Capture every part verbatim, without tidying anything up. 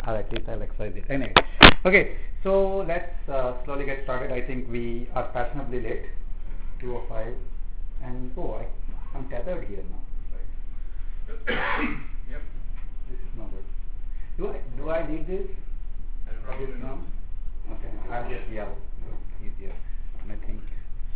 or at least I'll exercise it. Anyway, okay, so let's uh, slowly get started. I think we are fashionably late, two oh five, and oh, I, I'm tethered here now. Right. Yep. This is not good. Do I do I need this? This now? Okay, I'll just yell. It's easier. And I think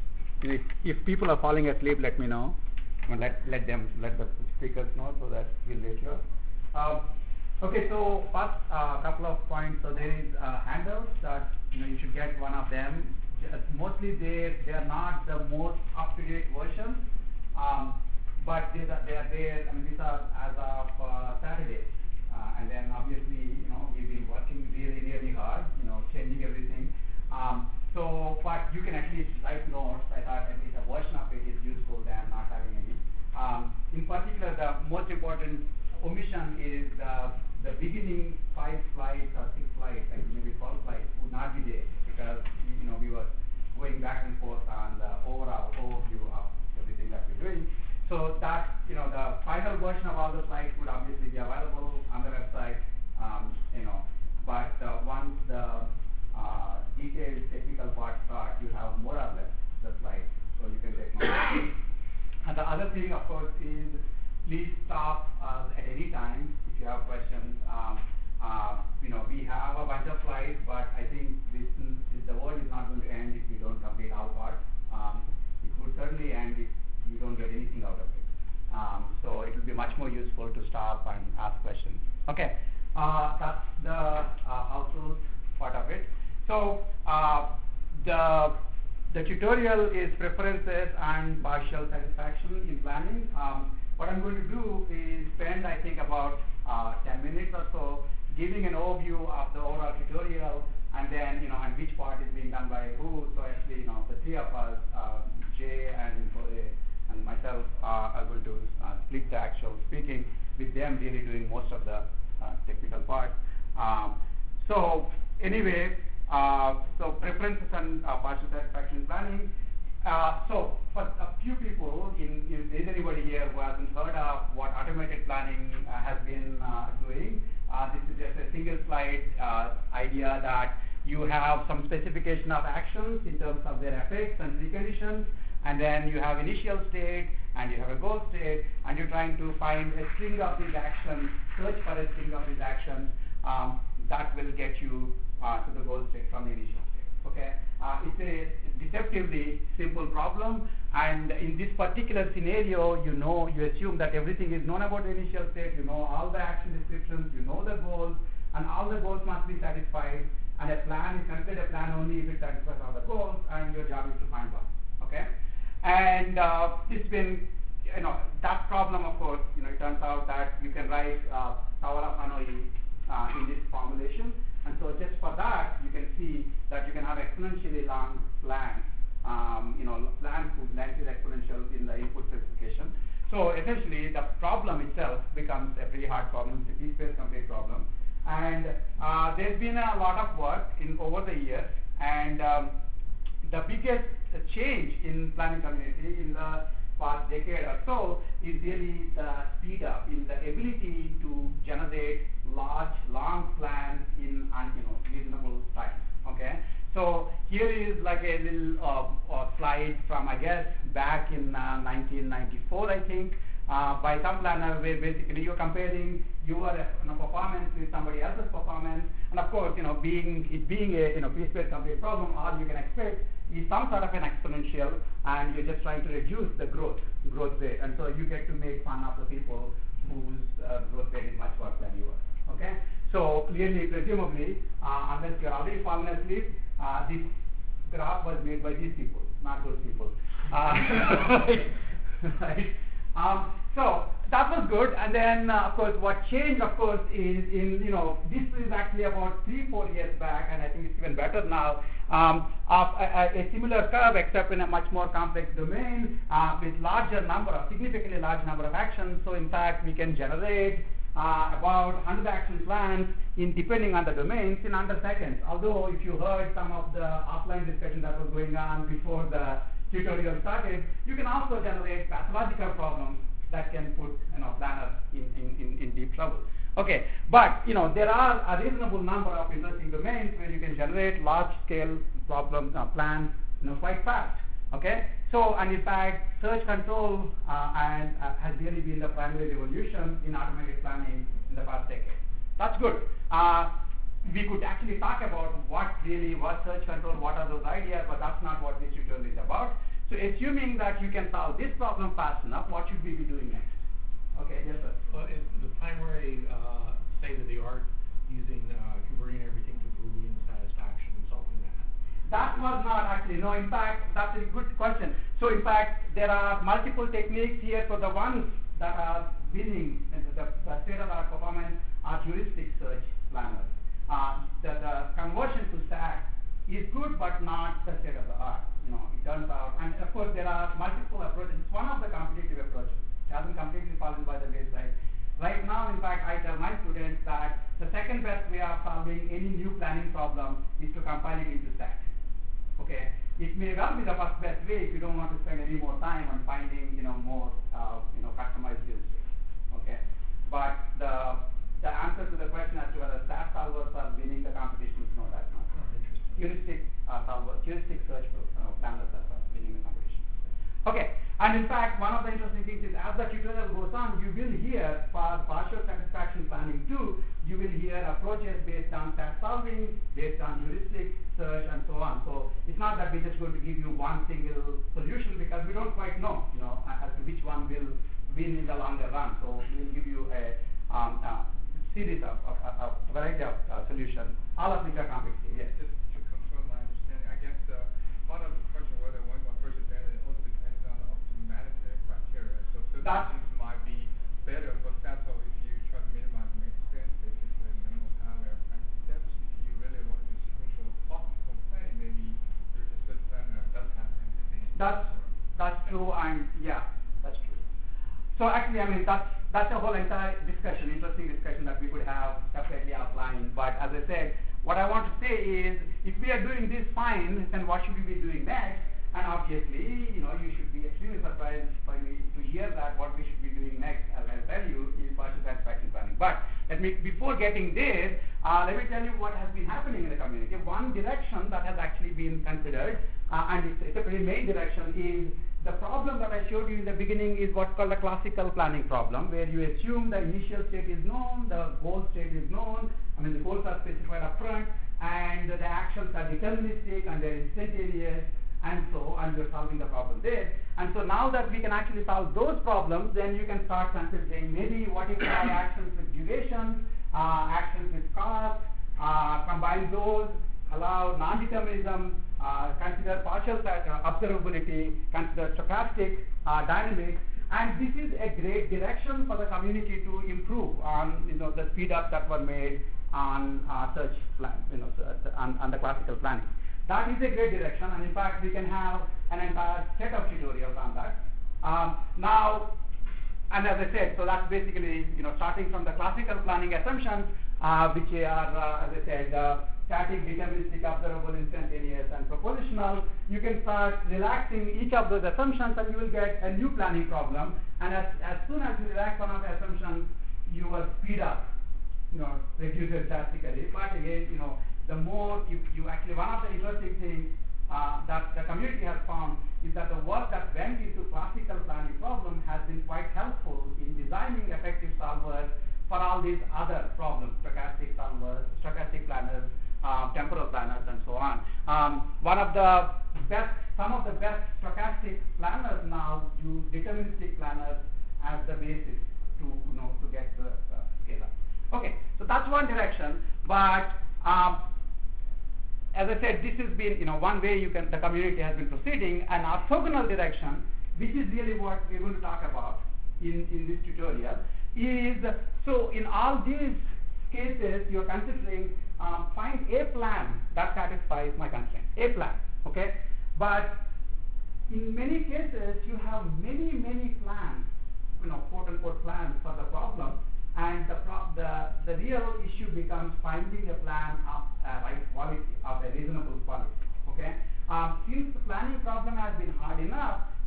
if, if people are falling asleep, let me know. And let let them let the speakers know so that we'll let you. Um, okay, so first uh, couple of points. So there is uh, handouts that you know you should get one of them. Just mostly they they are not the most up to date version, um, but they are, they are there. I mean these are as of uh, Saturday, uh, and then obviously you know we've been working really really hard, you know changing everything. Um, so, but you can at least write notes. I thought at least a version of it is useful than not having any. Um, in particular, the most important omission is the, the beginning five slides or six slides, like maybe twelve slides, would not be there because you know we were going back and forth on the overall overview of everything that we're doing. So that you know the final version of all the slides would obviously be available on the website. Um, you know, but uh, once the uh, detailed technical part starts, you have more or less the slides, so you can take notes. And the other thing, of course, is please stop uh, at any time if you have questions. Um, uh, you know, we have a bunch of slides, but I think this is, the world is not going to end if you don't complete all parts. Um, it would certainly end if you don't get anything out of it. Um, so it will be much more useful to stop and ask questions. Okay, uh, that's the uh, household part of it. So uh, the The tutorial is preferences and partial satisfaction in planning. Um, what I'm going to do is spend, I think, about uh, ten minutes or so giving an overview of the overall tutorial, and then, you know, and which part is being done by who. So actually, you know, the three of us, uh, Jay and Kore and myself, uh, are going to uh, split the actual speaking, with them really doing most of the uh, technical part. Um, so anyway. Uh, so preferences and uh, partial satisfaction planning. Uh, so for a few people, in, in is anybody here who hasn't heard of what automated planning uh, has been uh, doing, uh, this is just a single slide uh, idea that you have some specification of actions in terms of their effects and preconditions, and then you have initial state and you have a goal state, and you're trying to find a string of these actions, search for a string of these actions um, that will get you Uh, to the goal state from the initial state. Okay, uh, it's a deceptively simple problem, and in this particular scenario, you know, you assume that everything is known about the initial state. You know all the action descriptions. You know the goals, and all the goals must be satisfied. And a plan is considered a plan only if it satisfies all the goals, and your job is to find one. Okay, and uh, it's been, you know, that problem. Of course, you know, it turns out that you can write uh, Tower of Hanoi uh, in this formulation. And so just for that, you can see that you can have exponentially long plans, um, you know, plans whose length is exponential in the input specification. So essentially, the problem itself becomes a pretty hard problem. It's a piece-based complete problem. And uh, there's been a lot of work in over the years. And um, the biggest change in planning community in the past decade or so is really the speed up in the ability to generate large, long plans in uh, you know reasonable time. Okay, so here is like a little uh, uh, slide from I guess back in uh, nineteen ninety-four, I think, uh, by some planner where basically you're comparing your uh, you know, performance with somebody else's performance, and of course you know being it being a you know piece-based complete problem, all you can expect is some sort of an exponential, and you're just trying to reduce the growth growth rate, and so you get to make fun of the people whose uh, growth rate is much worse than yours. Okay, so clearly, presumably, uh, unless you're already fallen asleep, uh, this graph was made by these people, not those people. Uh, right? right? Um, so that was good, and then uh, of course, what changed, of course, is in you know this is actually about three, four years back, and I think it's even better now. Um, of a, a, a similar curve, except in a much more complex domain uh, with larger number of significantly large number of actions. So in fact, we can generate uh, about one hundred action plans in depending on the domains in under seconds. Although if you heard some of the offline discussion that was going on before the tutorial started, you can also generate pathological problems that can put you know planner in, in, in, in deep trouble. Okay, but you know there are a reasonable number of interesting domains where you can generate large scale problem uh, plans you know quite fast. Okay, so and in fact search control uh, and uh, has really been the primary revolution in automated planning in the past decade. That's good. Uh, we could actually talk about what really was search control, what are those ideas, but that's not what this tutorial is about. So assuming that you can solve this problem fast enough, what should we be doing next? Okay, yes sir. Well, is the primary uh, state of the art using uh, converting everything to Boolean satisfaction and solving that? That was not actually, no, in fact, that's a good question. So in fact, there are multiple techniques here for the ones that are winning, and the, the state of art performance are heuristic search planners. Uh, the, the conversion to S A C is good, but not the state of the art. You know, it turns out, and of course there are multiple approaches. It's one of the competitive approaches. It hasn't completely fallen by the wayside. Right now, in fact, I tell my students that the second best way of solving any new planning problem is to compile it into S A C. Okay, it may well be the first best way if you don't want to spend any more time on finding you know more uh, you know customized heuristics. Okay, but the the answer to the question as to whether S A C solvers are winning the competition is no, that's not. Oh, interesting. Heuristic uh, solvers, heuristic search uh, planners are winning the competition. Okay, and in fact, one of the interesting things is as the tutorial goes on, you will hear for partial satisfaction planning too, you will hear approaches based on S A C solving, based on heuristic search, and so on. So it's not that we're just going to give you one single solution because we don't quite know, you know, as to which one will win in the longer run. So we will give you a um, uh, series of, of, of, of variety of uh, solutions, all of which are complicated. Yes. Just to confirm my understanding, I guess uh, one of the questions whether one approach is better also depends on the optimality criteria. So certain things might be better. For example, if you try to minimize the expense, basically number of parallel practice steps, if you really want to sequential cost complaint, maybe there's a certain planner does have anything. That's that's true, and yeah, that's true. So actually, I mean, that's that's a whole entire discussion, interesting discussion that we could have separately offline. But as I said, what I want to say is, if we are doing this fine, then what should we be doing next? And obviously, you know, you should be extremely surprised by me to hear that what we should be doing next, as I'll tell you, is partial satisfaction planning. But let me, before getting there, uh, let me tell you what has been happening in the community. One direction that has actually been considered, uh, and it's, it's a pretty main direction, is the problem that I showed you in the beginning is what's called a classical planning problem, where you assume the initial state is known, the goal state is known, I mean the goals are specified up front, and the actions are deterministic and they're instantaneous, and so, and you're solving the problem there. And so now that we can actually solve those problems, then you can start considering maybe what if we have actions with duration, uh, actions with cost, uh, combine those, allow non-determinism, uh, consider partial uh, observability, consider stochastic uh, dynamics, and this is a great direction for the community to improve on you know the speed ups that were made on uh, search plan, you know, so, on, on the classical planning. That is a great direction, and in fact we can have an entire set of tutorials on that. Um, now, and as I said, so that's basically you know starting from the classical planning assumptions, uh, which are uh, as I said. Uh, static, deterministic, observable, instantaneous, and propositional. You can start relaxing each of those assumptions and you will get a new planning problem. And as, as soon as you relax one of the assumptions, you will speed up, you know, reduces drastically. But again, you know, the more you, you actually, one of the interesting things uh, that the community has found is that the work that went into classical planning problem has been quite helpful in designing effective solvers for all these other problems, stochastic solvers, stochastic planners, Uh, temporal planners, and so on. Um, one of the best, some of the best stochastic planners now use deterministic planners as the basis to you know to get the uh, scalar. Okay, so that's one direction. But um, as I said, this has been you know one way you can the community has been proceeding. An orthogonal direction, which is really what we're going to talk about in in this tutorial, is so in all these cases you're considering. Um, find a plan that satisfies my constraint, a plan, okay? But in many cases, you have many, many plans, you know, quote-unquote plans for the problem, and the, pro the, the real issue becomes finding a plan of uh, right quality, of a reasonable quality, okay? Um, since the planning problem has been hard enough,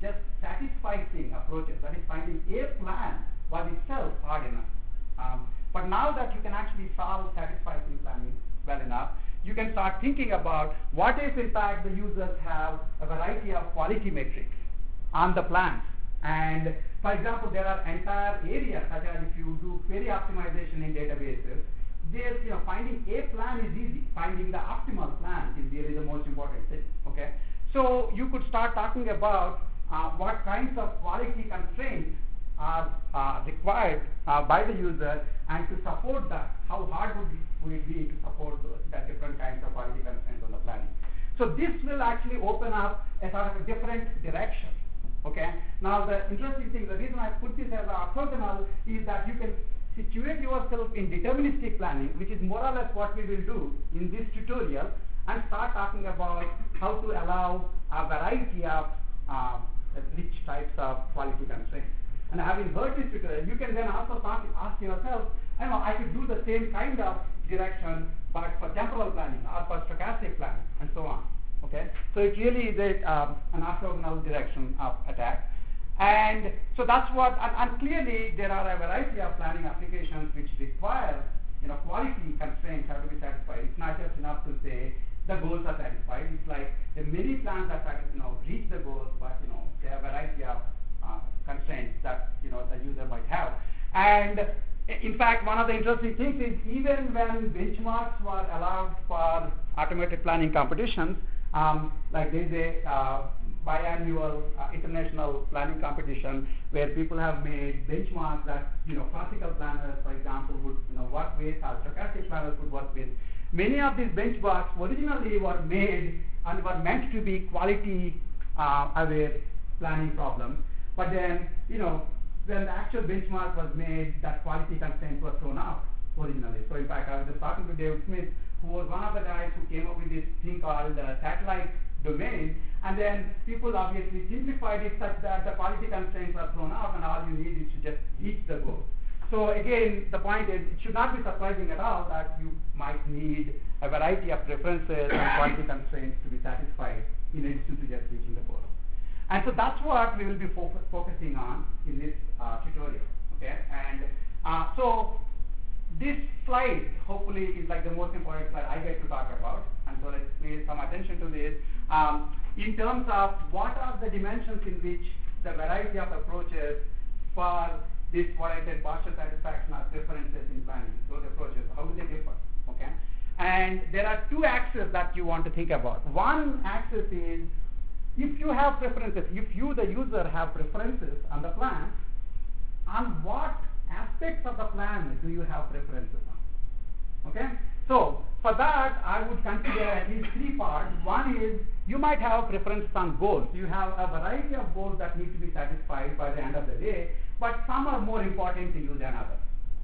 just satisficing approaches, that is finding a plan, was itself hard enough. Um, but now that you can actually solve satisficing planning well enough, you can start thinking about what if in fact the users have a variety of quality metrics on the plans. And for example, there are entire areas such as if you do query optimization in databases, there's, you know, finding a plan is easy. Finding the optimal plan is really the most important thing. Okay, so you could start talking about uh, what kinds of quality constraints are uh, required uh, by the user, and to support that, how hard would it, would it be to support those, the different kinds of quality constraints on the planning. So this will actually open up a sort of a different direction. Okay. Now the interesting thing, the reason I put this as orthogonal is that you can situate yourself in deterministic planning, which is more or less what we will do in this tutorial, and start talking about how to allow a variety of uh, rich types of quality constraints. And having heard this tutorial, you can then also start ask yourself, I know I could do the same kind of direction, but for temporal planning or for stochastic planning, and so on. Okay, so it really is a, um, an orthogonal direction of attack. And so that's what, and, and clearly there are a variety of planning applications which require, you know, quality constraints have to be satisfied. It's not just enough to say the goals are satisfied. It's like the many plans that try to, you know, reach the goals, but, you know, there are a variety of uh, constraints that, you know, the user might have. And in fact, one of the interesting things is even when benchmarks were allowed for automated planning competitions, um, like there's a uh, biannual uh, international planning competition where people have made benchmarks that, you know, classical planners, for example, would, you know, work with, or stochastic planners would work with. Many of these benchmarks originally were made and were meant to be quality uh, aware planning problems, but then, you know, when the actual benchmark was made, that quality constraints were thrown out originally. So in fact, I was just talking to David Smith, who was one of the guys who came up with this thing called uh, satellite domain, and then people obviously simplified it such that the quality constraints are thrown out and all you need is to just reach the goal. So again, the point is, it should not be surprising at all that you might need a variety of preferences and quality constraints to be satisfied in addition to just reaching the goal. And so that's what we will be fo focusing on in this uh, tutorial. Okay, and uh, so this slide hopefully is like the most important slide I get to talk about, and so let's pay some attention to this. Um, in terms of what are the dimensions in which the variety of approaches for this, what I said, partial satisfaction or preferences in planning, those approaches, how do they differ? Okay, and there are two axes that you want to think about. One axis is if you have preferences, if you, the user, have preferences on the plan, on what aspects of the plan do you have preferences on? Okay, so for that I would consider at least three parts. One is you might have preferences on goals. You have a variety of goals that need to be satisfied by the end of the day, but some are more important to you than others.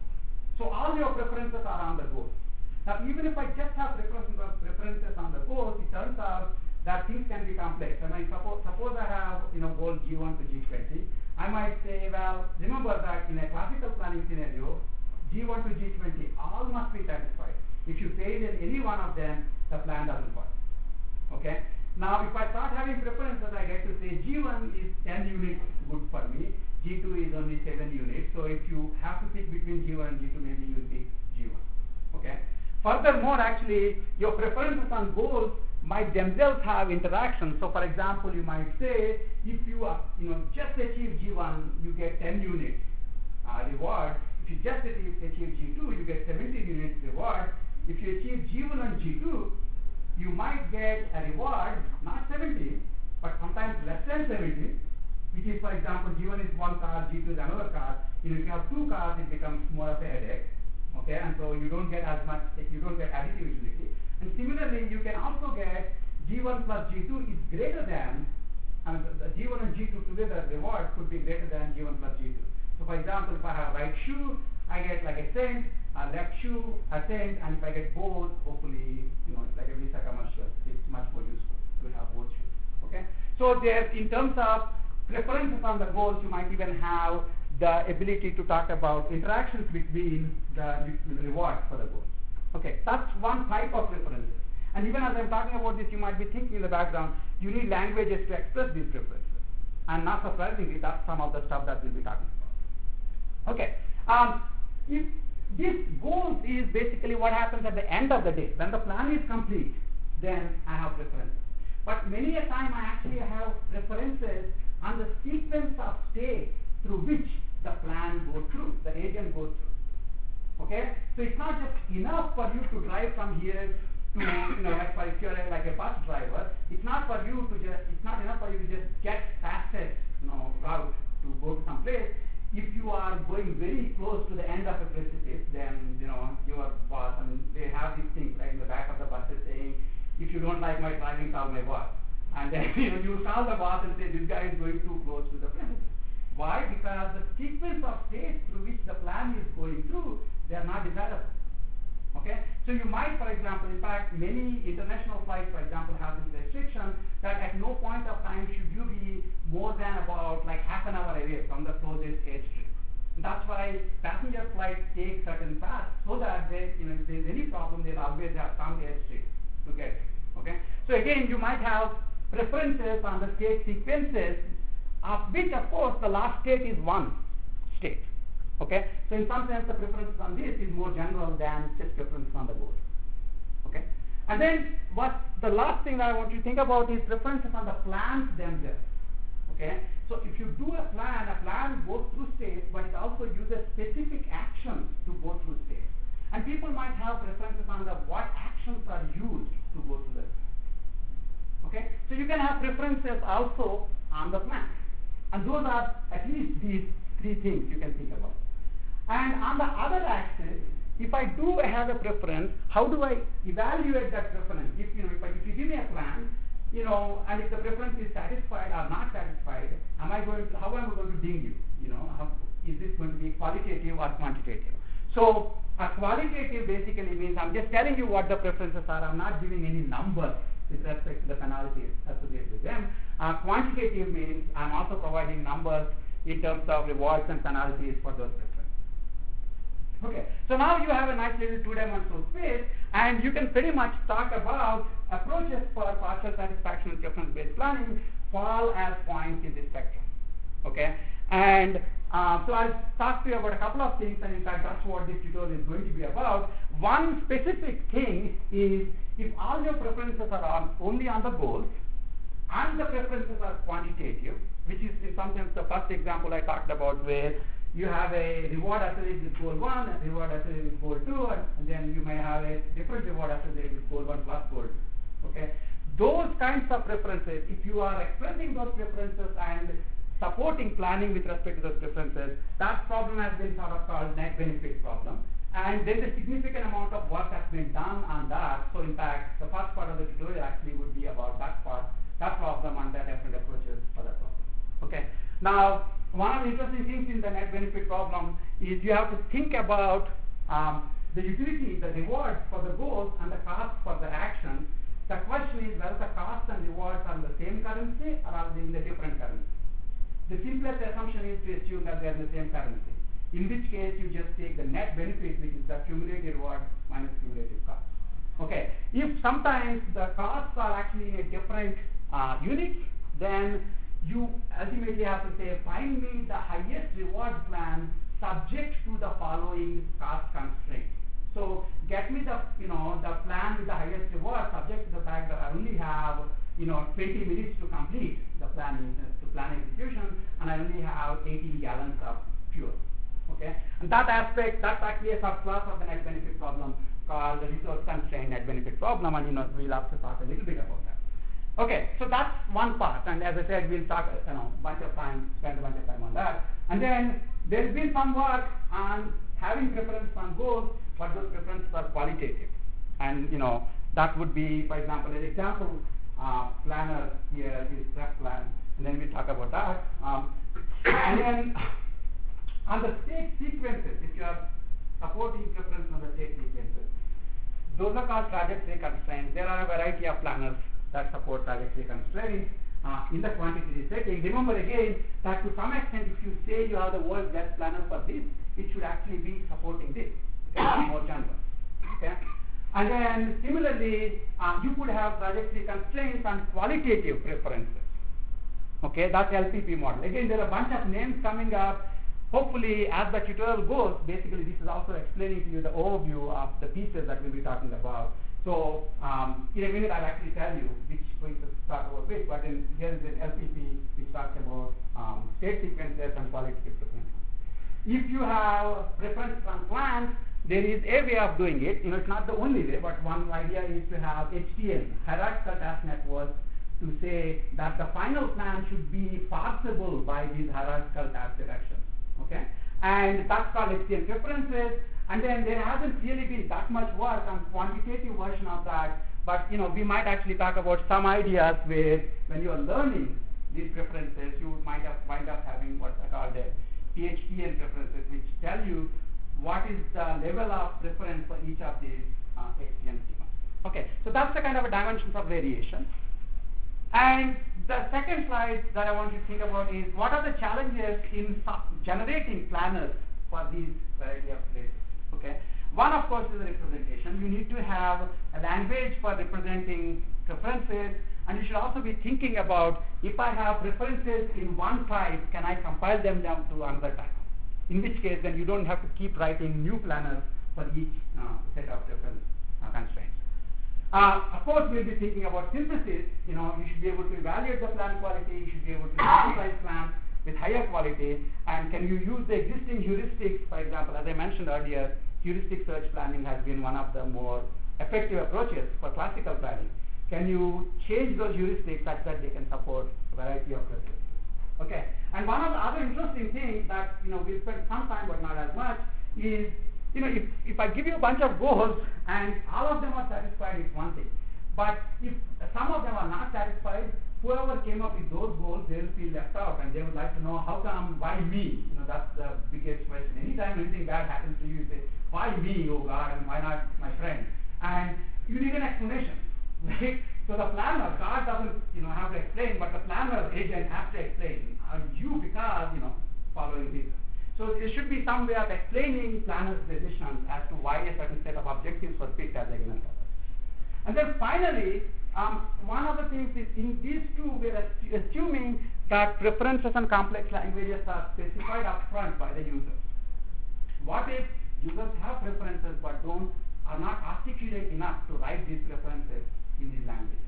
So all your preferences are on the goals. Now even if I just have preferences preferences on the goals, it turns out that things can be complex. I mean, suppose, suppose I have, you know, goal G one to G twenty. I might say, well, remember that in a classical planning scenario, G one to G twenty all must be satisfied. If you fail in any one of them, the plan doesn't work. Okay? Now, if I start having preferences, I get to say G one is ten units good for me, G two is only seven units. So if you have to pick between G one and G two, maybe you pick G one. Okay? Furthermore, actually, your preferences on goals might themselves have interactions. So for example, you might say, if you uh, you know, just achieve G one, you get ten units uh, reward. If you just achieve, achieve G two, you get seventy units reward. If you achieve G one and G two, you might get a reward, not seventy, but sometimes less than seventy, which is, for example, G one is one car, G two is another car. You know, if you have two cars, it becomes more of a headache. Okay, and so you don't get as much, you don't get additive utility. And similarly, you can also get G one plus G two is greater than, and the G one and G two together reward could be greater than G one plus G two. So for example, if I have right shoe, I get like a cent, uh, left shoe, a cent, and if I get both, hopefully, you know, it's like a Visa commercial. It's much more useful to have both shoes. Okay. So there, in terms of preferences on the goals, you might even have the ability to talk about interactions between the rewards for the goals. Okay, that's one type of preferences. And even as I'm talking about this, you might be thinking in the background, you need languages to express these preferences. and not surprisingly, that's some of the stuff that we'll be talking about. Okay. Um, if this goals is basically what happens at the end of the day. When the plan is complete, then I have preferences. But many a time I actually have preferences on the sequence of states through which the plan goes through, the agent goes through. Okay? So it's not just enough for you to drive from here to, you know, like for if you're a, like a bus driver, it's not for you to just, it's not enough for you to just get fastest, you know, route to go to some place. If you are going very close to the end of a precipice, then, you know, your boss, I mean, they have these things right in the back of the bus saying, if you don't like my driving, call my boss. And then, you know, you call the boss and say, this guy is going too close to the precipice. Why? Because the sequence of states through which the plan is going through, they are not desirable. Okay? So you might, for example, in fact, many international flights, for example, have this restriction that at no point of time should you be more than about like half an hour away from the closest airstrip. That's why passenger flights take certain paths so that they, you know, if there's any problem, they'll always have some airstrip to get. Okay? So again, you might have preferences on the state sequences, of which, of course, the last state is one state. Okay? So in some sense, the preference on this is more general than just preference on the goal. Okay? And then what the last thing that I want you to think about is preferences on the plans themselves. Okay? So if you do a plan, a plan goes through states, but it also uses specific actions to go through states. And people might have preferences on the what actions are used to go through the state. Okay? So you can have preferences also on the plan. And those are at least these three things you can think about. And on the other axis, if I do have a preference, how do I evaluate that preference? If you know, if, I, if you give me a plan, you know, and if the preference is satisfied or not satisfied, am I going to, how am I going to ding you? You know, how, is this going to be qualitative or quantitative? So a qualitative basically means I'm just telling you what the preferences are. I'm not giving any numbers with respect to the penalties associated with them. Uh, quantitative means I'm also providing numbers in terms of rewards and penalties for those preferences. Okay, so now you have a nice little two-dimensional space, and you can pretty much talk about approaches for partial satisfaction and preference-based planning fall as points in this spectrum. Okay, and uh, so I'll talk to you about a couple of things, and in fact that's what this tutorial is going to be about. One specific thing is if all your preferences are on, only on the goals, and the preferences are quantitative, which is in some sense the first example I talked about, where you have a reward associated with goal one, a reward associated with goal two, and, and then you may have a different reward associated with goal one plus goal two. Okay, those kinds of preferences, if you are expressing those preferences and supporting planning with respect to those preferences, that problem has been sort of called net benefit problem. And there is a significant amount of work that's been done on that. So in fact, the first part of the tutorial actually would be about that part, that problem and the different approaches for that problem. Okay. Now, one of the interesting things in the net benefit problem is you have to think about um, the utility, the rewards for the goals and the cost for the action. The question is whether the costs and rewards are in the same currency or are they in the different currency. The simplest assumption is to assume that they are in the same currency, in which case you just take the net benefit, which is the cumulative reward minus cumulative cost. Okay, if sometimes the costs are actually in a different uh, unit, then you ultimately have to say, find me the highest reward plan subject to the following cost constraints. So get me the, you know, the plan with the highest reward subject to the fact that I only have, you know, twenty minutes to complete the planning, uh, to plan execution, and I only have eighteen gallons of fuel. Okay, and that aspect, that's actually a subclass of the net benefit problem called the resource constraint net benefit problem, and you know, we'll have to talk a little bit about that. Okay, so that's one part, and as I said, we'll talk, you know, bunch of time, spend a bunch of time on that. And then there's been some work on having preferences on goals, but those preferences are qualitative. And you know, that would be, for example, an example uh, planner here is prep plan, and then we'll talk about that. Um, and then on the state sequences, if you are supporting preference on the state sequences, those are called trajectory constraints. There are a variety of planners that support trajectory constraints uh, in the quantitative setting. Remember again that to some extent, if you say you are the world's best planner for this, it should actually be supporting this. Okay? More general. Okay? And then similarly, uh, you could have trajectory constraints and qualitative preferences. Okay, that's L P P model. Again, there are a bunch of names coming up. Hopefully, as the tutorial goes, basically this is also explaining to you the overview of the pieces that we'll be talking about. So, um, in a minute, I'll actually tell you which pieces start over which, but in, here is an L P P which talks about um, state sequences and qualitative preferences. If you have preferences on plans, there is a way of doing it. You know, it's not the only way, but one idea is to have H T N, hierarchical task networks, to say that the final plan should be parsable by these hierarchical task directions. Okay, and that's called H T N preferences. And then there hasn't really been that much work on quantitative version of that. But you know, we might actually talk about some ideas where when you are learning these preferences, you might have wind up having what I call the P H T N preferences, which tell you what is the level of preference for each of these uh, H T N schemas. Okay, so that's the kind of a dimensions of variation. And the second slide that I want you to think about is what are the challenges in generating planners for these variety of places. Okay, one of course is the representation. You need to have a language for representing preferences, and you should also be thinking about if I have preferences in one type, can I compile them down to another type? In which case, then you don't have to keep writing new planners for each uh, set of reference uh, constraints. Uh, of course, we'll be thinking about synthesis. You know, you should be able to evaluate the plan quality. You should be able to synthesize plans with higher quality. And can you use the existing heuristics? For example, as I mentioned earlier, heuristic search planning has been one of the more effective approaches for classical planning. Can you change those heuristics such that they can support a variety of preferences? Okay. And one of the other interesting things that you know we spent some time, but not as much, is you know, if, if I give you a bunch of goals and all of them are satisfied, it's one thing. But if some of them are not satisfied, whoever came up with those goals, they will feel left out and they would like to know how come, why me? You know, that's the biggest question. Anytime anything bad happens to you, you say, why me, oh God, and why not my friend? And you need an explanation, right? So the planner, God doesn't, you know, have to explain, but the planner agent has to explain. Are you because, you know, following reason. So there should be some way of explaining planners' decisions as to why a certain set of objectives were picked as against others. And then finally, um, one of the things is in these two, we are assuming that preferences and complex languages are specified upfront by the users. What if users have preferences but don't are not articulate enough to write these preferences in these languages?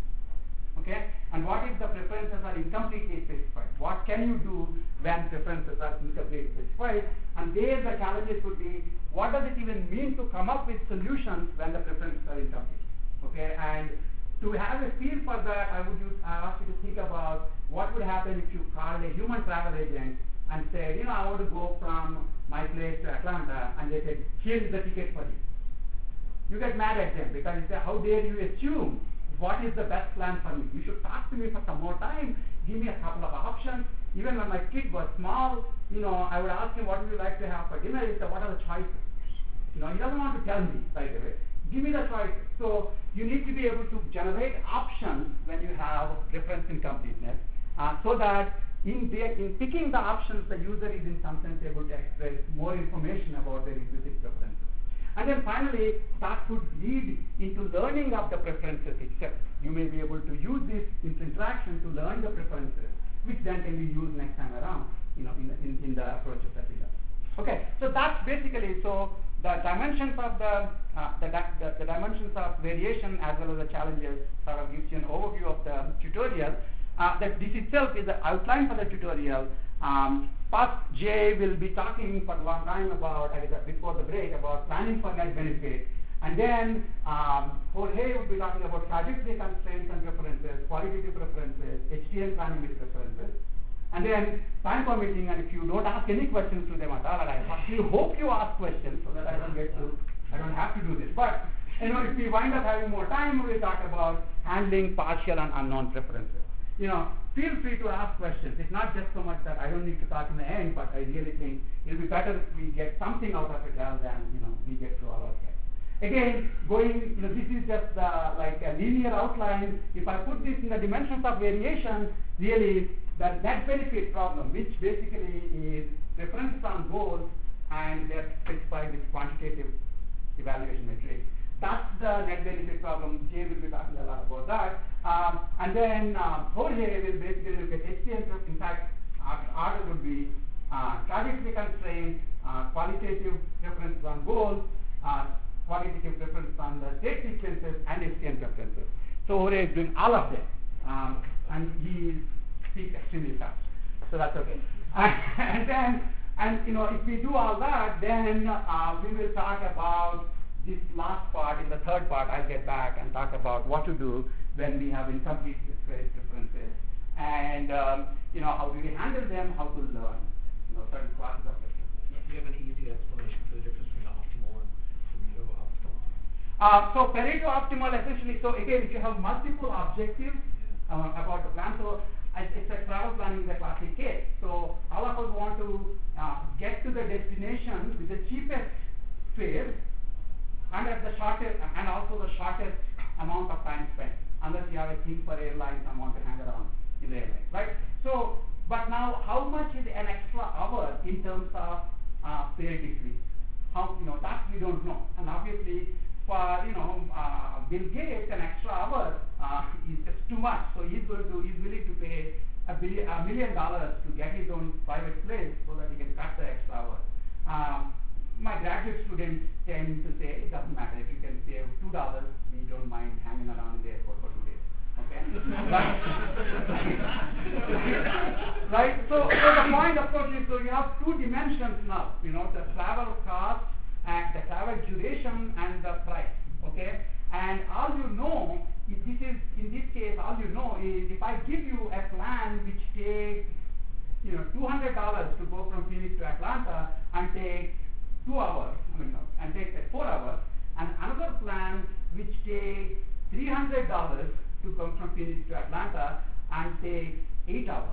Okay, and what if the preferences are incompletely specified? What can you do when preferences are incompletely specified? And there the challenges would be, what does it even mean to come up with solutions when the preferences are incomplete? Okay, and to have a feel for that, I would use, I ask you to think about what would happen if you called a human travel agent and said, you know, I want to go from my place to Atlanta, and they said, here's the ticket for you. You get mad at them because you say, how dare you assume what is the best plan for me? You should talk to me for some more time. Give me a couple of options. Even when my kid was small, you know, I would ask him, what would you like to have for dinner? He said, what are the choices? You know, he doesn't want to tell me right away. Give me the choices. So you need to be able to generate options when you have reference incompleteness, uh, so that in, the, in picking the options, the user is in some sense able to express more information about their implicit preferences. And then finally, that could lead into learning of the preferences itself. You may be able to use this interaction to learn the preferences, which then can be used next time around, you know, in the, in, in the approaches that we have. Okay, so that's basically, so the dimensions of the, uh, the, the, the dimensions of variation as well as the challenges sort of gives you an overview of the tutorial. Uh, that this itself is the outline for the tutorial. Um, First, Jay will be talking for a long time about, I guess, before the break, about planning for net benefit. And then um, Jorge will be talking about trajectory constraints and preferences, qualitative preferences, H T N planning with preferences. And then time permitting, and if you don't ask any questions to them at all, and I actually hope you ask questions so that I don't get to, I don't have to do this. But, you know, if we wind up having more time, we'll talk about handling partial and unknown preferences. You know, feel free to ask questions. It's not just so much that I don't need to talk in the end, but I really think it'll be better if we get something out of it rather than, you know, we get through all of that. Again, going, you know, this is just uh, like a linear outline. If I put this in the dimensions of variation, really, the net benefit problem, which basically is references on goals and they're specified with quantitative evaluation metrics. That's the net benefit problem. Jay will be talking a lot about that. Um, and then um, Jorge will basically look at H T M. In fact, our order would be uh, trajectory constraints, uh, qualitative preferences on goals, uh, qualitative preferences on the state sequences, and H T M preferences. So Jorge is doing all of them, um, and he speaks extremely fast. So that's okay. And then, and you know, if we do all that, then uh, we will talk about this last part. In the third part, I'll get back and talk about what to do when we have incomplete discrete differences, and um, you know, how do we handle them, how to learn, you know, certain classes of differences. Do you have an easy explanation for the difference between optimal and Pareto optimal? Uh, so Pareto optimal essentially. So again, if you have multiple objectives Yeah. uh, about the plan, so it's a travel planning is a classic case. So all of us want to uh, get to the destination with the cheapest fare and at the shortest, and also the shortest amount of time spent, unless you have a thing for airlines and want to hang around in the airline, right? So, but now how much is an extra hour in terms of uh, fare decrease? How, you know, that we don't know. And obviously, for, you know, uh, Bill Gates, an extra hour uh, is just too much. So he's going to, he's willing to pay a, billion, a million dollars to get his own private plane so that he can cut the extra hour. Um, my graduate students tend to say it doesn't matter if you can save two dollars. We don't mind hanging around in the airport for two days. Okay, right? Right. So, so the point, of course, is so you have two dimensions now. You know, the travel cost and the travel duration and the price. Okay, and all you know, if this is in this case, all you know is if I give you a plan which takes, you know, two hundred dollars to go from Phoenix to Atlanta and take two hours, I mean, no, and takes uh, four hours, and another plan which takes three hundred dollars to come from Phoenix to Atlanta and takes eight hours.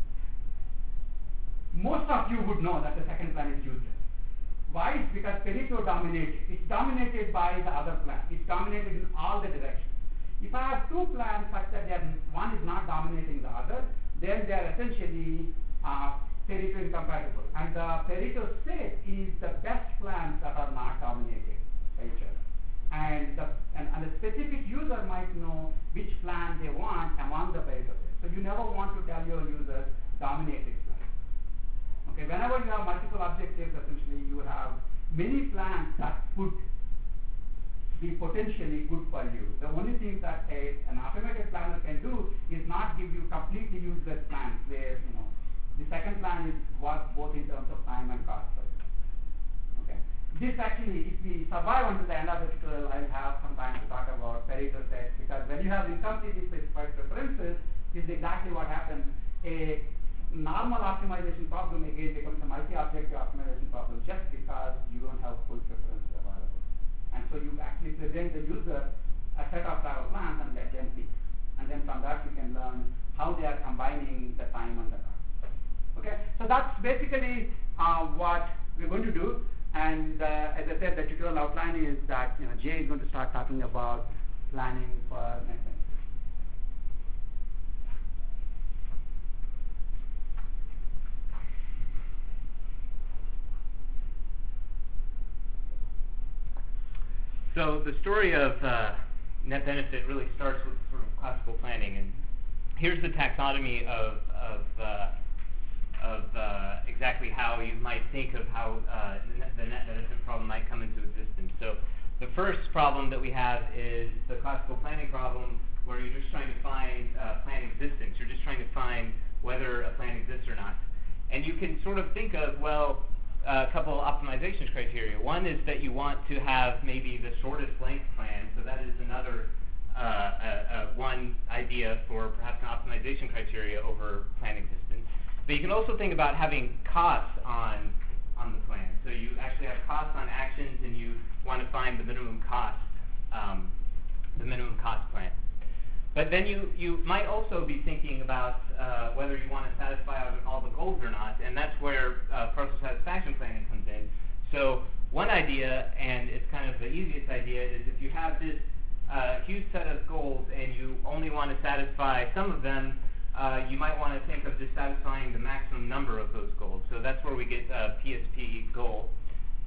Most of you would know that the second plan is useless. Why? It's because Pareto dominated. It's dominated by the other plan. It's dominated in all the directions. If I have two plans such that one is not dominating the other, then they are essentially uh, Pareto incompatible. And the Pareto set is the best plans that are not dominated by each other. And, the, and, and a specific user might know which plan they want among the Pareto set. So you never want to tell your users dominated plan. Okay, whenever you have multiple objectives, essentially you have many plans that could be potentially good for you. The only thing that a, an automated planner can do is not give you completely useless plans where, you know, the second plan is worth both in terms of time and cost for you. Okay. This actually, if we survive until the end of the tutorial, I'll have some time to talk about Pareto sets, because when you have incompletely specified preferences, this is exactly what happens. A normal optimization problem again becomes a multi-objective optimization problem just because you don't have full preferences available. And so you actually present the user a set of travel plans and let them pick. And then from that you can learn how they are combining the time and the cost. Okay, so that's basically uh, what we're going to do. And uh, as I said, the tutorial outline is that, you know, Jay is going to start talking about planning for next time. So the story of uh, net benefit really starts with sort of classical planning, and here's the taxonomy of of, uh, of uh, exactly how you might think of how uh, the, net, the net benefit problem might come into existence. So the first problem that we have is the classical planning problem, where you're just trying to find uh, plan existence. You're just trying to find whether a plan exists or not, and you can sort of think of, well, a couple of optimization criteria. One is that you want to have maybe the shortest length plan, so that is another uh, uh, uh, one idea for perhaps an optimization criteria over plan existence. But you can also think about having costs on on the plan. So you actually have costs on actions, and you want to find the minimum cost, um, the minimum cost plan. But then you, you might also be thinking about uh, whether you want to satisfy all the goals or not, and that's where uh, partial satisfaction planning comes in. So one idea, and it's kind of the easiest idea, is if you have this uh, huge set of goals and you only want to satisfy some of them, uh, you might want to think of just satisfying the maximum number of those goals. So that's where we get uh, P S P goal.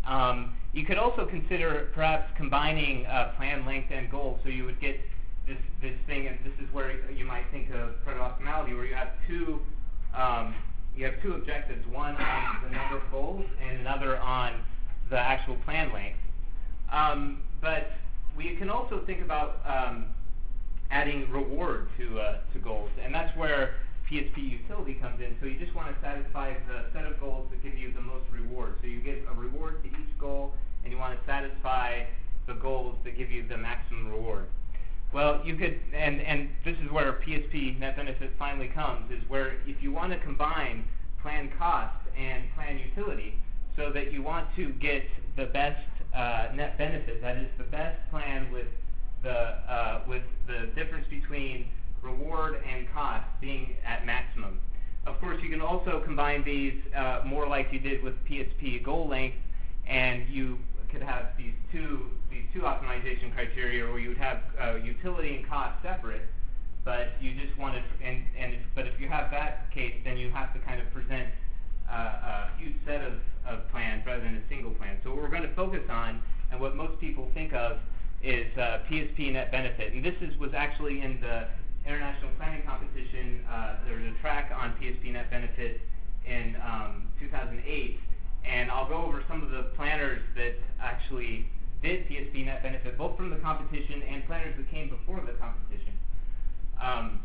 Um, you could also consider perhaps combining uh, plan length and goal, so you would get this this thing, and this is where you might think of proto-optimality, where you have two um, you have two objectives, one on the number of goals and another on the actual plan length. Um, but we can also think about um, adding reward to uh, to goals, and that's where P S P utility comes in. So you just want to satisfy the set of goals that give you the most reward. So you give a reward to each goal, and you want to satisfy the goals that give you the maximum reward. Well, you could, and, and this is where P S P net benefit finally comes, is where if you want to combine plan cost and plan utility, so that you want to get the best uh, net benefit, that is the best plan with the uh, with the difference between reward and cost being at maximum. Of course, you can also combine these uh, more like you did with P S P goal length, and you could have these two these two optimization criteria, where you would have uh, utility and cost separate, but you just want to, and, and if, but if you have that case, then you have to kind of present uh, a huge set of, of plans rather than a single plan. So what we're going to focus on, and what most people think of, is uh, P S P net benefit, and this is was actually in the international planning competition. Uh, there was a track on P S P net benefit in um, two thousand eight, and I'll go over some of the planners that actually did P S P net benefit, both from the competition and planners that came before the competition. Um,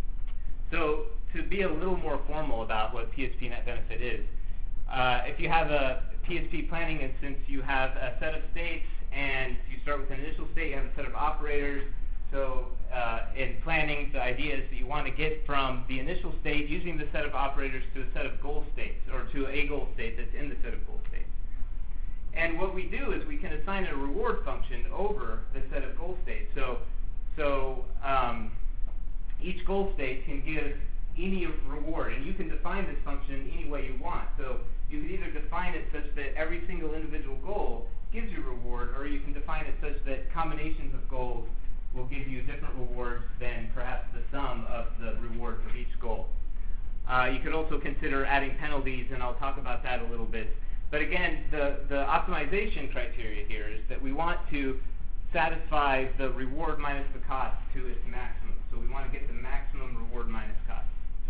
so to be a little more formal about what P S P net benefit is, uh, if you have a P S P planning instance, you have a set of states, and you start with an initial state, you have a set of operators. So uh, in planning, the idea is that you want to get from the initial state using the set of operators to a set of goal states, or to a goal state that's in the set of goal states. And what we do is we can assign a reward function over the set of goal states. So, so um, each goal state can give any reward, and you can define this function any way you want. So you could either define it such that every single individual goal gives you reward, or you can define it such that combinations of goals will give you different rewards than perhaps the sum of the rewards of each goal. Uh, you could also consider adding penalties, and I'll talk about that a little bit. But again, the, the optimization criteria here is that we want to satisfy the reward minus the cost to its maximum. So we want to get the maximum reward minus cost.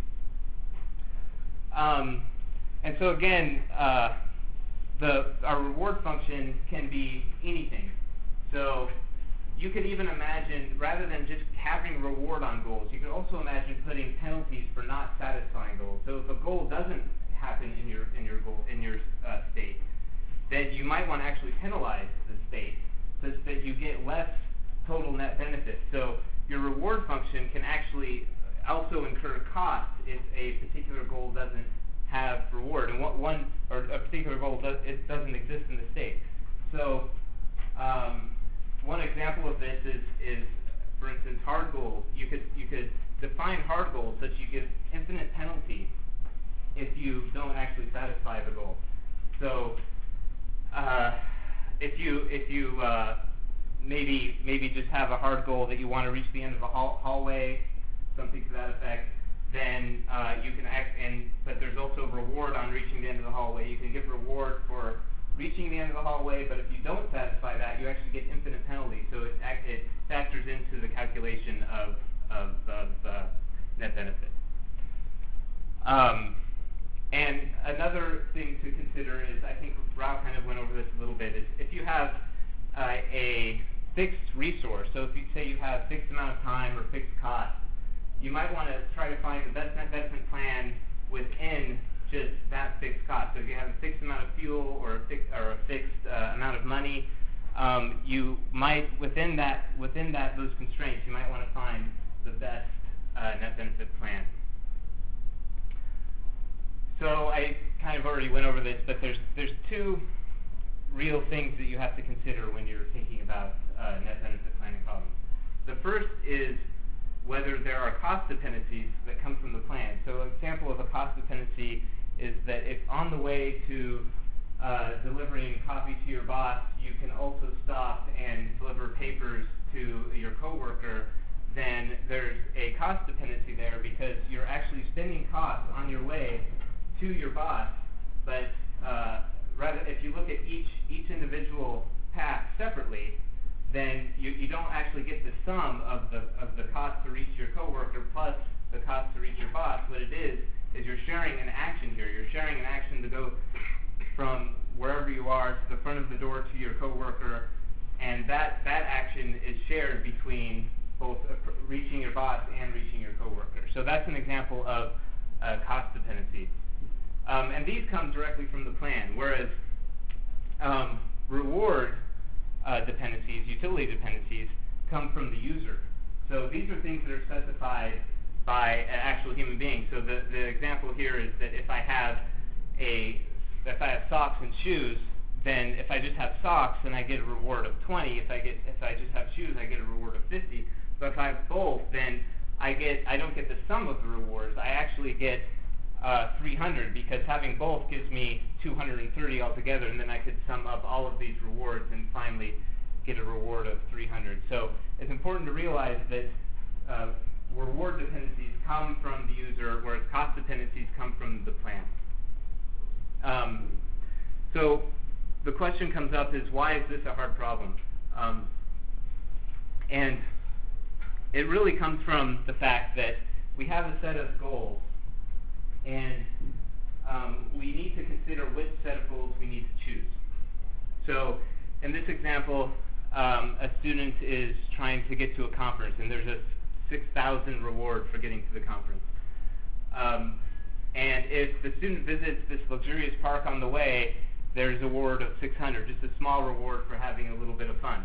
Um, and so again, uh, the, our reward function can be anything. So you could even imagine, rather than just having reward on goals, you could also imagine putting penalties for not satisfying goals. So if a goal doesn't happen in your in your goal in your uh, state, then you might want to actually penalize the state such that you get less total net benefit. So your reward function can actually also incur cost if a particular goal doesn't have reward, and what one or a particular goal does it doesn't exist in the state. So um, one example of this is, is, for instance, hard goals. You could you could define hard goals such you give infinite penalty if you don't actually satisfy the goal. So uh, if you if you uh, maybe maybe just have a hard goal that you want to reach the end of a hall- hallway, something to that effect, then uh, you can act. And but there's also reward on reaching the end of the hallway. You can give reward for reaching the end of the hallway, but if you don't satisfy that, you actually get infinite penalty. So it, it factors into the calculation of, of, of uh, net benefit. Um, and another thing to consider is, I think Rao kind of went over this a little bit, is if you have uh, a fixed resource, so if you say you have fixed amount of time or fixed cost, you might want to try to find the best net benefit plan within just that fixed cost. So if you have a fixed amount of fuel or a, fix, or a fixed uh, amount of money, um, you might within that within that those constraints, you might want to find the best uh, net benefit plan. So I kind of already went over this, but there's there's two real things that you have to consider when you're thinking about uh, net benefit planning problems. The first is whether there are cost dependencies that come from the plan. So an example of a cost dependency is that if on the way to uh, delivering coffee to your boss, you can also stop and deliver papers to your coworker, then there's a cost dependency there because you're actually spending costs on your way to your boss, but uh, rather, if you look at each each individual path separately, then you, you don't actually get the sum of the of the cost to reach your coworker plus the cost to reach your boss. What it is is you're sharing an action here. You're sharing an action to go from wherever you are to the front of the door to your coworker, and that that action is shared between both uh, reaching your boss and reaching your coworker. So that's an example of uh, cost dependency. Um, and these come directly from the plan, whereas um, reward uh, dependencies, utility dependencies, come from the user. So these are things that are specified by an actual human being. So the, the example here is that if I have a if I have socks and shoes, then if I just have socks, then I get a reward of twenty. If I get if I just have shoes, I get a reward of fifty. But if I have both, then I get I don't get the sum of the rewards. I actually get uh, three hundred, because having both gives me two hundred thirty altogether, and then I could sum up all of these rewards and finally get a reward of three hundred. So it's important to realize that uh, reward dependencies come from the user, whereas cost dependencies come from the plan. Um, so the question comes up is, why is this a hard problem? Um, and it really comes from the fact that we have a set of goals, and um, we need to consider which set of goals we need to choose. So in this example, um, a student is trying to get to a conference, and there's a six thousand reward for getting to the conference. Um, and if the student visits this luxurious park on the way, there's a reward of six hundred, just a small reward for having a little bit of fun.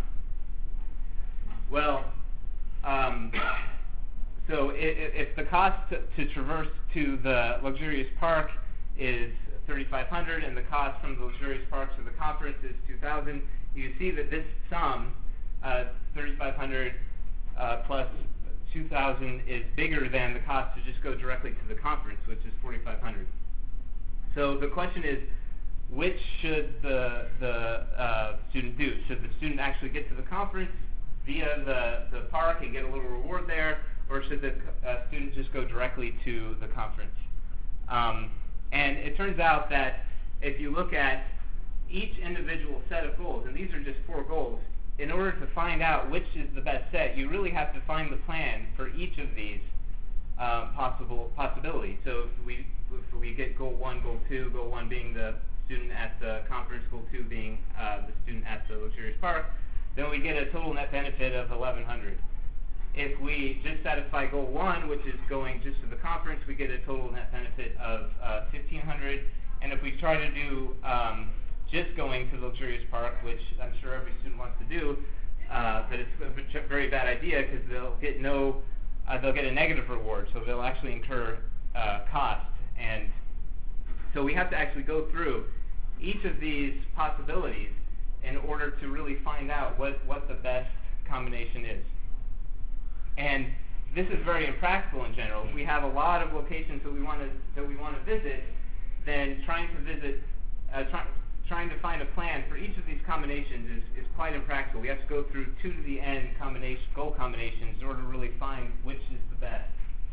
Well, um, so if, if the cost to, to traverse to the luxurious park is thirty-five hundred, and the cost from the luxurious park to the conference is two thousand, you see that this sum, uh, thirty-five hundred uh, plus two thousand, is bigger than the cost to just go directly to the conference, which is forty-five hundred. So the question is, which should the, the uh, student do? Should the student actually get to the conference via the, the park and get a little reward there, or should the uh, student just go directly to the conference? Um, and it turns out that if you look at each individual set of goals, and these are just four goals, in order to find out which is the best set, you really have to find the plan for each of these um, possible possibilities. So if we if we get goal one, goal two, goal one being the student at the conference, goal two being uh, the student at the luxurious park, then we get a total net benefit of eleven hundred. If we just satisfy goal one, which is going just to the conference, we get a total net benefit of uh, fifteen hundred. And if we try to do um, just going to the luxurious park, which I'm sure every student wants to do, uh, but it's a very bad idea because they'll get no, uh, they'll get a negative reward, so they'll actually incur uh, cost. And so we have to actually go through each of these possibilities in order to really find out what, what the best combination is. And this is very impractical in general. If we have a lot of locations that we want to that we want to visit, then trying to visit, uh, try, trying to find a plan for each of these combinations is, is quite impractical. We have to go through two to the n combination goal combinations in order to really find which is the best.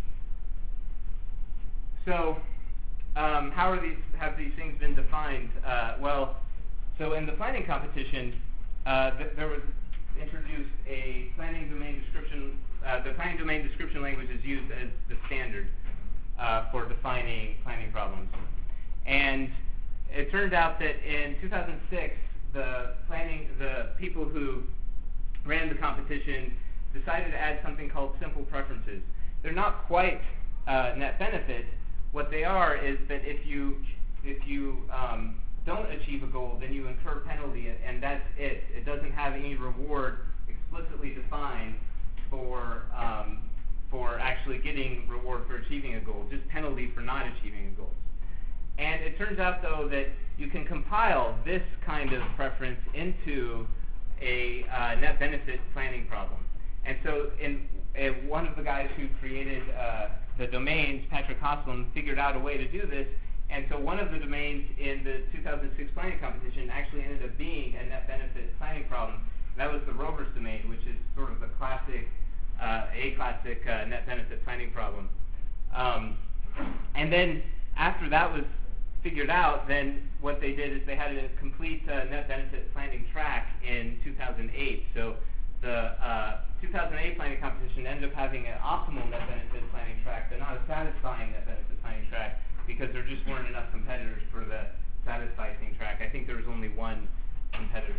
So, um, how are these have these things been defined? Uh, well, so in the planning competition, uh, th- there was introduced a planning domain description. Uh, the planning domain description language is used as the standard uh, for defining planning problems. And it turned out that in two thousand six, the planning, the people who ran the competition decided to add something called simple preferences. They're not quite uh, net benefit. What they are is that if you if you um, don't achieve a goal, then you incur penalty, and that's it. It doesn't have any reward explicitly defined for um, for actually getting reward for achieving a goal, just penalty for not achieving a goal. And it turns out, though, that you can compile this kind of preference into a uh, net benefit planning problem. And so in, uh, one of the guys who created uh, the domains, Patrick Hoslam, figured out a way to do this. And so one of the domains in the two thousand six planning competition actually ended up being a net benefit planning problem. That was the Rovers domain, which is sort of the classic, uh, a classic uh, net benefit planning problem. Um, and then after that was figured out, then what they did is they had a complete uh, net benefit planning track in two thousand eight. So the uh, two thousand eight planning competition ended up having an optimal net benefit planning track, but not a satisfying net benefit planning track, because there just weren't enough competitors for the satisfying track. I think there was only one competitor.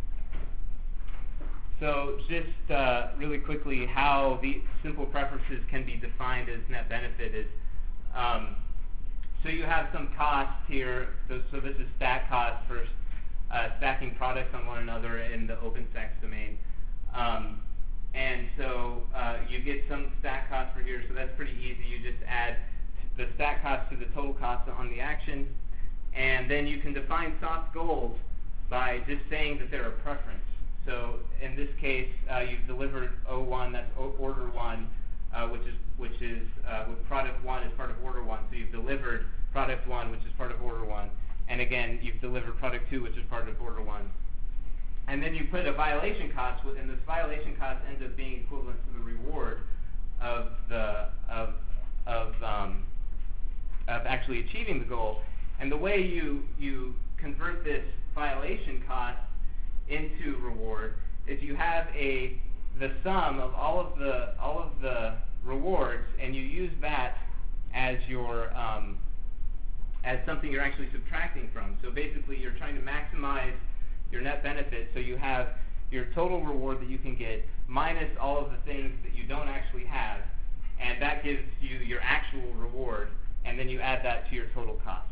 So just uh, really quickly, how the simple preferences can be defined as net benefit is, um, so you have some costs here. So, so this is stack cost for uh, stacking products on one another in the OpenStax domain. Um, and so uh, you get some stack cost for here, so that's pretty easy. You just add the stack cost to the total cost on the action, and then you can define soft goals by just saying that they're a preference. So in this case, uh, you've delivered O one, that's o- order one, uh, which is which is uh, with product one as part of order one. So you've delivered product one, which is part of order one, and again, you've delivered product two, which is part of order one. And then you put a violation cost, and this violation cost ends up being equivalent to the reward of the of of um, of actually achieving the goal. And the way you you convert this violation cost into reward is you have a the sum of all of the all of the rewards, and you use that as your um, as something you're actually subtracting from. So basically, you're trying to maximize your net benefit. So you have your total reward that you can get minus all of the things that you don't actually have, and that gives you your actual reward, and then you add that to your total cost.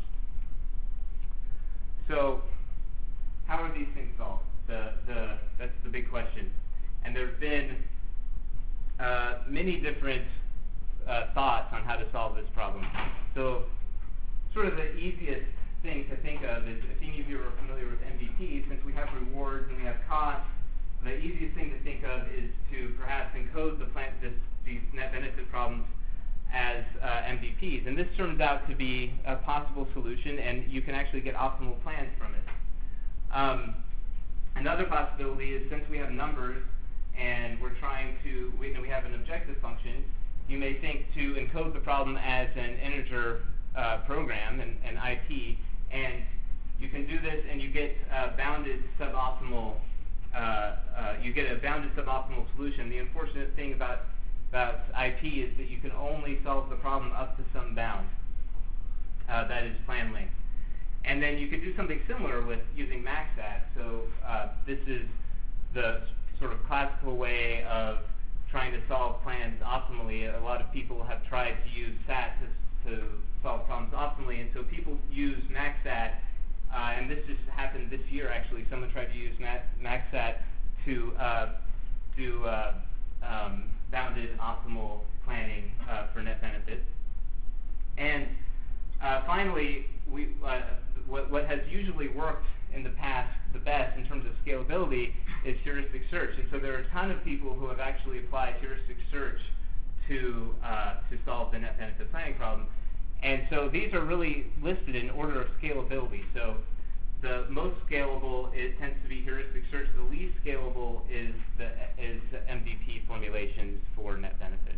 So how are these things solved? The, the, that's the big question. And there have been uh, many different uh, thoughts on how to solve this problem. So sort of the easiest thing to think of is, if any of you are familiar with M V Ps, since we have rewards and we have costs, the easiest thing to think of is to perhaps encode the plant, this, these net benefit problems as uh, M V Ps. And this turns out to be a possible solution, and you can actually get optimal plans from it. Um, another possibility is, since we have numbers and we're trying to, we, we have an objective function, you may think to encode the problem as an integer uh, program, an, an I P, and you can do this and you get uh, bounded suboptimal, uh, uh, you get a bounded suboptimal solution. The unfortunate thing about, about I P is that you can only solve the problem up to some bound, uh, that is plan length. And then you could do something similar with using MaxSat. So uh, this is the sort of classical way of trying to solve plans optimally. A lot of people have tried to use S A T to, to solve problems optimally, and so people use MaxSat, uh, and this just happened this year actually. Someone tried to use Ma- MaxSat to uh, do uh, um, bounded optimal planning uh, for net benefit. And uh, finally, we, uh, what, what has usually worked in the past the best in terms of scalability is heuristic search. And so there are a ton of people who have actually applied heuristic search to uh, to solve the net benefit planning problem. And so these are really listed in order of scalability. So the most scalable it tends to be heuristic search. The least scalable is the is the M V P formulations for net benefit.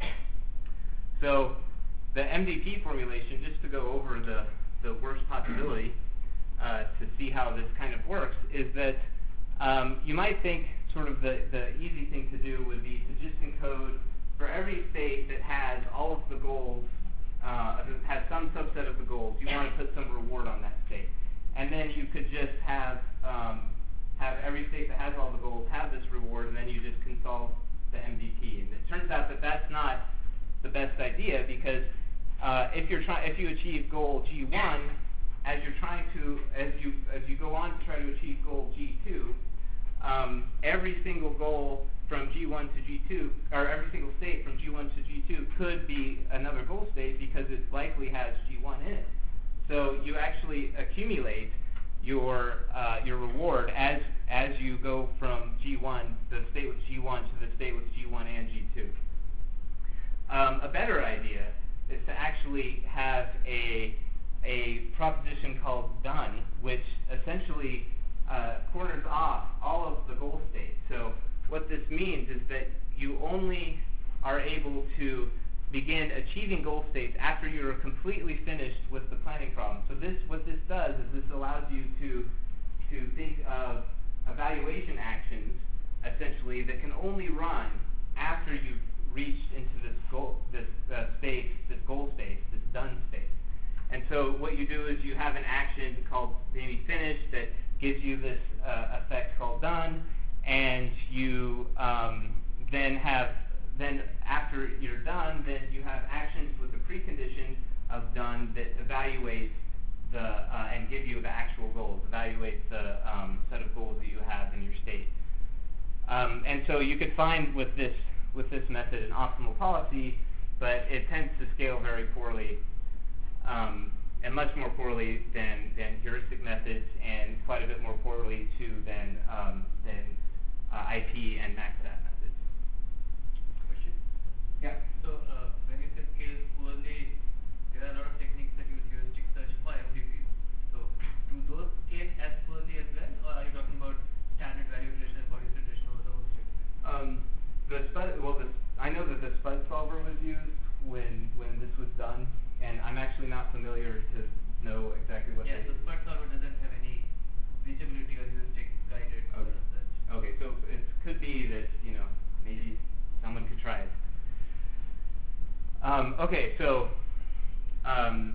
So the M V P formulation, just to go over the, the worst possibility uh, to see how this kind of works, is that um, you might think sort of the, the easy thing to do would be to just encode for every state that has all of the goals, uh, has some subset of the goals, you want to put some reward on that state. And then you could just have um, have every state that has all the goals have this reward, and then you just can solve the M V P. And it turns out that that's not the best idea, because uh, if you're trying, if you achieve goal G one, as you're trying to, as you as you go on to try to achieve goal G two, um, every single goal from G one to G two, or every single state from G one to G two could be another goal state, because it likely has G one in it. So you actually accumulate your uh, your reward as as you go from G one, the state with G one, to the state with G one and G two. Um, a better idea is to actually have a a proposition called done, which essentially uh, corners off all of the goal states. So what this means is that you only are able to begin achieving goal states after you're completely finished with the planning problem. So this, what this does is this allows you to to think of evaluation actions, essentially, that can only run after you've reached into this goal, this uh, space, this goal space, this done space. And so what you do is you have an action called maybe finished that gives you this uh, effect called done, and you um, then have, then after you're done, then you have actions with the precondition of done that evaluate the, uh, and give you the actual goals, evaluate the um, set of goals that you have in your state. Um, and so you could find with this, with this method an optimal policy, but it tends to scale very poorly, um, and much more poorly than, than heuristic methods, and quite a bit more poorly too than, um, than uh, I P and MaxSat methods. Question? Yeah. So uh, when you say scales poorly, there are a lot of techniques that use heuristic search for M D P. So do those scale as poorly as well, or are you talking about standard value iteration and body iteration over the whole space? Um, the spud, well, the, I know that the spud solver was used when when this was done, and I'm actually not familiar to know exactly what. Yeah, they so spud solver doesn't have any reachability or heuristic guided or Okay. such. Okay, so it could be that, you know, maybe someone could try it. Um, okay, so um,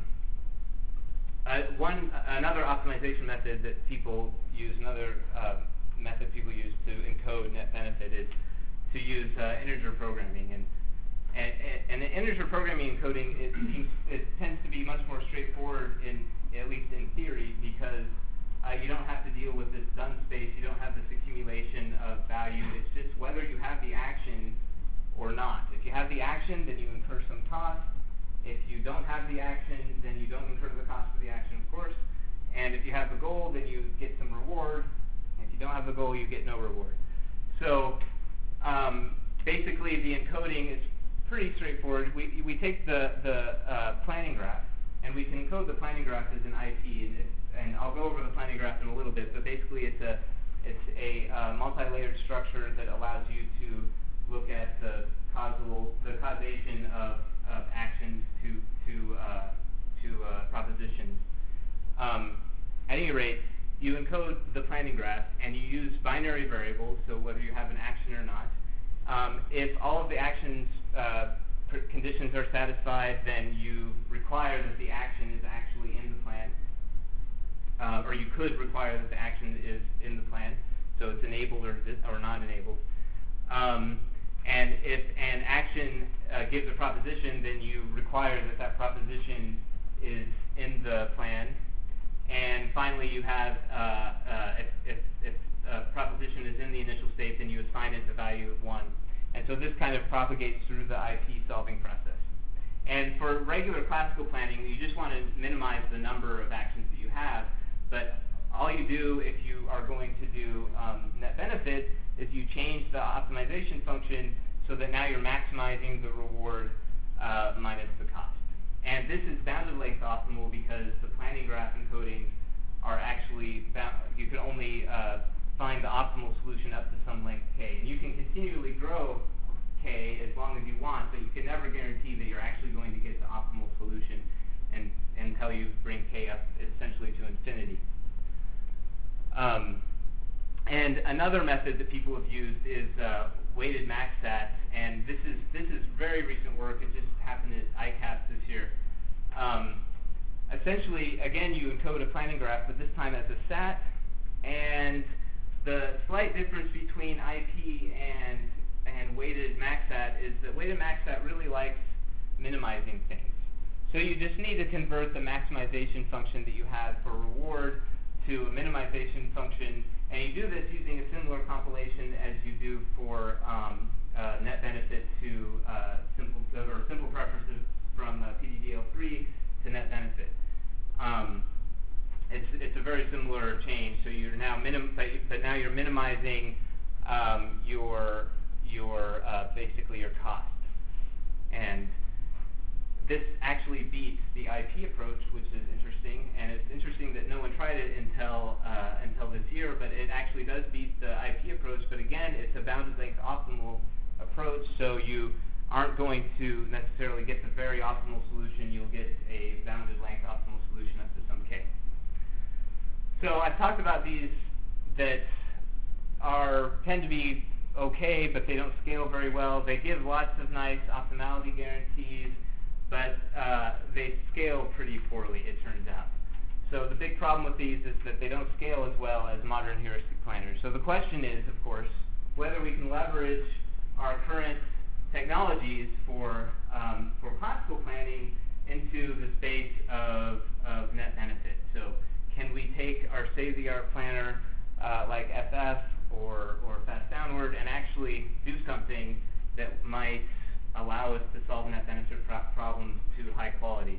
uh, one another optimization method that people use, another uh, method people use to encode net benefit is to use uh, integer programming, and and and the integer programming encoding it seems it tends to be much more straightforward in at least in theory, because uh, you don't have to deal with this done space, you don't have this accumulation of value. It's just whether you have the action or not. If you have the action, then you incur some cost. If you don't have the action, then you don't incur the cost of the action, of course. And if you have the goal, then you get some reward. If you don't have the goal, you get no reward. So um, basically, the encoding is pretty straightforward. We, we take the, the uh, planning graph, and we can encode the planning graph as an I P. And, it, and I'll go over the planning graph in a little bit, but basically it's a, it's a uh, multi-layered structure that allows you to look at the causal, the causation of, of actions to to uh, to uh, propositions. Um, at any rate, you encode the planning graph and you use binary variables, so whether you have an action or not. Um, if all of the actions uh, conditions are satisfied, then you require that the action is actually in the plan, uh, or you could require that the action is in the plan, so it's enabled or or not enabled. Um, And if an action uh, gives a proposition, then you require that that proposition is in the plan. And finally, you have, uh, uh, if, if, if a proposition is in the initial state, then you assign it the value of one. And so this kind of propagates through the I P solving process. And for regular classical planning, you just want to minimize the number of actions that you have. But all you do if you are going to do um, net benefit is you change the optimization function so that now you're maximizing the reward uh, minus the cost. And this is bounded length optimal because the planning graph encodings are actually, bound, you can only uh, find the optimal solution up to some length k. And you can continually grow k as long as you want, but you can never guarantee that you're actually going to get the optimal solution and, until you bring k up essentially to infinity. Um, And another method that people have used is uh, weighted MaxSat, and this is this is very recent work. It just happened at I CAPS this year. Um, essentially, again, you encode a planning graph, but this time as a sat. And the slight difference between I P and and weighted MaxSat is that weighted MaxSat really likes minimizing things. So you just need to convert the maximization function that you have for reward to a minimization function. And you do this using a similar compilation as you do for um, uh, net benefit to uh, simple or simple preferences from uh, P D D L three to net benefit. Um, it's it's a very similar change. So you're now minim, but, but now you're minimizing um, your your uh, basically your cost. And this actually beats the I P approach, which is interesting, and it's interesting that no one tried it until uh, until this year, but it actually does beat the I P approach, but again, it's a bounded length optimal approach, so you, aren't going to necessarily get the very optimal solution. You'll get a bounded length optimal solution up to some k. So I've talked about these that are tend to be okay, but they don't scale very well. They give lots of nice optimality guarantees, but uh, they scale pretty poorly, it turns out. So the big problem with these is that they don't scale as well as modern heuristic planners. So the question is, of course, whether we can leverage our current technologies for um, for classical planning into the space of, of net benefit. So can we take our state-of-the-art planner uh, like F F or, or Fast Downward and actually do something that might allow us to solve net benefit pro- problems to high quality?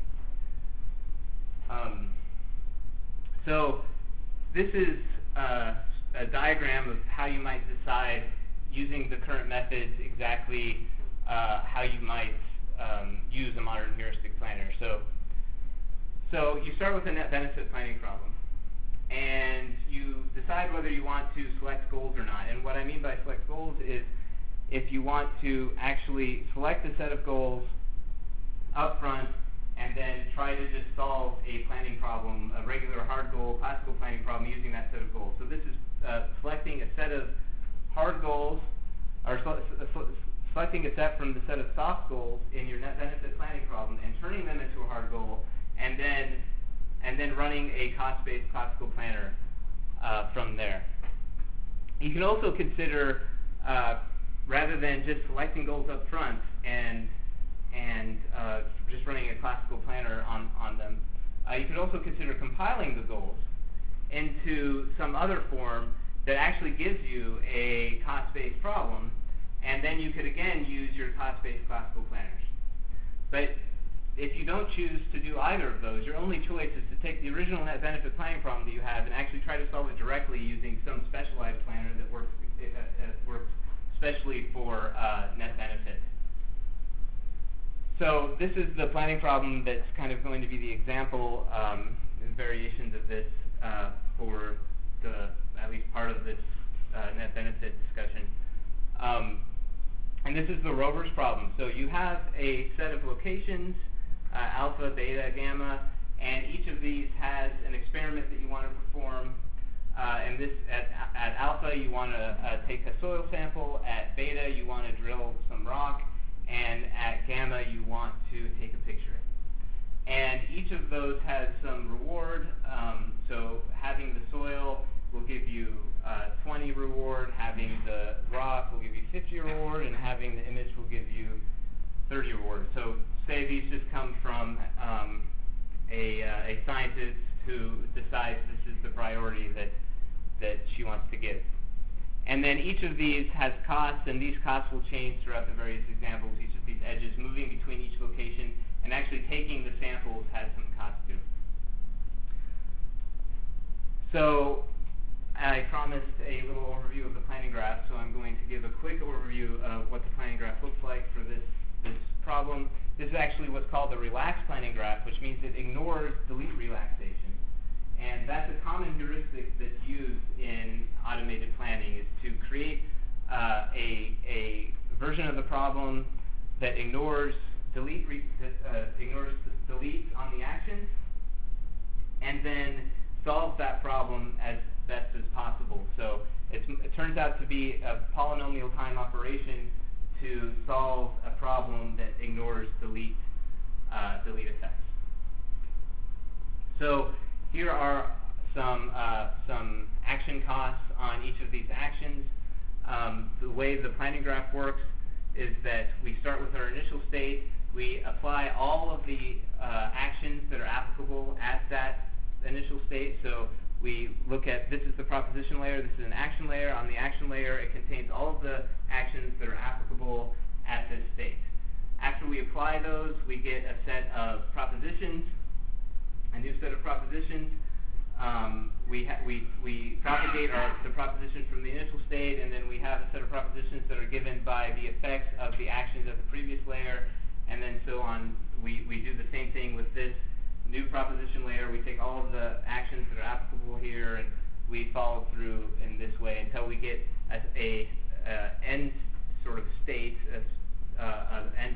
Um, so this is uh, a diagram of how you might decide, using the current methods, exactly uh, how you might um, use a modern heuristic planner. So, so you start with a net benefit planning problem, and you decide whether you want to select goals or not. And what I mean by select goals is if you want to actually select a set of goals up front and then try to just solve a planning problem, a regular hard goal, classical planning problem using that set of goals. So this is uh, selecting a set of hard goals, or sele- sele- selecting a set from the set of soft goals in your net benefit planning problem and turning them into a hard goal, and then and then running a cost-based classical planner uh, from there. You can also consider, uh, rather than just selecting goals up front and and uh, just running a classical planner on, on them, uh, you could also consider compiling the goals into some other form that actually gives you a cost-based problem, and then you could again use your cost-based classical planners. But if you don't choose to do either of those, your only choice is to take the original net benefit planning problem that you have and actually try to solve it directly using some specialized planner that works, uh, uh, works especially for uh, net benefit. So this is the planning problem that's kind of going to be the example, um, variations of this uh, for the, at least part of this uh, net benefit discussion. Um, and this is the rover's problem. So you have a set of locations, uh, alpha, beta, gamma, and each of these has an experiment that you want to perform. Uh, and this at, at alpha, you want to uh, take a soil sample. At beta, you want to drill some rock. And at gamma, you want to take a picture. And each of those has some reward. Um, so having the soil will give you uh, twenty reward, having the rock will give you fifty reward, and having the image will give you thirty reward. So say these just come from um, a, uh, a scientist who decides this is the priority that, that she wants to give. And then each of these has costs, and these costs will change throughout the various examples. Each of these edges moving between each location, and actually taking the samples has some cost too. So I promised a little overview of the planning graph, so I'm going to give a quick overview of what the planning graph looks like for this, this problem. This is actually what's called the relaxed planning graph, which means it ignores delete relaxation. And that's a common heuristic that's used in automated planning, is to create uh, a, a version of the problem that ignores delete, re, uh, ignores delete on the actions, and then solves that problem as best as possible. So it's, it turns out to be a polynomial time operation to solve a problem that ignores delete, uh, delete effects. So here are some uh, some action costs on each of these actions. Um, the way the planning graph works is that we start with our initial state. We apply all of the uh, actions that are applicable at that initial state. So we look at, this is the proposition layer, this is an action layer. On the action layer, it contains all of the actions that are applicable at this state. After we apply those, we get a set of propositions, a new set of propositions. Um, we, ha- we, we propagate our, the proposition from the initial state, and then we have a set of propositions that are given by the effects of the actions at the previous layer, and then so on. We, we do the same thing with this new proposition layer. We take all of the actions that are applicable here, and we follow through in this way until we get a, a uh, end sort of state, a, uh, an end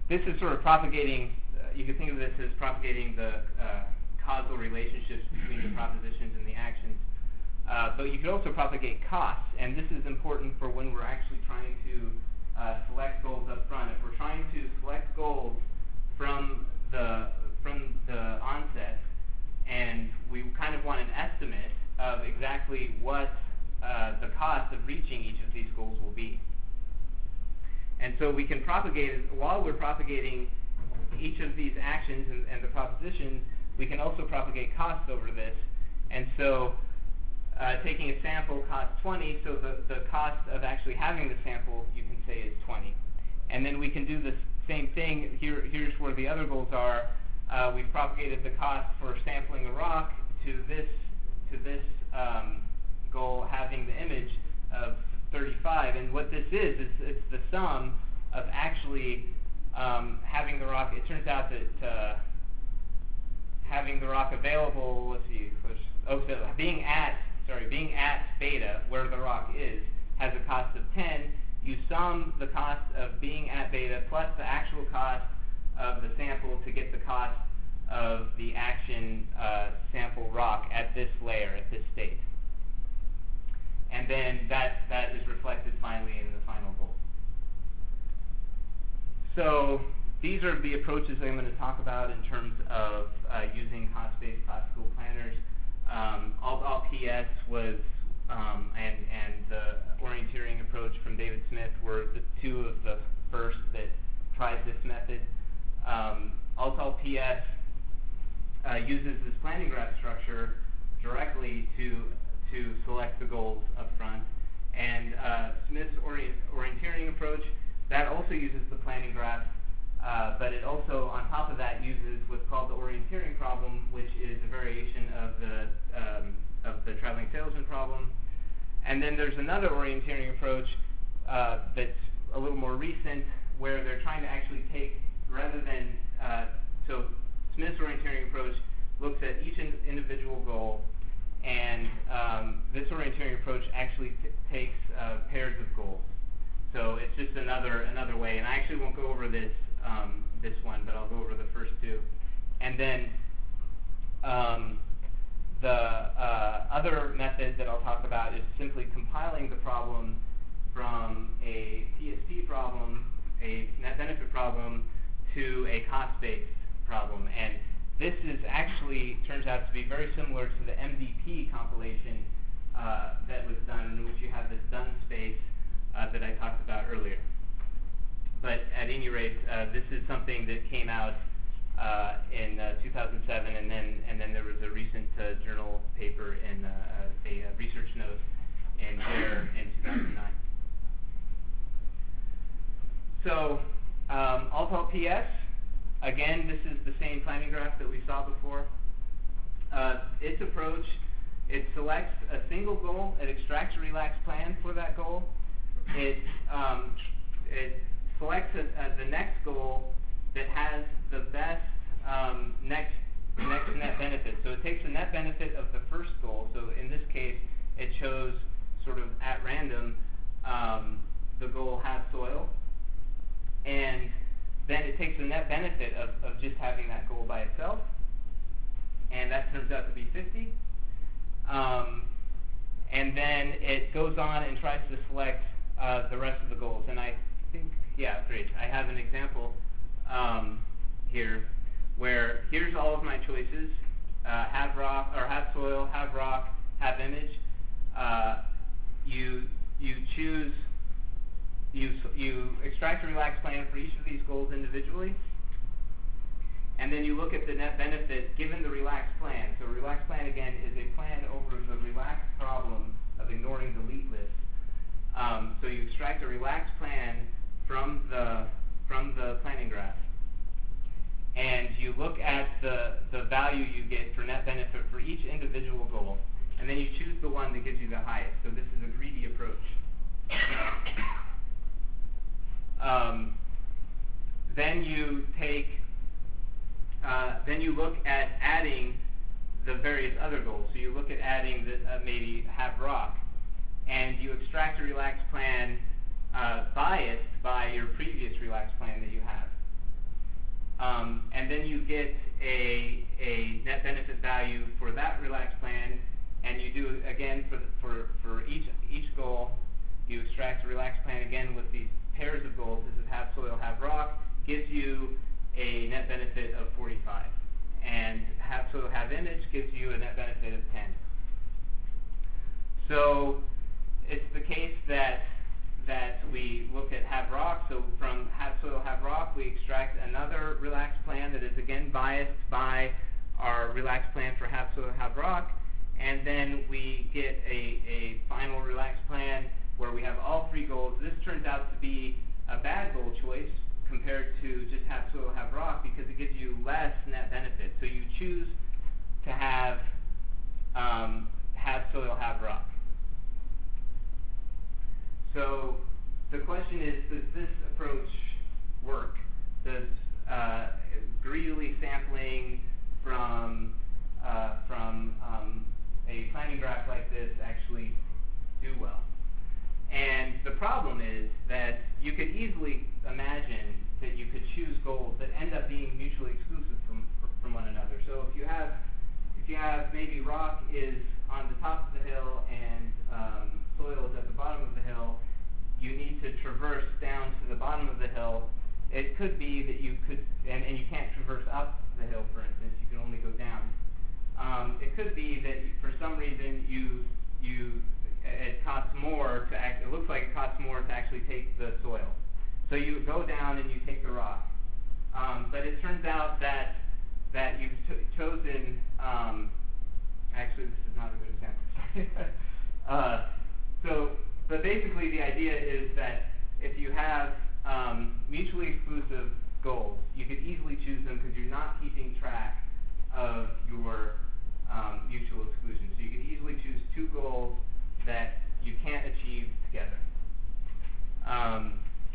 this is sort of propagating, uh, you can think of this as propagating the uh, causal relationships between the propositions and the actions. Uh, but you could also propagate costs, and this is important for when we're actually trying to uh, select goals up front. If we're trying to select goals from the from the onset, and we kind of want an estimate of exactly what uh, the cost of reaching each of these goals will be. And so we can propagate, while we're propagating each of these actions and, and the propositions, we can also propagate costs over this. And so uh, taking a sample costs twenty, so the, the cost of actually having the sample, you can say, is twenty. And then we can do the same thing. Here, here's where the other goals are. Uh, we've propagated the cost for sampling a rock to this, to this um, goal, having the image of thirty-five. And what this is, is it's the sum of actually um, having the rock. It turns out that uh, having the rock available, let's see, oh, so being at, sorry, being at beta, where the rock is, has a cost of ten. You sum the cost of being at beta plus the actual cost of the sample to get the cost of the action uh, sample rock at this layer, at this state. And then that, that is reflected finally in the final goal. So these are the approaches I'm going to talk about in terms of uh, using cost-based classical planners. Um, Alt Alt P S was, um, and, and the orienteering approach from David Smith were the two of the first that tried this method. Um, Alt Alt P S uh, uses this planning graph structure directly to to select the goals up front. And uh, Smith's orient, orienteering approach, that also uses the planning graph, uh, but it also, on top of that, uses what's called the orienteering problem, which is a variation of the, um, of the traveling salesman problem. And then there's another orienteering approach uh, that's a little more recent, where they're trying to actually take, rather than, uh, so Smith's orienteering approach looks at each in individual goal, and um, this orienteering approach actually t takes uh, pairs of goals. So it's just another another way, and I actually won't go over this um, this one, but I'll go over the first two. And then um, the uh, other method that I'll talk about is simply compiling the problem from a P S P problem, a net benefit problem, to a cost-based problem. And this is actually, turns out to be very similar to the M D P compilation uh, that was done, in which you have this done space uh, that I talked about earlier. But at any rate, uh, this is something that came out uh, in uh, two thousand seven, and then and then there was a recent uh, journal paper in uh, a, a research note in there in two thousand nine. So um, Alt Alt P S. Again, this is the same planning graph that we saw before. Uh, its approach, it selects a single goal, it extracts a relaxed plan for that goal, it, um, it selects a, a, the next goal that has the best um, next, next net benefit. So it takes the net benefit of the first goal, so in this case it chose sort of at random um, the goal have soil, and then it takes the net benefit of, of just having that goal by itself, and that turns out to be fifty. Um, and then it goes on and tries to select uh, the rest of the goals. And I think, yeah, great. I have an example um, here where here's all of my choices: uh, have rock or have soil, have rock, have image. Uh, you you choose. You, you extract a relaxed plan for each of these goals individually, and then you look at the net benefit given the relaxed plan. So a relaxed plan, again, is a plan over the relaxed problem of ignoring delete lists. Um, so you extract a relaxed plan from the, from the planning graph, and you look at the, the value you get for net benefit for each individual goal, and then you choose the one that gives you the highest. So this is a greedy approach. Um, then you take, uh, then you look at adding the various other goals. So you look at adding the, uh, maybe have rock, and you extract a relaxed plan uh, biased by your previous relaxed plan that you have. Um, and then you get a, a net benefit value for that relaxed plan, and you do again for the, for for each each goal, you extract a relaxed plan again with these pairs of goals. This is have soil, have rock, gives you a net benefit of forty-five, and have soil, have image gives you a net benefit of ten. So it's the case that that we look at have rock. So from have soil, have rock, we extract another relaxed plan that is again biased by our relaxed plan for have soil, have rock, and then we get a, a final relaxed plan where we have all three goals. This turns out to be a bad goal choice compared to just have soil, have rock, because it gives you less net benefit. So you choose to have um, have soil, have rock. So the question is, does this approach work? Does uh, greedily sampling from uh, from um, a planning graph like this actually do well? And the problem is that you could easily imagine that you could choose goals that end up being mutually exclusive from from one another. So if you have if you have maybe rock is on the top of the hill and um, soil is at the bottom of the hill, you need to traverse down to the bottom of the hill. It could be that you could, and, and you can't traverse up the hill, for instance. You can only go down. Um, it could be that for some reason you you it costs more to act. It looks like it costs more to actually take the soil. So you go down and you take the rock. Um, but it turns out that that you've t- chosen. Um, actually, this is not a good example. uh, so. But basically the idea is that if you have um, mutually exclusive goals, you could easily choose them because you're not keeping track of your um, mutual exclusion. So you could easily choose two goals that you can't achieve together. Um,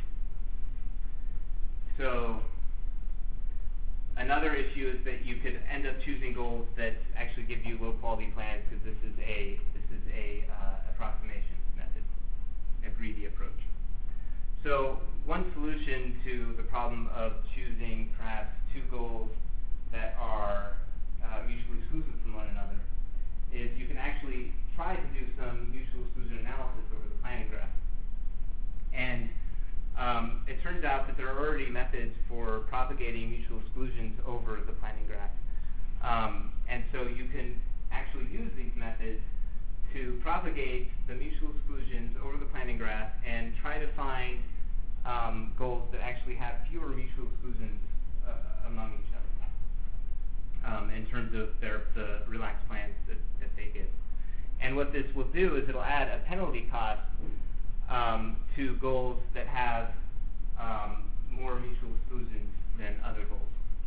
so another issue is that you could end up choosing goals that actually give you low quality plans because this is a this is a uh, approximation method. A greedy approach. So one solution to the problem of choosing perhaps two goals that are uh, mutually exclusive from one another is you can actually try to do some mutual exclusion analysis over the planning graph. And um, it turns out that there are already methods for propagating mutual exclusions over the planning graph. Um, and so you can actually use these methods to propagate the mutual exclusions over the planning graph and try to find um, goals that actually have fewer mutual exclusions uh, among each other um, in terms of their the relaxed plans that, that they give. And what this will do is it'll add a penalty cost um, to goals that have um, more mutual exclusions than other goals.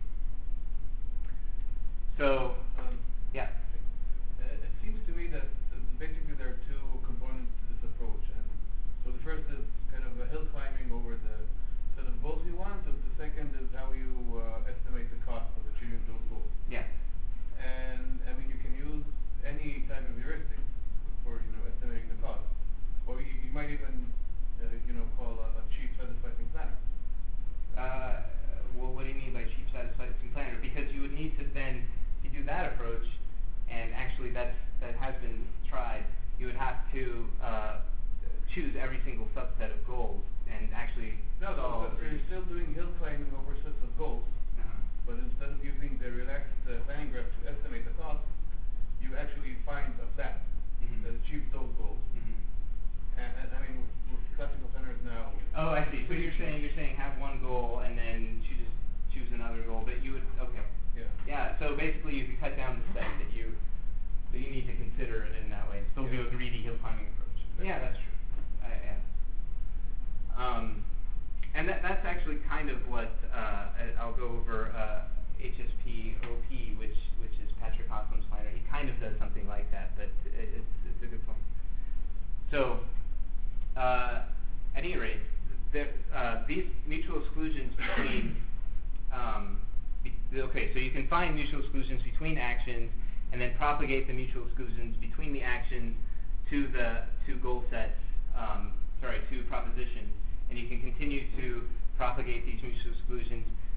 So, um, yeah. It seems to me that basically there are two components to this approach, and so the first is kind of a hill climbing over the set of goals you want, and the second is how you uh, estimate the cost of achieving those goals. Yeah. And I mean, you can use any type of heuristic for you know estimating the cost, or you, you might even uh, you know call a, a cheap satisficing planner. Uh, well, what do you mean by cheap satisficing planner? Because you would need to then, if you do that approach, and actually that's that has been tried, you would have to uh, choose every single subset of goals and actually no, solve. So, so you're still doing hill climbing over sets of goals, uh-huh. but instead of using the relaxed uh, planning graph to estimate the cost, you actually find a plan mm-hmm. that achieves those goals. Mm-hmm. And, and I mean, with, with classical planners now. Oh, I see. So you're saying you're saying have one goal and then choose choose another goal, but you would okay. Yeah. Yeah. So basically, you could cut down the set that you. So you need to consider it in that way. Still yeah. do a greedy hill climbing approach. That's yeah, that's true. I, yeah. Um, and that, that's actually kind of what uh, I'll go over uh, H S P O P, which which is Patrick Hoslam's planner. He kind of does something like that, but it, it's it's a good point. So, uh, at any rate, there, uh, these mutual exclusions between um, be, okay, so you can find mutual exclusions between actions and then propagate the mutual exclusions between the actions to the two goal sets, um, sorry, to propositions. And you can continue to propagate these mutual exclusions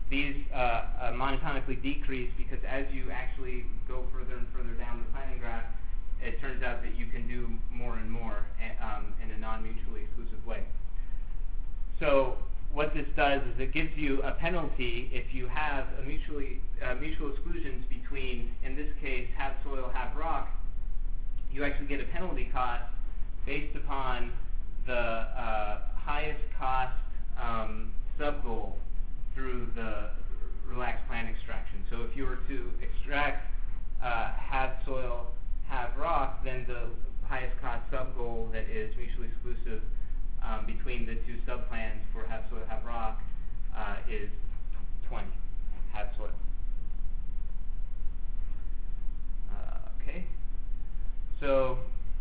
these uh, uh, monotonically decrease because as you actually go further and further down the planning graph, it turns out that you can do more and more um, in a non-mutually exclusive way. So what this does is it gives you a penalty if you have a mutually uh, mutual exclusions between, in this case, have soil, have rock. You actually get a penalty cost based upon the uh, highest cost um, sub-goal through the relaxed plan extraction. So if you were to extract uh, have soil, have rock, then the highest cost sub-goal that is mutually exclusive um, between the two sub-plans for have soil, have rock uh, is twenty, have soil. Uh, okay. So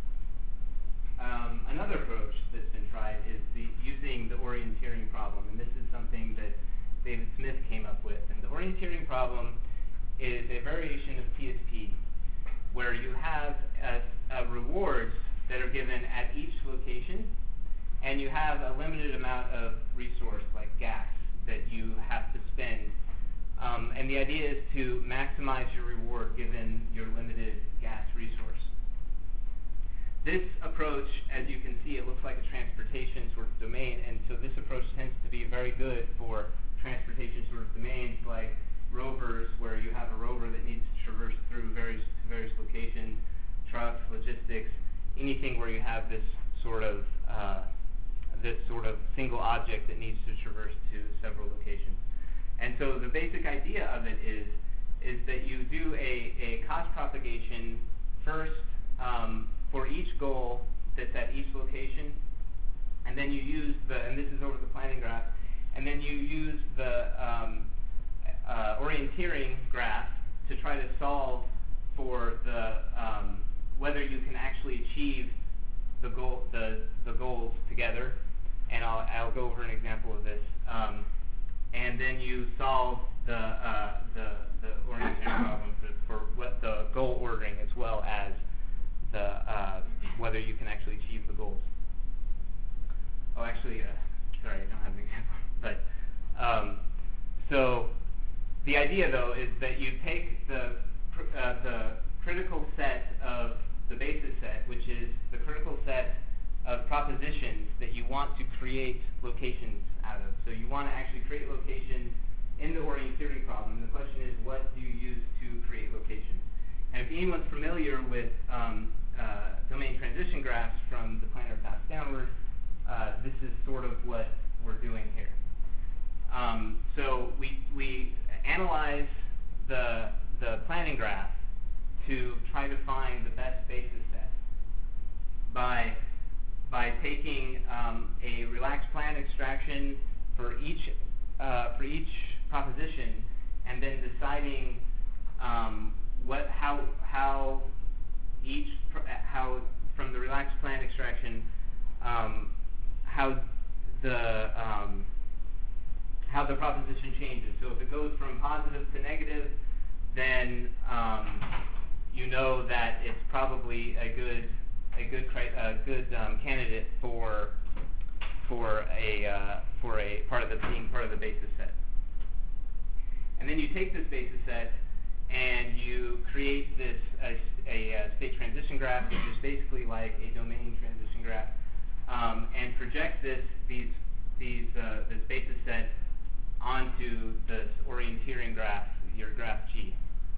um, another approach that's been tried is the using the orienteering problem, and this is something that David Smith came up with. And the orienteering problem is a variation of T S P, where you have a, a rewards that are given at each location, and you have a limited amount of resource like gas that you have to spend. Um, and the idea is to maximize your reward given your limited gas resource. This approach, as you can see, it looks like a transportation sort of domain, and so this approach tends to be very good for transportation sort of domains like rovers, where you have a rover that needs to traverse through various various locations, trucks, logistics, anything where you have this sort of uh, this sort of single object that needs to traverse to several locations. And so the basic idea of it is is that you do a, a cost propagation first um, for each goal that's at each location, and then you use the, and this is over the planning graph, and then you use the um, uh, orienteering graph to try to solve for the um, whether you can actually achieve the goal the the goals together, and I'll I'll go over an example of this, um, and then you solve the uh, the the orienteering problem for, for what the goal ordering as well as the uh, whether you can actually achieve the goals. Oh, actually, uh, sorry, I don't have an example, but um, so the idea though is that you take the pr- uh, the critical set of the basis set, which is the critical set of propositions that you want to create locations out of. So you want to actually create locations in the orienteering problem. And the question is, what do you use to create locations? And if anyone's familiar with um, uh, domain transition graphs from the planar path downward, uh, this is sort of what we're doing here. Um, so we we analyze the the planning graph to try to find the best basis set by by taking um, a relaxed plan extraction for each uh, for each proposition, and then deciding um, what how how each pr- how from the relaxed plan extraction um, how the um, how the proposition changes. So if it goes from positive to negative, then um, you know that it's probably a good a good a good um, candidate for for a uh, for a part of the being part of the basis set. And then you take this basis set and you create this a, a, a state transition graph, which is basically like a domain transition graph, um, and project this these these uh, this basis set onto this orienteering graph, your graph G.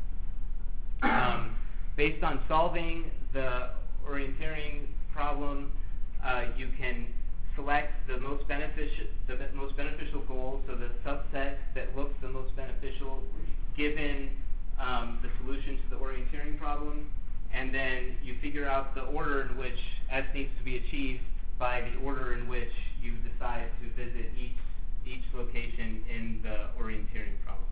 Um, based on solving the orienteering problem, uh, you can select the most beneficial the be- most beneficial goal, so the subset that looks the most beneficial given um, the solution to the orienteering problem, and then you figure out the order in which S needs to be achieved by the order in which you decide to visit each each location in the orienteering problem.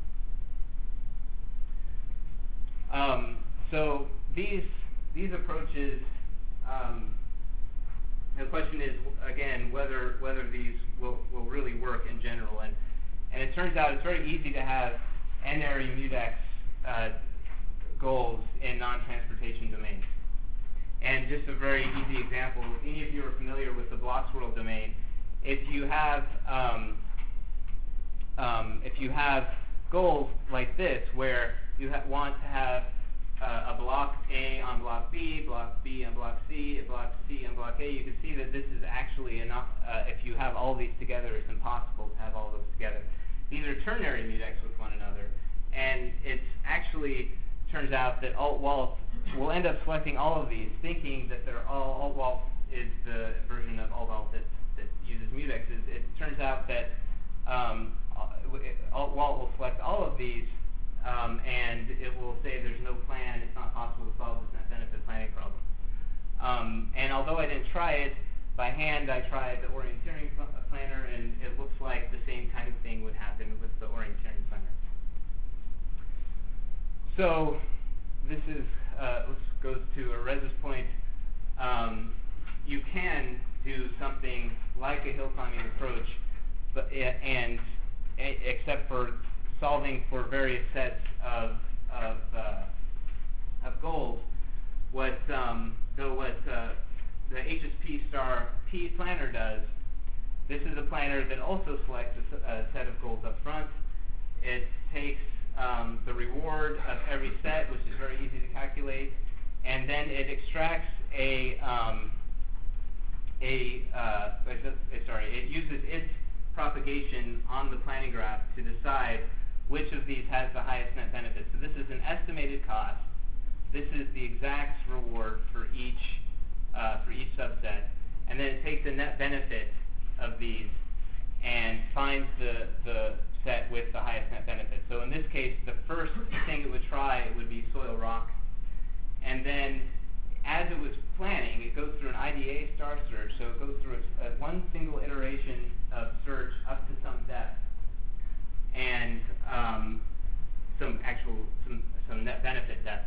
Um, so these these approaches, um, the question is again whether whether these will, will really work in general, and and it turns out it's very easy to have n-ary mutex uh, goals in non-transportation domains. And just a very easy example, if any of you are familiar with the block swirl domain, if you have um, um, if you have goals like this, where you ha- want to have uh, a block A on block B, block B on block C, block C on block A, you can see that this is actually enough. Uh, if you have all these together, it's impossible to have all those together. These are ternary mutex with one another, and it actually turns out that alt-waltz will end up selecting all of these, thinking that they're all alt-waltz is the version of alt-waltz that, that uses mutexes. It turns out that um, alt-waltz will select all of these, um, and it will say there's no plan, it's not possible to solve this net benefit planning problem. Um, and although I didn't try it by hand, I tried the orienteering pl- planner, and it looks like the same kind of thing would happen with the orienteering planner. So this is uh, this goes to Erez's point. Um, you can do something like a hill climbing approach, but and a, except for solving for various sets of of, uh, of goals. What um, though what uh, the H S P star P planner does, this is a planner that also selects a, a set of goals up front. It takes um, the reward of every set, which is very easy to calculate, and then it extracts a um, a uh, sorry, it uses its propagation on the planning graph to decide which of these has the highest net benefit. So this is an estimated cost. This is the exact reward for each uh, for each subset, and then it takes the net benefit of these and finds the the set with the highest net benefit. So in this case, the first thing it would try would be soil rock, and then as it was planning, it goes through an I D A star search. So it goes through a, a one single iteration of search up to some depth, and um, some actual some some net benefit depth.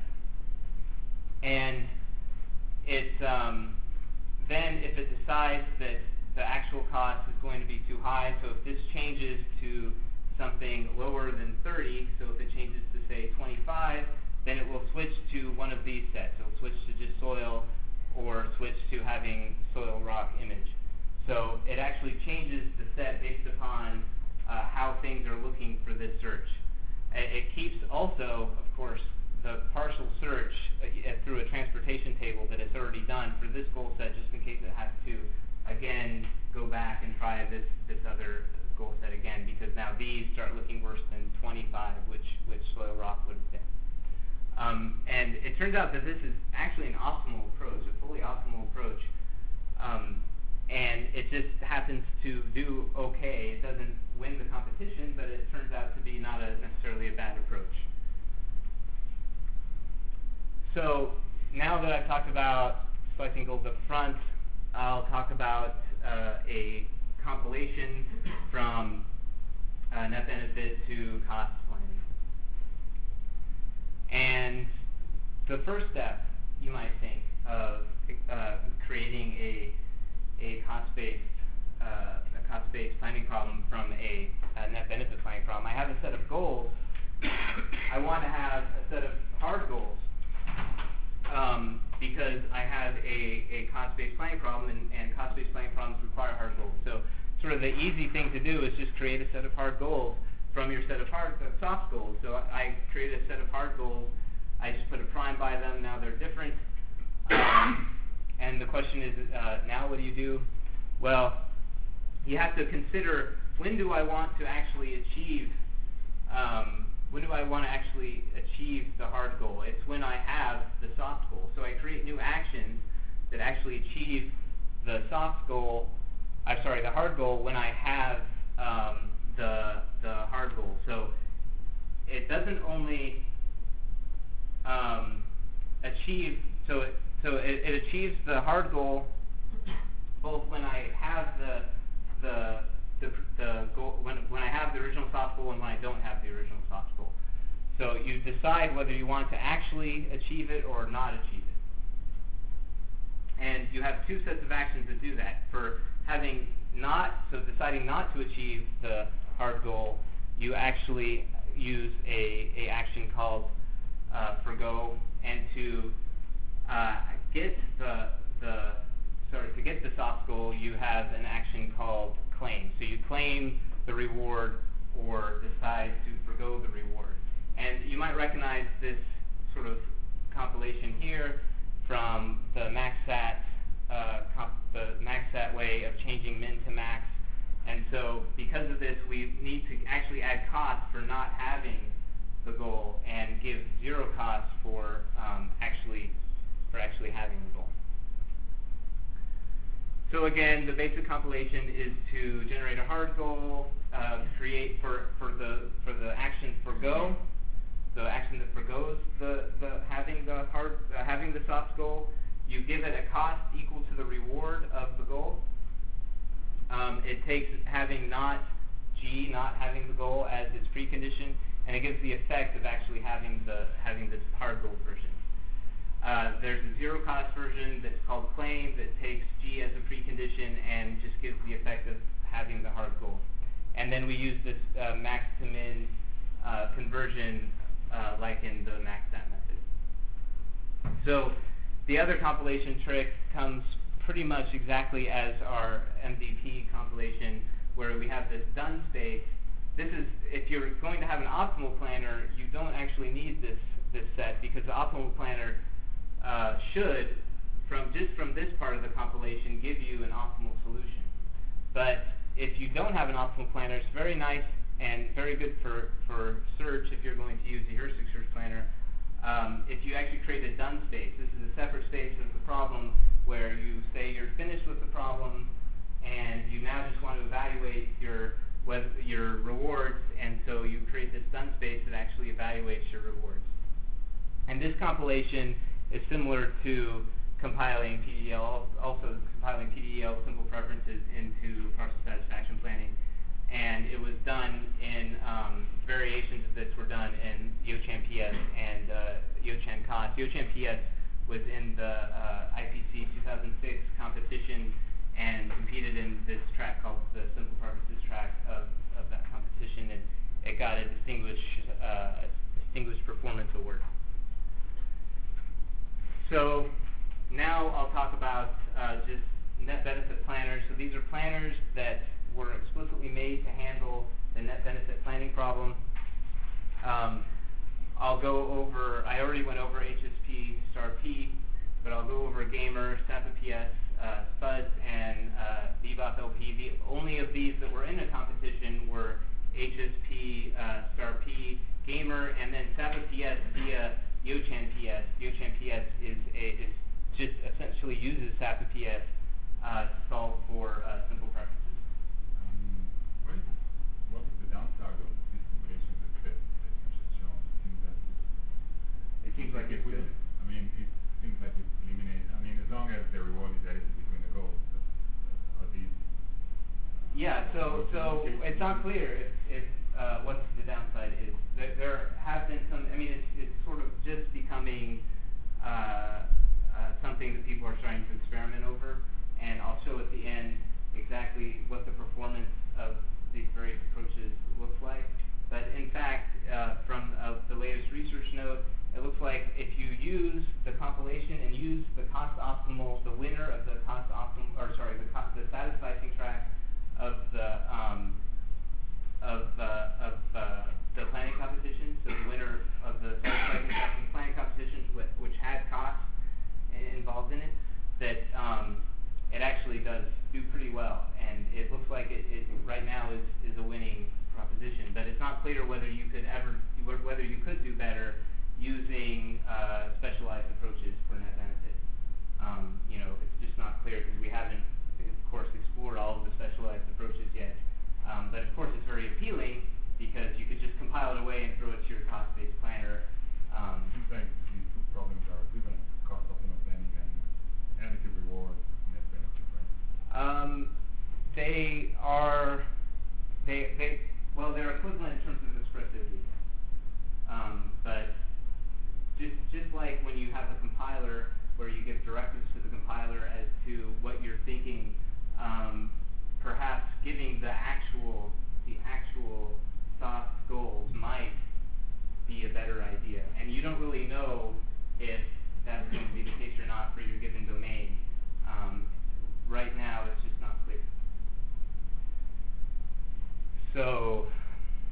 And it um, then, if it decides that the actual cost is going to be too high, so if this changes to something lower than thirty, so if it changes to say twenty-five, then it will switch to one of these sets. It will switch to just soil, or switch to having soil rock image. So it actually changes the set based upon uh, how things are looking for this search. It, it keeps also, of course, the partial search uh, through a transportation table that it's already done for this goal set, just in case it has to again go back and try this this other goal set again, because now these start looking worse than twenty-five, which which soil rock would have been. Um, and it turns out that this is actually an optimal approach, a fully optimal approach, um, and it just happens to do okay. It doesn't win the competition, but it turns out to be not a necessarily a bad approach. So now that I've talked about selecting goals up front, I'll talk about uh, a compilation from uh, net benefit to cost planning. And the first step, you might think, of uh, creating a a cost-based uh, a cost-based planning problem from a, a net benefit planning problem. I have a set of goals. I want to have a set of hard goals. Um, because I have a, a cost-based planning problem, and, and cost-based planning problems require hard goals. So sort of the easy thing to do is just create a set of hard goals from your set of hard uh, soft goals. So I, I created a set of hard goals. I just put a prime by them. Now they're different. Um, and the question is, uh, now what do you do? Well, you have to consider, when do I want to actually achieve um, when do I want to actually achieve the hard goal? It's when I have the soft goal. So I create new actions that actually achieve the soft goal, I'm sorry, the hard goal when I have um, the, the hard goal. So it doesn't only um, achieve, so it, so it, it achieves the hard goal both when I have the, the The, the goal, when, when I have the original soft goal and when I don't have the original soft goal. So you decide whether you want to actually achieve it or not achieve it. And you have two sets of actions that do that. For having not, so deciding not to achieve the hard goal, you actually use a, a action called uh, forgo, and to uh, get the, the, sorry, to get the soft goal, you have an action called claim. So you claim the reward or decides to forgo the reward. And you might recognize this sort of compilation here from the maxsat, uh, comp the maxsat way of changing min to max. And so because of this, we need to actually add cost for not having the goal and give zero cost for um, actually for actually having the goal. So again, the basic compilation is to generate a hard goal, uh, create for, for the for the action forgo, the action that forgoes the, the having the hard uh, having the soft goal. You give it a cost equal to the reward of the goal. Um, it takes having not G, not having the goal as its precondition, and it gives the effect of actually having the having this hard goal version. Uh, there's a zero cost version that's called claim that takes G as a precondition and just gives the effect of having the hard goal. And then we use this uh, max to min uh, conversion uh, like in the maxsat method. So the other compilation trick comes pretty much exactly as our M D P compilation, where we have this done space. This is, if you're going to have an optimal planner, you don't actually need this this set, because the optimal planner uh, should, from just from this part of the compilation, give you an optimal solution. But if you don't have an optimal planner, it's very nice and very good for, for search if you're going to use a heuristic search planner. Um, if you actually create a done space, this is a separate space of the problem where you say you're finished with the problem and you now just want to evaluate your whether, your rewards, and so you create this done space that actually evaluates your rewards. And this compilation is similar to compiling P D L, also compiling P D L simple preferences into partial satisfaction planning. And it was done in, um, variations of this were done in Yo-Chan P S and uh, Yo-Chan C O S. Yo-Chan P S was in the uh, I P C two thousand six competition and competed in this track called the Simple Preferences track of, of that competition, and it got a distinguished, uh, distinguished performance award. So now I'll talk about uh, just net benefit planners. So these are planners that were explicitly made to handle the net benefit planning problem. Um, I'll go over, I already went over H S P star P, but I'll go over Gamer, SAPA P S, uh, Spuds, and uh, Bebop L P. The only of these that were in a competition were H S P uh, star P, Gamer, and then SAPA P S via Yo-Chan P S. Yo-Chan P S is, a, is just essentially uses SAPA P S uh, to solve for uh, simple preferences. Um, what, is, what is the downside of this combination that, that, that you just shown? It seems that It seems like it's good. I mean, it seems like it eliminates, I mean, as long as the reward is edited between the goals, but uh, are these... Uh, Yeah, so so it's not clear if, if uh, what the downside is. There, there have been some, I mean, it's, it's sort of just becoming uh, uh, something that people are starting to experiment over, and I'll show at the end exactly what the performance of these various approaches looks like. But in fact, uh, from uh, the latest research note, it looks like if you use the compilation and use the cost optimal, the winner of the cost optimal, or sorry, the, co the satisficing track of the um, of uh, of uh, the planning competition, so the winner of the satisficing track of the planning competition, which, which had costs involved in it, that um, it actually does do pretty well, and it looks like it, it right now is is a winning proposition. But it's not clear whether you could ever whether you could do better using uh, specialized approaches for net benefit. Um, you know, it's just not clear because we haven't, of course, explored all of the specialized approaches yet. Um, but of course, it's very appealing because you could just compile it away and throw it to your cost-based planner. Um, It seems like these two problems are equivalent, cost optimal planning and additive reward net benefit, right? um, they are, they, they, well, they're equivalent in terms of expressivity. Um, but Just, just like when you have a compiler where you give directives to the compiler as to what you're thinking, um, perhaps giving the actual the actual soft goals might be a better idea. And you don't really know if that's going to be the case or not for your given domain. Um, right now, it's just not clear. So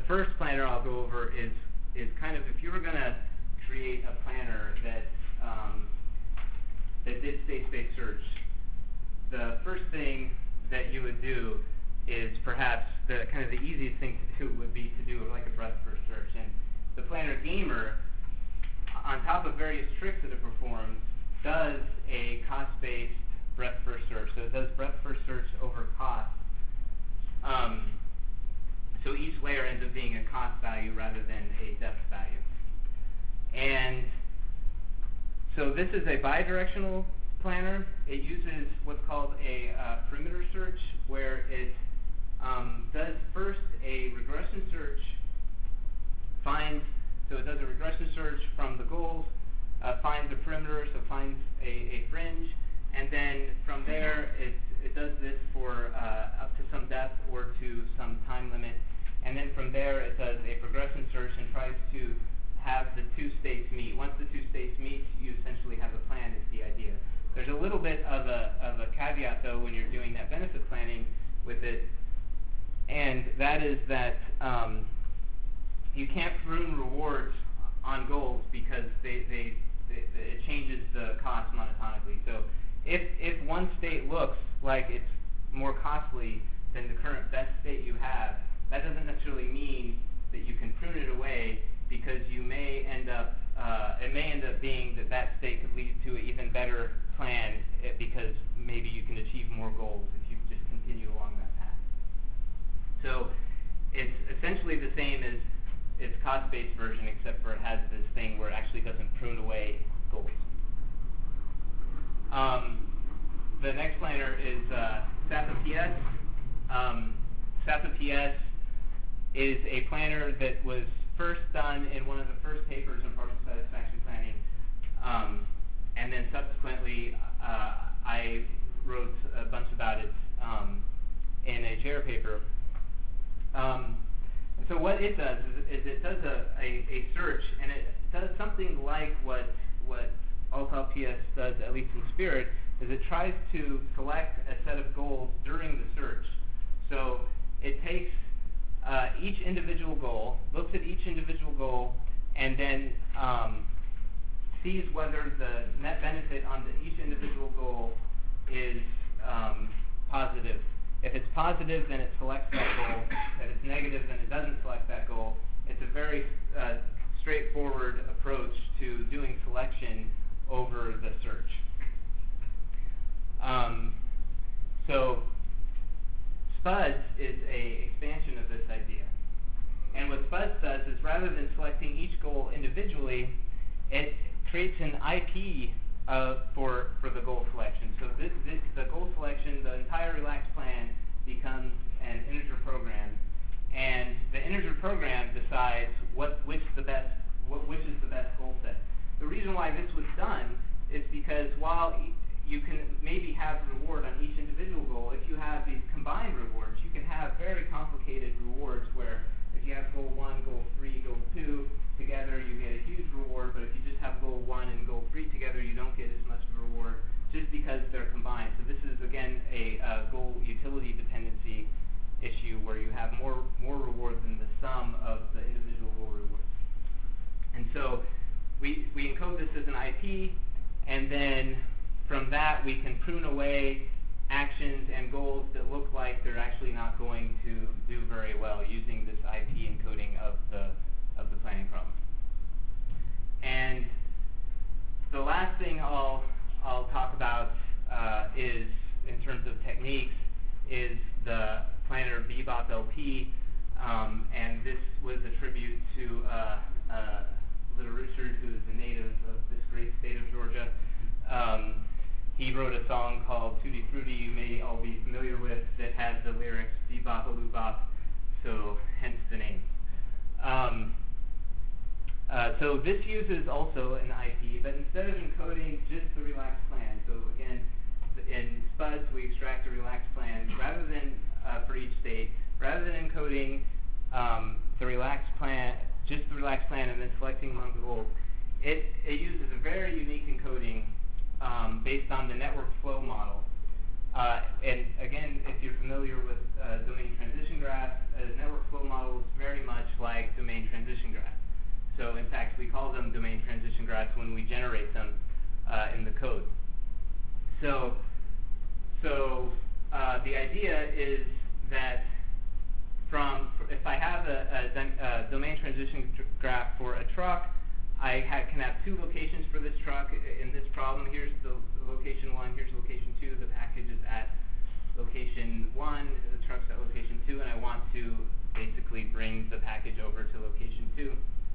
first planner I'll go over is is kind of if you were going to create a planner that um, that did state-space search, the first thing that you would do is perhaps the kind of the easiest thing to do would be to do like a breadth-first search. And the Planner Gamer, on top of various tricks that it performs, does a cost-based breadth-first search. So it does breadth-first search over cost. Um, so each layer ends up being a cost value rather than a depth value. And so this is a bidirectional planner. It uses what's called a uh, perimeter search, where it um, does first a regression search, finds, so it does a regression search from the goals, uh, finds a perimeter, so finds a, a fringe, and then from there it, it does this for uh, up to some depth or to some time limit, and then from there it does a progression search and tries to have the two states meet. Once the two states meet, you essentially have a plan, is the idea. There's a little bit of a, of a caveat, though, when you're doing that benefit planning with it, and that is that um, you can't prune rewards on goals because they, they, they, it changes the cost monotonically. So if, if one state looks like it's more costly than the current best state you have, that doesn't necessarily mean that you can prune it away, because you may end up, uh, it may end up being that that state could lead to an even better plan, it, because maybe you can achieve more goals if you just continue along that path. So it's essentially the same as its cost-based version, except for it has this thing where it actually doesn't prune away goals. Um, the next planner is uh, SAPA P S. Um, SAPA P S is a planner that was first done in one of the first papers on partial satisfaction planning, um, and then subsequently uh, I wrote a bunch about it um, in a J A R paper. Um, so what it does is, is it does a, a, a search, and it does something like what what Alt-Al P S does, at least in spirit, is it tries to select a set of goals during the search. So it takes Uh, each individual goal, looks at each individual goal, and then um, sees whether the net benefit on the, each individual goal is um, positive. If it's positive, then it selects that goal. If it's negative, then it doesn't select that goal. It's a very uh, straightforward approach to doing selection over the search. Um, so Spuds is a expansion of this idea. And what Spuds does is, rather than selecting each goal individually, it creates an I P uh, for, for the goal selection. So this, this, the goal selection, the entire relaxed plan becomes an integer program. And the integer program decides what, which, the best, what, which is the best goal set. The reason why this was done is because while e you can maybe have reward on each individual goal, if you have these combined rewards, you can have very complicated rewards where if you have goal one, goal three, goal two together, you get a huge reward, but if you just have goal one and goal three together, you don't get as much of a reward just because they're combined. So this is, again, a uh, goal utility dependency issue where you have more, more reward than the sum of the individual goal rewards. And so we, we encode this as an I P, and then from that, we can prune away actions and goals that look like they're actually not going to do very well using this I P encoding of the of the planning problem. And the last thing I'll I'll talk about uh, is, in terms of techniques, is the planner Bebop L P, um, and this was a tribute to uh, uh, Little Richard, who is a native of this great state of Georgia. Um, He wrote a song called Tutti Frutti, you may all be familiar with, that has the lyrics Bebop-a-loo bop, so hence the name. Um, uh, so this uses also an I P, but instead of encoding just the relaxed plan, so again, in Spuds we extract a relaxed plan, rather than, uh, for each state, rather than encoding um, the relaxed plan, just the relaxed plan and then selecting among the goals, it, it uses a very unique encoding Um, based on the network flow model. Uh, and again, if you're familiar with uh, domain transition graphs, a network flow model is very much graphs when we generate them uh, in the code. So, so uh, the idea is that from if I have a, a, a domain transition graph for a truck, I ha can have two locations for this truck. In this problem, here's the location one, here's location two. The package is at location one, the truck's at location two, and I want to basically bring the package over to location two.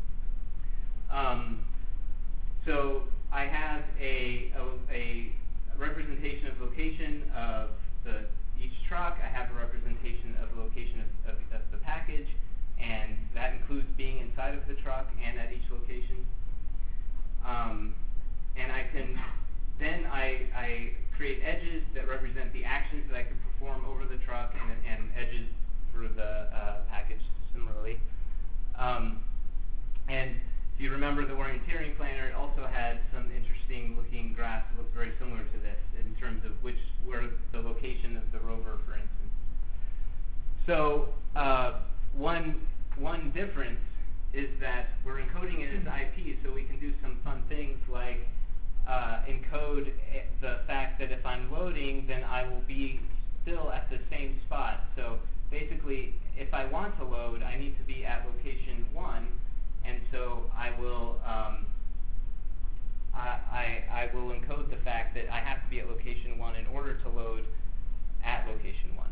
Um, so I have a, a, a representation of location of the each truck. I have a representation of the location of, of, of the package, and that includes being inside of the truck and at each location. Um, and I can then I, I create edges that represent the actions that I can perform over the truck, and, and edges for the uh, package similarly. Um, and if you remember the orienteering planner, it also had some interesting looking graphs that look very similar to this in terms of which were the location of the rover, for instance. So uh, one one difference is that we're encoding it as I P, so we can do some fun things like uh, encode the fact that if I'm loading, then I will be still at the same spot. So basically, if I want to load, I need to be at location one, and so I will um, I, I, I will encode the fact that I have to be at location one in order to load at location one.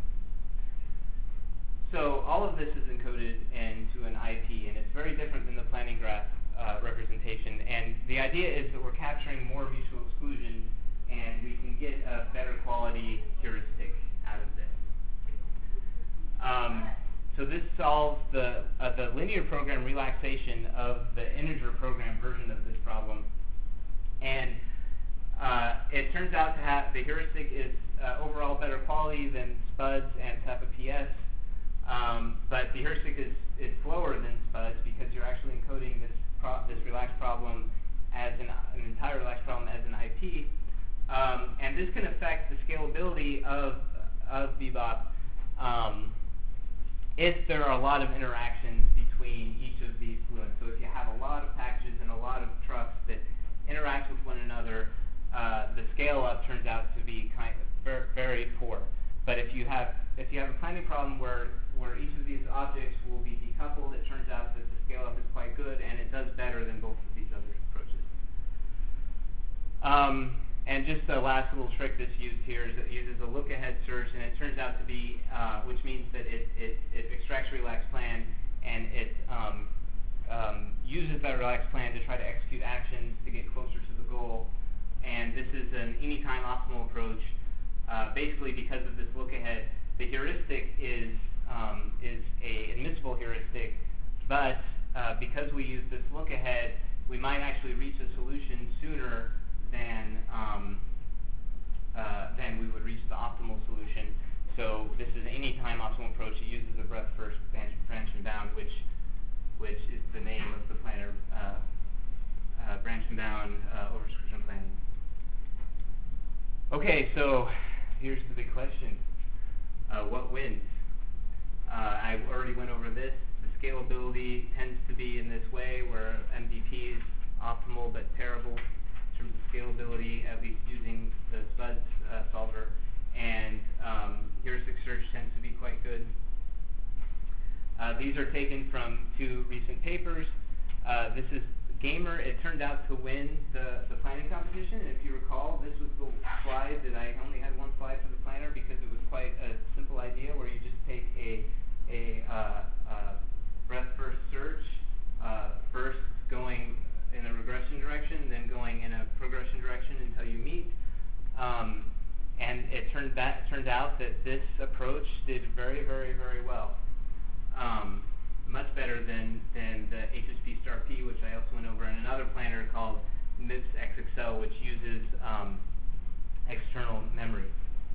So all of this is encoded into an I P, and it's very different than the planning graph uh, representation. And the idea is that we're capturing more mutual exclusions, and we can get a better quality heuristic out of this. Um, so this solves the, uh, the linear program relaxation of the integer program version of this problem. And uh, it turns out to have the heuristic is uh, overall better quality than SPUDS and SAPA P S. Um, but the heuristic is, is slower than SPUDS because you're actually encoding this pro this relaxed problem as an, an entire relaxed problem as an I P. Um, and this can affect the scalability of, of Bebop um, if there are a lot of interactions between each of these fluents. So if you have a lot of packages and a lot of trucks that interact with one another, uh, the scale up turns out to be kind of very, very poor. But if you have if you have a planning problem where where each of these objects will be decoupled, it turns out that the scale up is quite good, and it does better than both of these other approaches. Um, and just the last little trick that's used here is it uses a look ahead search, and it turns out to be uh, which means that it, it, it extracts a relaxed plan, and it um, um, uses that relaxed plan to try to execute actions to get closer to the goal. And this is an anytime optimal approach. Uh, basically, because of this look ahead, the heuristic is um, is a admissible heuristic, but uh, because we use this look ahead, we might actually reach a solution sooner than um, uh, than we would reach the optimal solution. So this is an anytime optimal approach. It uses a breadth first branch, branch and bound, which which is the name of the planner, uh, uh, branch and bound uh, overscription planning. Okay, so here's the big question. Uh, what wins? Uh, I already went over this. The scalability tends to be in this way, where M D P is optimal but terrible in terms of scalability, at least using the SPUDS uh, solver. And um, heuristic search tends to be quite good. Uh, these are taken from two recent papers. Uh, this is Gamer. It turned out to win the, the planning competition, and if you recall, this was the slide that I only had one slide for the planner because it was quite a simple idea where you just take a, a uh, uh, breadth first search, uh, first going in a regression direction, then going in a progression direction until you meet. Um, and it turned, that, turned out that this approach did very, very, very well. Um, much better than, than the H S P star P, which I also went over in another planner called MIPS X X L, which uses um, external memory.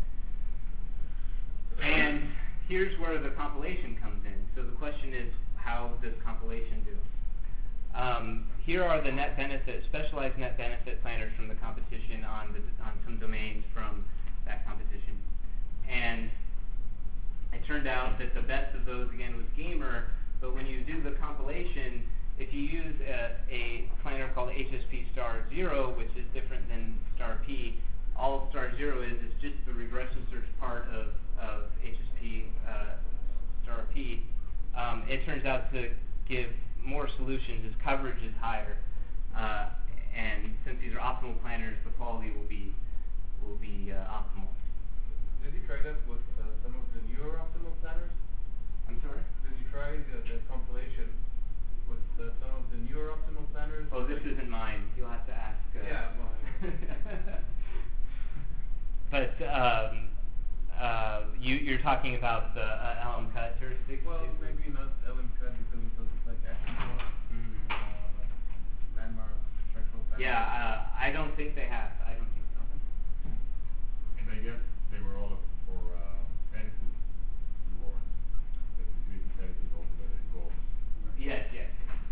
And here's where the compilation comes in. So the question is, how does compilation do? Um, here are the net benefit, specialized net benefit planners from the competition on, the, on some domains from that competition. And it turned out that the best of those, again, was Gamer. But when you do the compilation, if you use a, a planner called H S P star zero, which is different than star P, all star zero is is just the regression search part of, of H S P uh, star P. Um, it turns out to give more solutions as coverage is higher, uh, and since these are optimal planners, the quality will be will be uh, optimal. Did you try that with uh, some of the newer optimal planners? I'm sorry? Did you try the, the compilation with uh, some of the newer optimal planners? Oh, this isn't mine. You'll have to ask. Uh, Yeah, well, but um, uh, you, you're talking about the uh, L M cut heuristics? well, maybe not L M cut because it doesn't like action plot, Mm. uh, landmark, spectral planners. Yeah, uh, I don't think they have. I don't think so. And I guess they were all for uh, edited rewards. That is really edited over the goals. Yes, yes.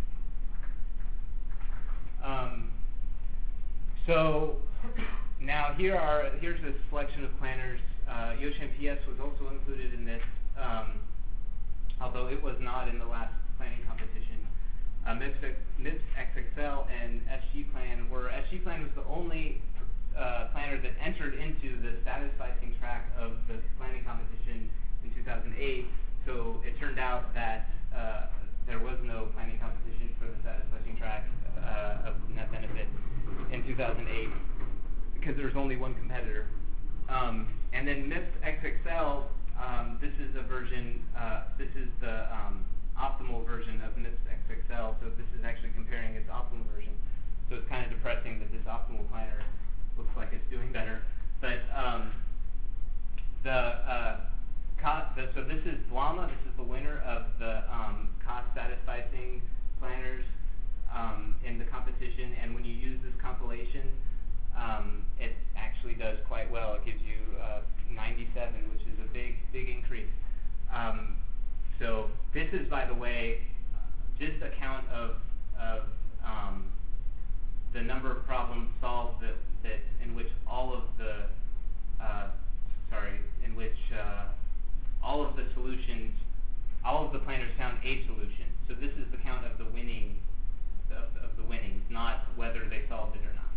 Um, so now here are here's a selection of planners. Uh, Yosham P S was also included in this, um, although it was not in the last planning competition. Uh, M I P S X X L and S G Plan were S G Plan was the only uh, planner that entered into the status slicing track of the planning competition in two thousand eight. So it turned out that uh, there was no planning competition for the status slicing track uh, of net benefit in two thousand eight because there was only one competitor. Um, and then M I P S X X L, um, this is a version, uh, this is the um, optimal version of M I P S X X L, so this is actually comparing its optimal version. So it's kind of depressing that this optimal planner looks like it's doing better. But um, the, uh, cost, the, so this is Llama, this is the winner of the um, cost satisficing planners um, in the competition, and when you use this compilation, um, it actually does quite well. It gives you uh, ninety-seven, which is a big, big increase. Um, so this is, by the way, just a count of, of um, the number of problems solved that, that in which all of the, uh, sorry, in which uh, all of the solutions, all of the planners found a solution. So this is the count of the winning, of, of the winnings, not whether they solved it or not.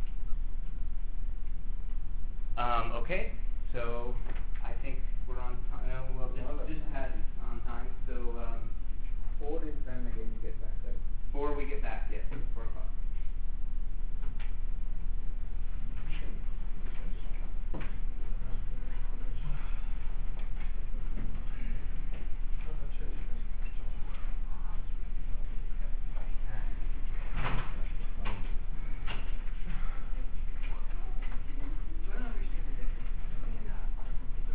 Um, okay, so I think we're on time. No, well, just, just past on time. So um, Four is then again you get back, right? four we get back, yes, four o'clock. You don't understand the difference between uh,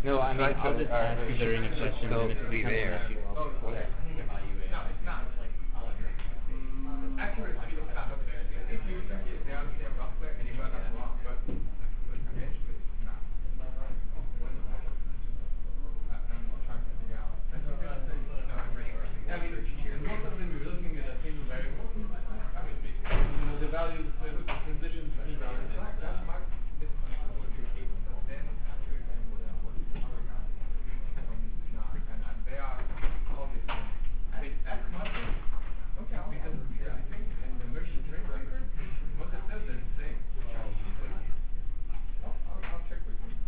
No, I mean, Right, I'll so, just uh, ask if there are any questions, so and if it be becomes an there. issue, I'll Oh, we'll okay. ask. No, not. Mm, accuracy is not. If you think it down here roughly, and you might not wrong, but eventually it's not. I- I'm trying to figure out. I think that's the- no, I'm pretty sure. I mean, most of them you're looking at a single variable. You know, the values, the the transitions between values. That's my misconception. But then accuracy and not, and, and they are all different. Wait, that's not true? Okay, I'll, because yeah, I think in the merchant trade record, what it says is the same. I'll, I'll, I'll check with you.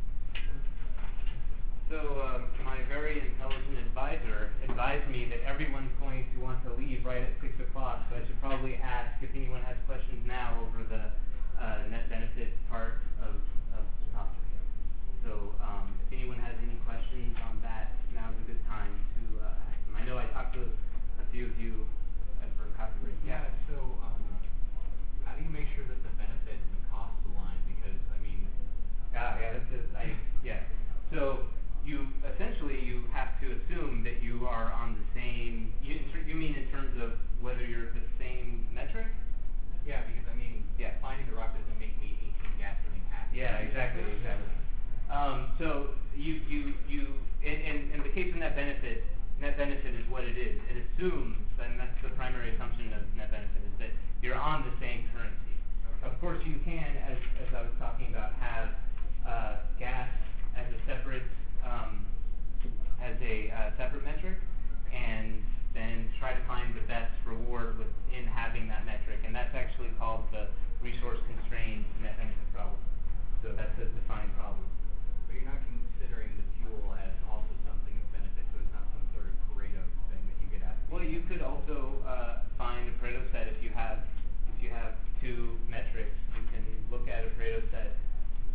So um, my very intelligent advisor advised me that everyone's going to want to leave right at six o'clock, so I should probably ask if anyone has questions now over the uh, net benefit part of, of the topic. So um, if anyone has any questions on that, now's a good time to uh, ask them. I know I talked to a few of you at Berkshire. Yeah, so um, how do you make sure that the benefit and the costs align? Because, I mean, Yeah, yeah, that's just, I, yeah. So you, essentially, you have to assume that you are on the same, you, you mean in terms of whether you're the same metric? yeah, because, I mean, Yeah. finding the rock doesn't make me eighteen gasoline happy. Yeah, exactly, exactly. Um, so you, you, you, in, in, in the case of net benefit, net benefit is what it is. It assumes, and that's the primary assumption of net benefit, is that you're on the same currency. Of course, you can, as, as I was talking about, have uh, gas as a separate, um, as a uh, separate metric, and then try to find the best reward within having that metric, and that's actually called the resource-constrained net benefit problem. So that's a defined problem. But you're not considering the fuel as also something of benefit, so it's not some sort of Pareto thing that you get at. Well, you could also uh, find a Pareto set if you have if you have two metrics. You can look at a Pareto set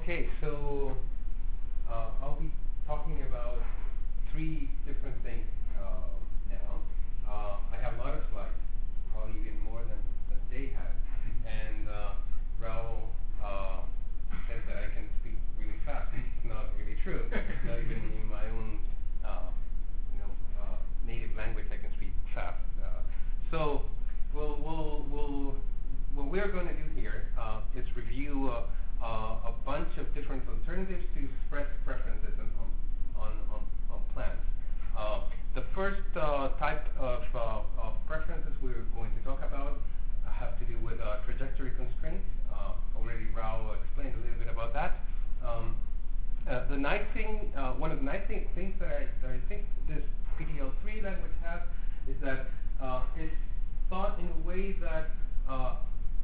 Okay, so uh, I'll be talking about three different things uh, now. Uh, I have a lot of slides, probably even more than, than Jay had, and uh, Raul uh, said that I can speak really fast. It's not really true. Not even in my own uh, you know, uh, native language I can speak fast. Uh, so we'll, we'll, we'll, what we're going to do here uh, is review uh, uh, a bunch of different alternatives to express preferences on, on, on, on plans. Uh, the first uh, type of, uh, of preferences we're going to talk about have to do with uh, trajectory constraints. Uh, already Raul explained a little bit about that. Um, uh, the nice thing, uh, one of the nice thing, things that I, that I think this P D L three language has is that uh, it's thought in a way that uh,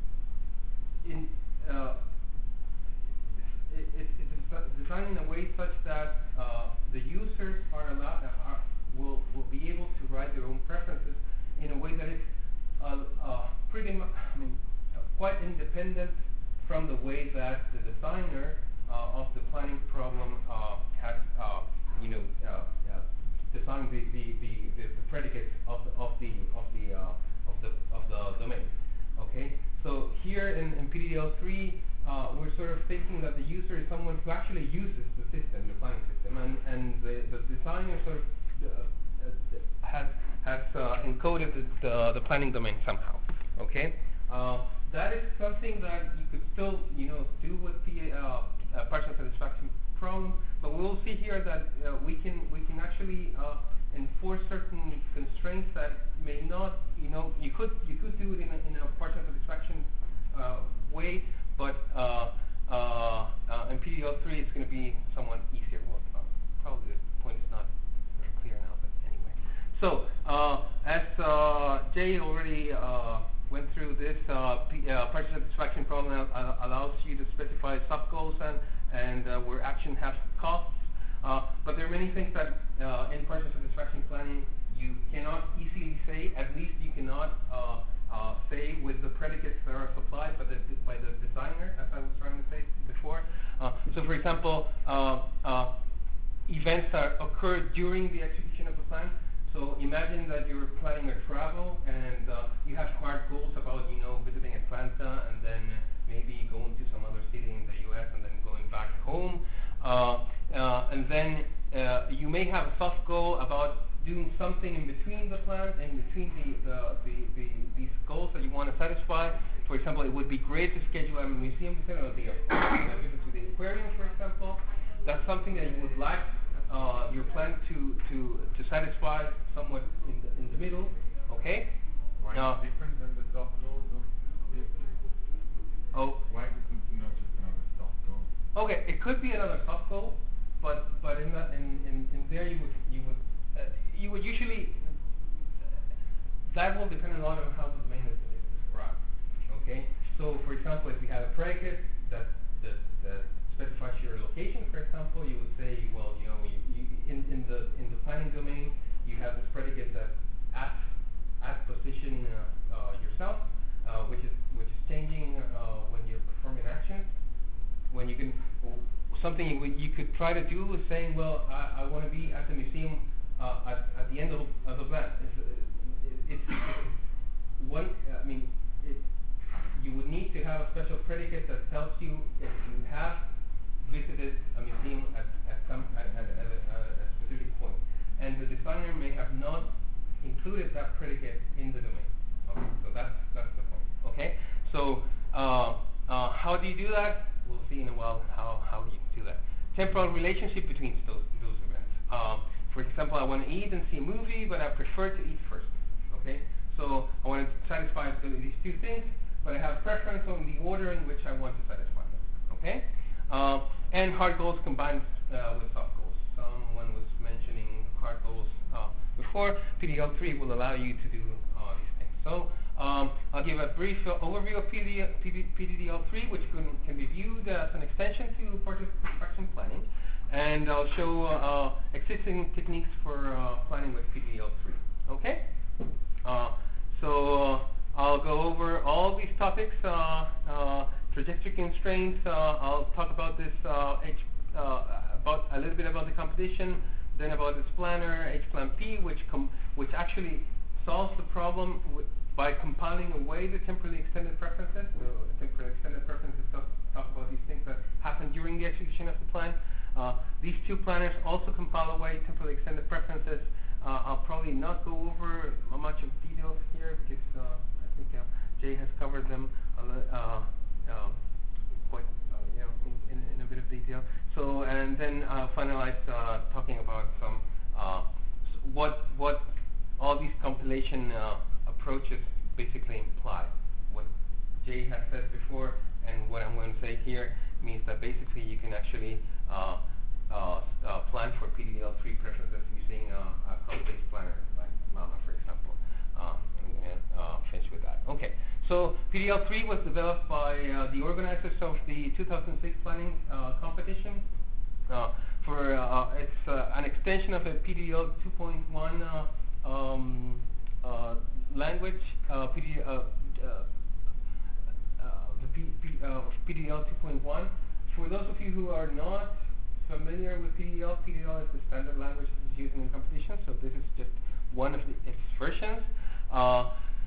in uh, it, it, it's designed in a way such that uh, the users are allowed uh, are, will will be able to write their own preferences in a way that is uh, uh, pretty much, I mean, uh, quite independent from the way that the designer uh, of the planning problem uh, has, uh, you know, uh, uh, designed the the, the, the, the predicates of the of the of the uh, of the of the domain. Okay, so here in, in P D L three, uh, we're sort of thinking that the user is someone who actually uses the system, the planning system, and and the, the designer sort of uh, uh, has has uh, encoded the, the the planning domain somehow. Okay, uh, that is something that you could still you know do with the uh, uh, partial satisfaction problem, but we'll see here that uh, we can we can actually uh, enforce certain constraints that may not, you know, you could you could do it in a, in a partial satisfaction uh, way, but uh, uh, uh, in P D L three it's going to be somewhat easier. Well, uh, probably the point is not very clear now, but anyway. So uh, as uh, Jay already uh, went through this, uh, P, uh, partial satisfaction problem uh, allows you to specify sub-goals and and uh, where action has costs. Uh, but there are many things that uh, in partial satisfaction planning you cannot easily say. At least you cannot uh, uh, say with the predicates that are supplied by the by the designer, as I was trying to say before. Uh, so, for example, uh, uh, events that occur during the execution of the plan. So imagine that you're planning a travel and uh, you have hard goals about you know visiting Atlanta and then maybe going to some other city in the U S and then going back home. Uh, uh, and then uh, you may have a soft goal about doing something in between the plans, in between the, the, the, the, these goals that you want to satisfy. For example, it would be great to schedule a museum visit or the, a visit to the aquarium, for example. That's something that you would like uh, your plan to, to, to satisfy somewhat in the, in the middle. Okay? Why now, is it different than the soft goals of P F P? Oh. Why is it not just another soft goal? Okay, it could be another soft goal, but but in that in, in, in there you would you would uh, you would usually that will depend a lot on how the domain is, is described. Okay, so for example, if you have a predicate that that, that specifies your location, for example, you would say, well, you know, you, you, in in the in the planning domain, you have this predicate that at at position uh, uh, yourself, uh, which is which is changing uh, when you're performing actions. When you can, something you, you could try to do is saying, well, I, I want to be at the museum uh, at, at the end of, of the plan. It's, it, it's, it's one, I mean, it, you would need to have a special predicate that tells you if you have visited a museum at, at some at, at, at, a, at a specific point, and the designer may have not included that predicate in the domain. Okay, so that's that's the point. Okay, so uh, uh, how do you do that? We'll see in a while how, how you do that. Temporal relationship between those, those events. Um, for example, I want to eat and see a movie, but I prefer to eat first. Okay, so I want to satisfy these two things, but I have preference on the order in which I want to satisfy them. Okay, uh, and hard goals combined uh, with soft goals. Someone was mentioning hard goals uh, before. P D L three will allow you to do uh, these things. So. Um, I'll give a brief uh, overview of P D L three, which can, can be viewed as an extension to partial satisfaction planning, and I'll show uh, existing techniques for uh, planning with P D L three. Okay? Uh, so uh, I'll go over all these topics uh, uh, trajectory constraints. Uh, I'll talk about this uh, H, uh, about a little bit about the competition, then about this planner H plan P, which com which actually solves the problem w by compiling away the temporally extended preferences. So temporally extended preferences talk, talk about these things that happen during the execution of the plan. Uh, these two planners also compile away temporally extended preferences. Uh, I'll probably not go over much of details here because uh, I think uh, Jay has covered them a uh, uh, quite uh, you know in, in, in a bit of detail. So and then uh, finalize uh, talking about some uh, what what all these compilation uh, approaches basically imply. What Jay has said before and what I'm going to say here means that basically you can actually uh, uh, uh, plan for P D L three preferences using uh, a code-based planner like Llama, for example. Uh, I'm going to uh, finish with that. Okay, so P D L three was developed by uh, the organizers of the two thousand six planning uh, competition. Uh, for uh, it's uh, an extension of a P D L two point one uh, um, uh, language. Uh, P D, uh, uh, uh, the P, P, uh, P D L two point one. For those of you who are not familiar with P D L, P D L is the standard language that is used in competition. So this is just one of the, its versions. Uh,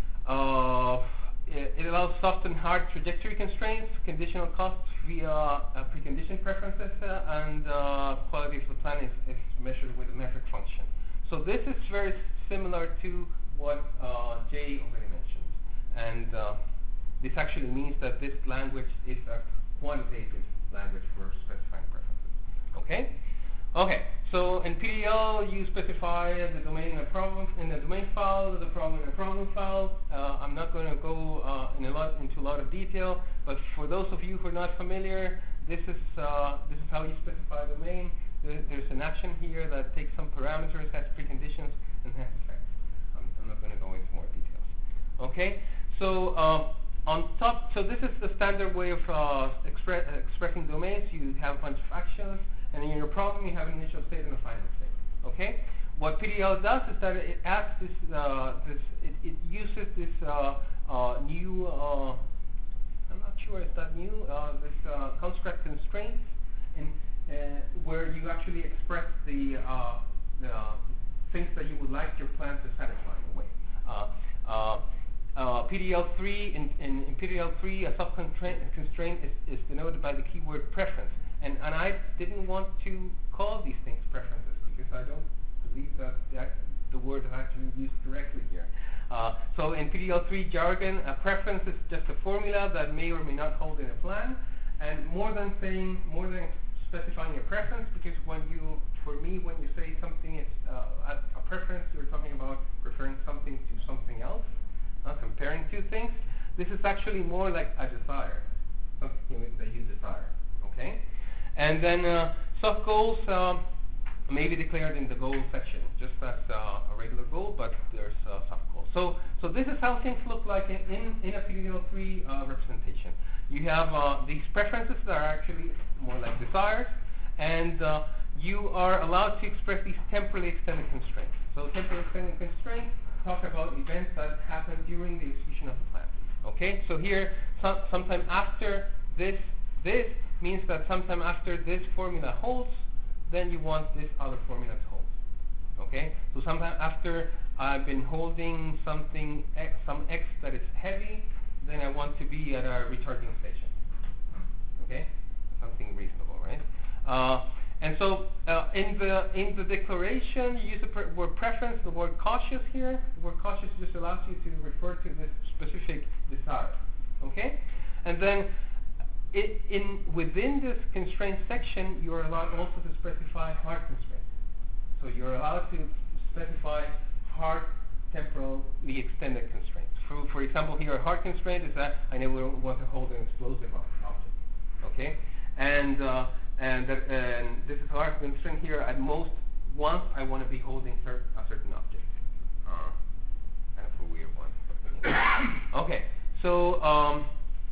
uh, it, it allows soft and hard trajectory constraints, conditional costs via uh, preconditioned preferences, uh, and uh, quality of the plan is, is measured with a metric function. So this is very similar to what uh, Jay already mentioned. And uh, this actually means that this language is a quantitative language for specifying preferences. Okay? Okay, so in P D L you specify the domain in a problem in the domain file, the problem in a problem file. Uh, I'm not going to go uh, in a lot into a lot of detail, but for those of you who are not familiar, this is uh, this is how you specify a domain. There, there's an action here that takes some parameters, has preconditions, and has effects. I'm, I'm not going to go into more details. Okay, so uh, on top, so this is the standard way of uh, expre expressing domains. You have a bunch of actions. And in your problem, you have an initial state and a final state. Okay. What P D L does is that it adds this. Uh, this it, it uses this uh, uh, new. Uh, I'm not sure if that new. Uh, this uh, construct constraints, in uh, where you actually express the, uh, the things that you would like your plan to satisfy in a way. Uh, uh, uh, P D L three in, in, in P D L three, a sub-constraint constraint is, is denoted by the keyword preference. And, and I didn't want to call these things preferences because I don't believe that the, the word is actually used correctly here. Uh, so in P D L three jargon, a preference is just a formula that may or may not hold in a plan. And more than saying, more than specifying a preference, because when you, for me, when you say something is uh, a, a preference, you're talking about referring something to something else, uh, comparing two things. This is actually more like a desire, something that you desire. Okay. And then uh, soft goals uh, may be declared in the goal section, just as uh, a regular goal, but there's uh, soft goals. So, so this is how things look like in, in, in a P D L three uh, representation. You have uh, these preferences that are actually more like desires, and uh, you are allowed to express these temporally extended constraints. So temporally extended constraints talk about events that happen during the execution of the plan. Okay, so here, some, sometime after this, this means that sometime after this formula holds, then you want this other formula to hold. Okay? So sometime after I've been holding something, x, some x that is heavy, then I want to be at a recharging station. Okay? Something reasonable, right? Uh, and so uh, in the in the declaration, you use the pre word preference, the word cautious here. The word cautious just allows you to refer to this specific desire. Okay? And then It, in within this constraint section, you are allowed also to specify hard constraints. So you're allowed to specify hard temporally extended constraints. For, for example, here a hard constraint is that I never want to hold an explosive object. Okay, and uh, and that, and this is a hard constraint here. At most, once I want to be holding cer a certain object. Uh, kind of a weird one. Okay, so. Um,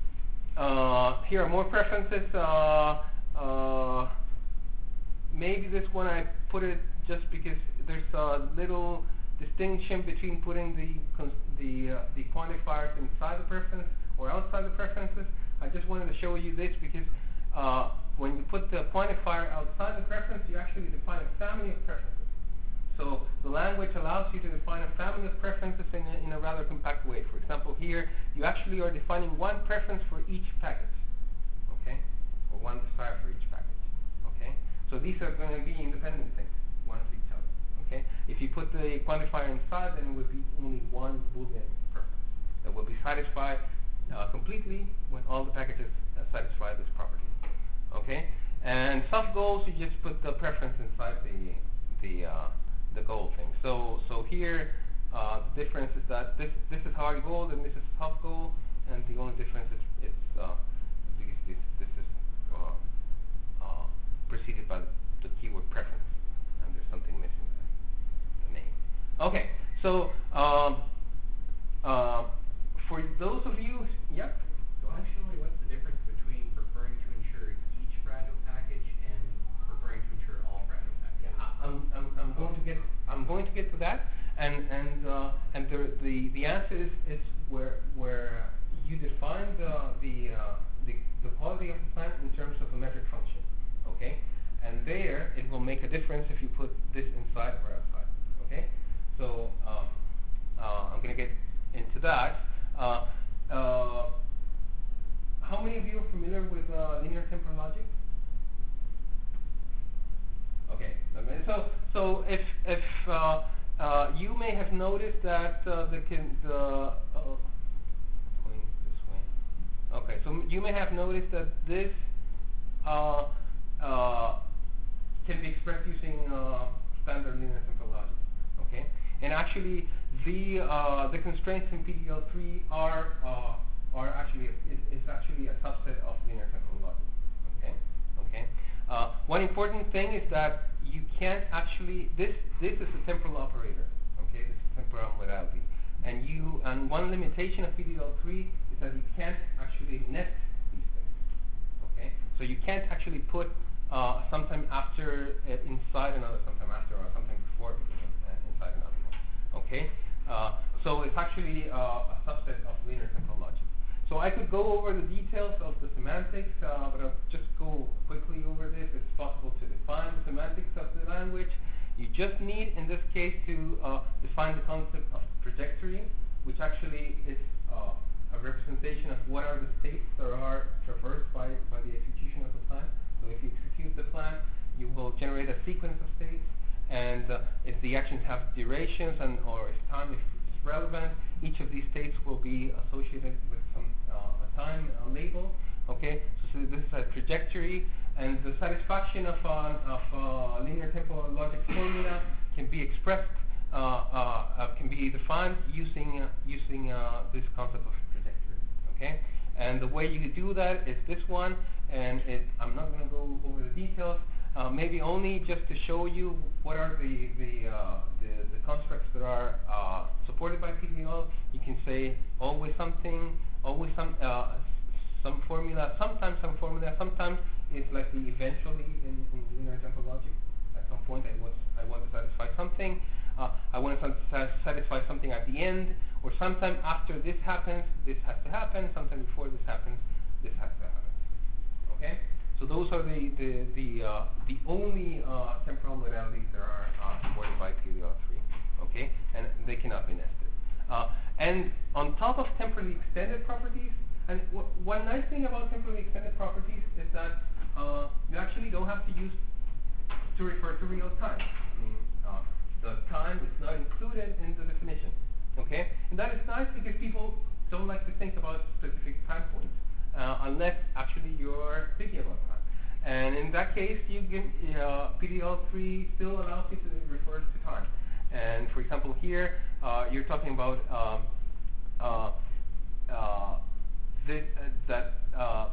Uh, here are more preferences. Uh, uh, maybe this one I put it just because there's a little distinction between putting the cons the uh, the quantifiers inside the preference or outside the preferences. I just wanted to show you this because uh, when you put the quantifier outside the preference, you actually define a family of preferences. So the language allows you to define a family of preferences in a, in a rather compact way. For example, here you actually are defining one preference for each package, okay, or one desire for each package, okay. So these are going to be independent things, one of each other, okay. If you put the quantifier inside, then it would be only one Boolean preference that will be satisfied uh, completely when all the packages uh, satisfy this property, okay. And soft goals, you just put the preference inside the the uh, the goal thing. So so here uh, the difference is that this this is hard goal and this is soft goal, and the only difference is, is uh, this this, this is uh, uh, preceded by the keyword preference, and there's something missing there, the name. Okay, so um, uh, for those of you, yeah. Actually, what's the difference between preferring to ensure each fragile package and preferring to ensure all fragile packages? Yeah, I'm, I'm, I'm going to get I'm going to get to that, and and uh, and the, the the answer is, is where where you define the the, uh, the the quality of the plant in terms of a metric function, okay, and there it will make a difference if you put this inside or outside, okay. So um, uh, I'm going to get into that. Uh, uh, how many of you are familiar with uh, linear temporal logic? Okay, so so if if uh, uh, you may have noticed that uh, the can the uh, going this way. Okay, so m- you may have noticed that this uh, uh, can be expressed using uh, standard linear temporal logic. Okay, and actually the uh, the constraints in P D L three are uh, are actually a, is, is actually a subset of linear temporal logic. Okay, okay. Uh, one important thing is that you can't actually, this this is a temporal operator, okay, this is temporal modality, and you, and one limitation of P D L three is that you can't actually nest these things, okay, so you can't actually put uh, sometime after uh, inside another, sometime after, or sometime before uh, inside another one, okay, uh, so it's actually uh, a subset of linear temporal logic. So I could go over the details of the semantics, uh, but I'll just go quickly over this. It's possible to define the semantics of the language. You just need, in this case, to uh, define the concept of trajectory, which actually is uh, a representation of what are the states that are traversed by, by the execution of the plan. So if you execute the plan, you will generate a sequence of states, and uh, if the actions have durations and or if time is relevant, each of these states will be associated with some uh, a time a label. Okay, so, so this is a trajectory, and the satisfaction of uh, of uh, linear temporal logic formula can be expressed, uh, uh, uh, can be defined using uh, using uh, this concept of trajectory. Okay, and the way you do that is this one, and it, I'm not going to go over the details. Uh, maybe only just to show you what are the the, uh, the the constructs that are uh, supported by P D L. You can say always something, always some uh, some formula, sometimes some formula, sometimes it's like the eventually in, in linear temporal logic. At some point, I was I want to satisfy something. Uh, I want to sa- satisfy something at the end, or sometime after this happens, this has to happen. Sometime before this happens, this has to happen. Okay. So those are the the the, uh, the only uh, temporal modalities that are uh, supported by P D L three, okay, and they cannot be nested. Uh, and on top of temporally extended properties, and w- one nice thing about temporally extended properties is that uh, you actually don't have to use to refer to real time. I mean, uh, the time is not included in the definition, okay, and that is nice because people don't like to think about specific time points. Uh, unless actually you're thinking about time. And in that case, you can, uh, P D L three still allows you to refer to time. And for example, here, uh, you're talking about um, uh, uh, this, uh, that uh,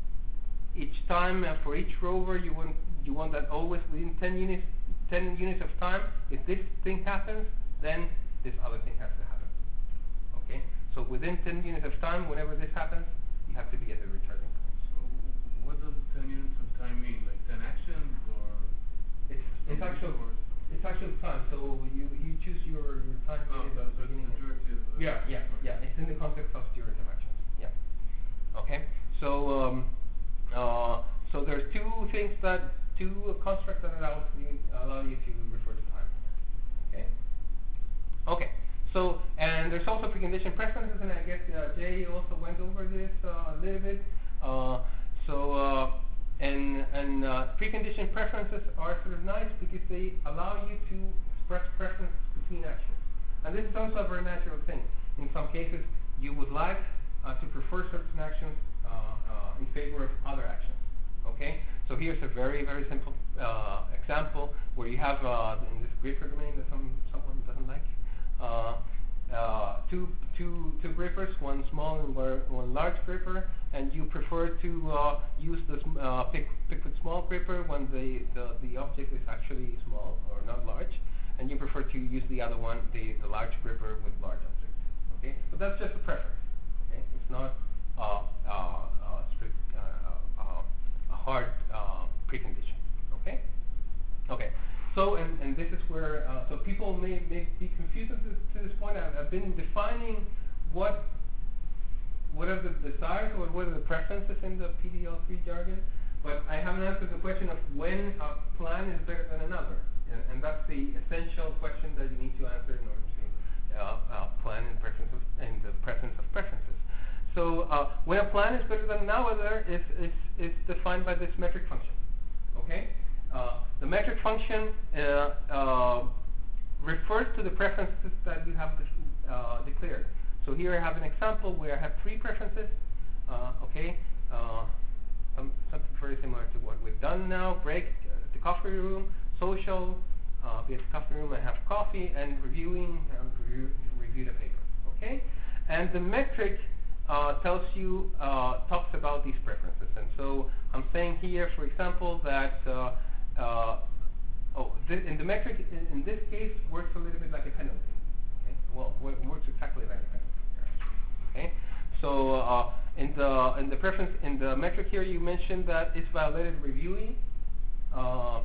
each time uh, for each rover, you want you want that always within ten units, ten units of time. If this thing happens, then this other thing has to happen. Okay. So within ten units of time, whenever this happens, you have to be at the recharging point. So what does ten units of time mean? Like ten actions or? It's it's actual it's actual time. So you you choose your, your time. Oh, so, so it's durative. Uh, yeah, yeah, yeah. It's in the context of durative actions. Yeah. Okay. So um, there's two things that two constructs that allow you allow you to refer to time. Okay. Okay. So and there's also precondition preferences, and I guess uh, Jay also went over this uh, a little bit. Uh, so uh, and and uh, precondition preferences are sort of nice because they allow you to express preference between actions. And this is also a very natural thing. In some cases, you would like uh, to prefer certain actions uh, uh, in favor of other actions. Okay? So here's a very, very simple uh, example where you have uh, in this gripper domain that some someone doesn't like uh, uh, two two two grippers, one small and one large gripper, and you prefer to uh, use the sm uh, pick pick with small gripper when the, the the object is actually small or not large, and you prefer to use the other one, the the large gripper with large object. Okay, but that's just a preference. Okay, it's not uh, uh, uh, strict uh, uh, a hard uh, precondition. Okay. Okay. So and, and this is where uh, so people may, may be confused to, to this point. I've, I've been defining what what are the desires or what are the preferences in the P D L three jargon, but I haven't answered the question of when a plan is better than another, and, and that's the essential question that you need to answer in order to uh, uh, plan in preference of, in the presence of preferences. So uh, when a plan is better than another is is is defined by this metric function. Okay. Uh, the metric function uh, uh, refers to the preferences that you have de uh, declared. So here I have an example where I have three preferences. Uh, okay, uh, some, something very similar to what we've done now. Break, uh, the coffee room, social, uh, be at the coffee room and have coffee, and reviewing, uh, review, review the paper. Okay, and the metric uh, tells you, uh, talks about these preferences. And so I'm saying here, for example, that uh, Uh, oh, th in the metric, in, in this case, works a little bit like a penalty. Okay? Well, it works exactly like a penalty here, actually. Okay? So uh, in the in the preference in the metric here, you mentioned that it's violated reviewing. Uh,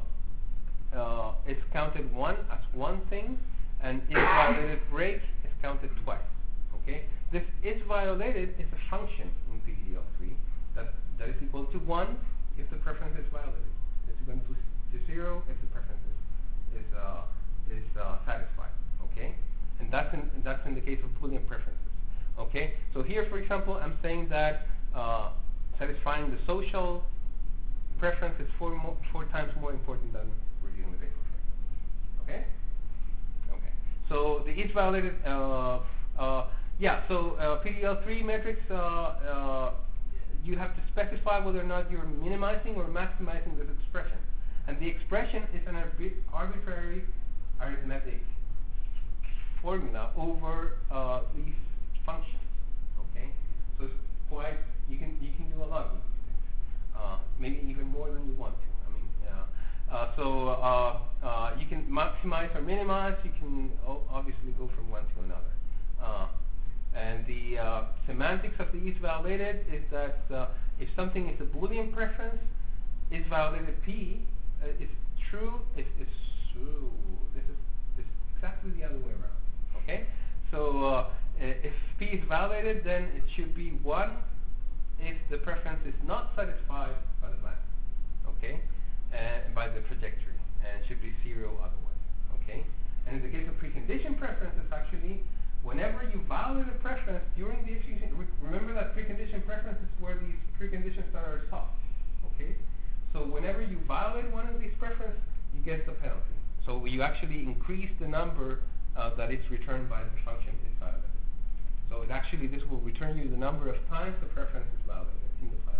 uh, it's counted one as one thing, and is violated break is counted twice. Okay? This is violated is a function in P D L three that that is equal to one if the preference is violated. It's equal to to zero if the preference is is, uh, is uh, satisfied. Okay, and that's in and that's in the case of Boolean preferences. Okay, so here, for example, I'm saying that uh, satisfying the social preference is four mo four times more important than reviewing the paper. Okay. Okay. So the is violated. Uh, uh, yeah. So uh, P D L three metrics. Uh, uh, you have to specify whether or not you're minimizing or maximizing this expression. And the expression is an arbitrary arithmetic formula over uh, these functions. Okay, so it's quite you can you can do a lot with these things. Uh, maybe even more than you want to. I mean, uh, uh, so uh, uh, you can maximize or minimize. You can o obviously go from one to another. Uh, and the uh, semantics of the is violated is that uh, if something is a Boolean preference, is violated P. Uh, it's true. It's, it's true. This is, this is exactly the other way around. Okay. So uh, if P is validated, then it should be one if the preference is not satisfied by the plan. Okay, and by the trajectory, and it should be zero otherwise. Okay. And in the case of precondition preferences, actually, whenever you validate a preference during the execution, re remember that precondition preferences were these preconditions that are soft. Okay. So whenever you violate one of these preferences, you get the penalty. So you actually increase the number uh, that is returned by the function is violated. So it actually, this will return you the number of times the preference is violated in the plan.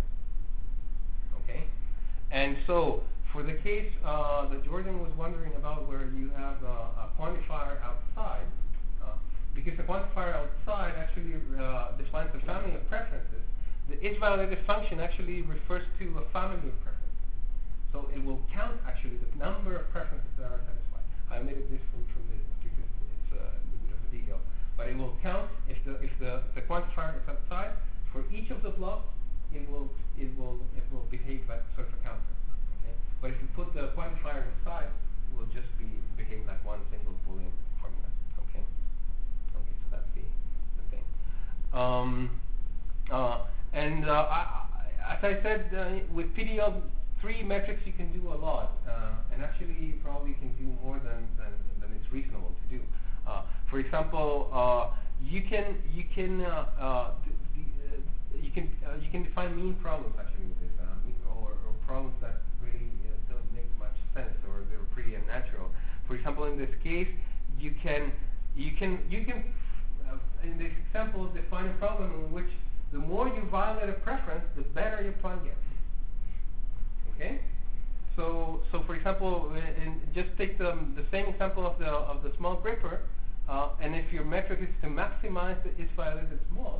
Okay? And so for the case uh, that Jordan was wondering about where you have uh, a quantifier outside, uh, because the quantifier outside actually uh, defines a family of preferences, the is violated function actually refers to a family of preferences. So it will count actually the number of preferences that are satisfied. I omitted this from, from this because it's uh, a little bit of a detail. But it will count if the if the, the quantifier is outside. For each of the blocks, it will it will it will behave like sort of a counter. Okay? But if you put the quantifier inside, it will just be behave like one single Boolean formula. Okay. Okay. So that's the the thing. Um, uh, and uh, I, I, as I said, uh, with P D L three metrics you can do a lot, uh, and actually you probably can do more than, than, than it's reasonable to do. Uh, for example, uh, you can you can uh, uh, d- d- uh, you can uh, you can define mean problems actually with this, uh, mean- or, or problems that really uh, don't make much sense or they're pretty unnatural. For example, in this case, you can you can you can uh, in this example define a problem in which the more you violate a preference, the better your plan gets. Okay, so so for example, in, in just take the the same example of the of the small gripper, uh, and if your metric is to maximize the is violated small,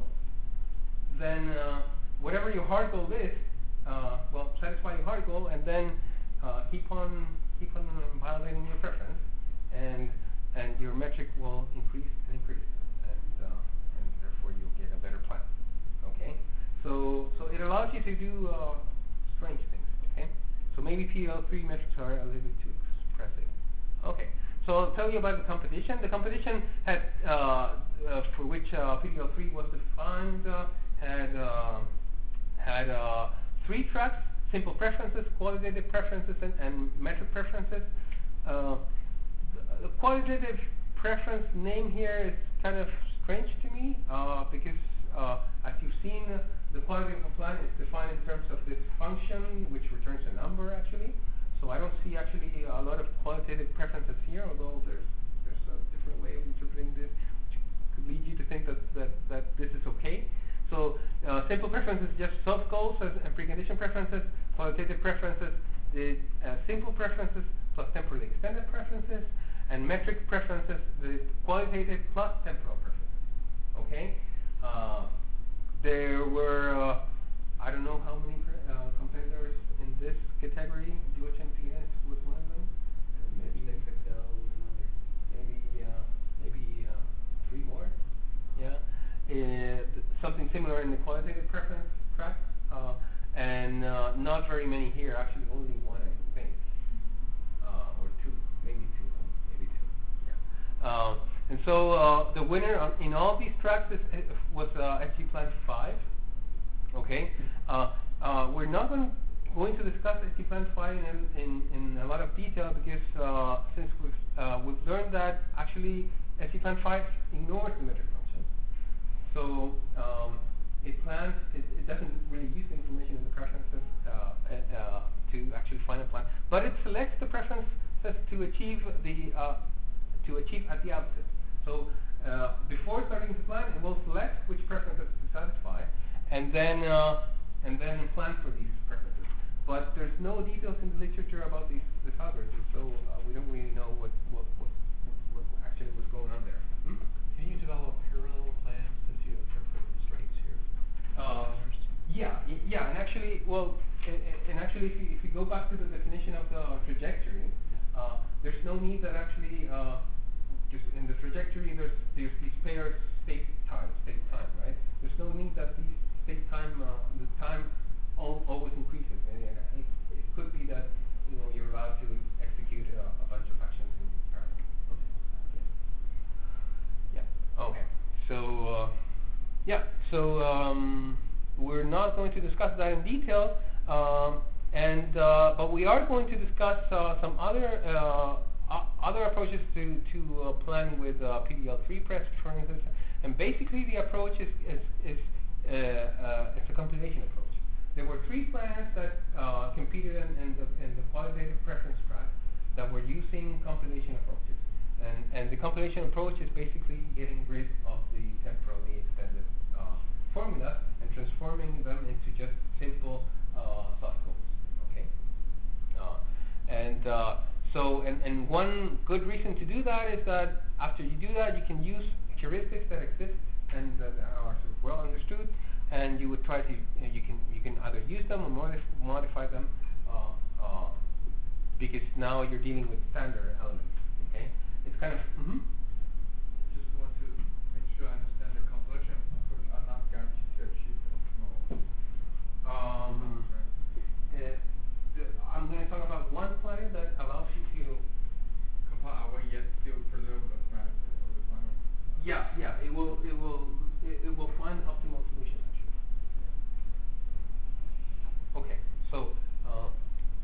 then uh, whatever your hard goal is, uh, well, satisfy your hard goal, and then uh, keep on keep on violating your preference, and and your metric will increase and increase, and uh, and therefore you'll get a better plan. Okay, so so it allows you to do uh, strange things. Okay, so maybe P D L three metrics are a little bit too expressive. Okay, so I'll tell you about the competition. The competition had, uh, uh, for which uh, P D L three was defined, uh, had uh, had uh, three tracks: simple preferences, qualitative preferences, and, and metric preferences. Uh, the, the qualitative preference name here is kind of strange to me uh, because, uh, as you've seen, uh, the qualitative plan is defined in terms of this function, which returns a number actually. So I don't see actually a lot of qualitative preferences here, although there's there's a different way of interpreting this, which could lead you to think that that, that this is okay. So uh, simple preferences just soft goals and, and precondition preferences. Qualitative preferences, the uh, simple preferences plus temporally extended preferences, and metric preferences, the qualitative plus temporal preferences. Okay. Uh, There were, uh, I don't know how many pre- uh, competitors in this category. U H M P S was one of them. And maybe X X L was another. Maybe uh, maybe uh, three more. Yeah. Uh, th- something similar in the qualitative preference track, uh, and uh, not very many here. Actually, only one, I think, uh, or two, maybe two, maybe two. Yeah. Uh, And so uh, the winner on, in all these tracks is, uh, was uh, S G Plan five. Okay, uh, uh, we're not going, going to discuss S G Plan five in, in, in a lot of detail because uh, since we've, uh, we've learned that actually S G Plan five ignores the metric function. So um, it plans, it, it doesn't really use the information in the preferences uh, uh, to actually find a plan, but it selects the preferences to achieve the uh, to achieve at the outset. So uh, before starting the plan, it will select which preferences to satisfy, and then uh, and then plan for these preferences. But there's no details in the literature about these this algorithm, so uh, we don't really know what what, what what actually was going on there. Hmm? Can you develop parallel plans since you have different constraints here? Uh, yeah, y- yeah, and actually, well, and, and actually, if you, if you go back to the definition of the trajectory, uh, there's no need that actually. Uh, Just in the trajectory, there's, there's these pairs space time, space time, right? There's no need that these space time, uh, the time al- always increases. And uh, it, it could be that you know you're allowed to execute uh, a bunch of actions in parallel. Okay. Yeah. Yeah. Okay. So uh, yeah. So um, we're not going to discuss that in detail, um, and uh, but we are going to discuss uh, some other. Uh, Uh, other approaches to to uh, planning with uh, P D L three preferences, and basically the approach is is, is uh, uh, it's a compilation approach. There were three planners that uh, competed in, in the in the qualitative preference track that were using compilation approaches, and and the compilation approach is basically getting rid of the temporally extended uh, formulas and transforming them into just simple uh, soft codes. Okay, uh, and uh, So, and, and one good reason to do that is that after you do that, you can use heuristics that exist and that are sort of well understood, and you would try to, you, know, you can you can either use them or modif- modify them, uh, uh, because now you're dealing with standard elements. Okay, it's kind of. Mm-hmm. Just want to make sure I understand the compilation approach are not guaranteed to achieve the optimal. Um, uh, the, I'm going to talk about one planner that allows you to compile our yet still preserve the parameter or the final. Yeah, yeah, it will, it will, it, it will find optimal solutions actually. Okay, so uh,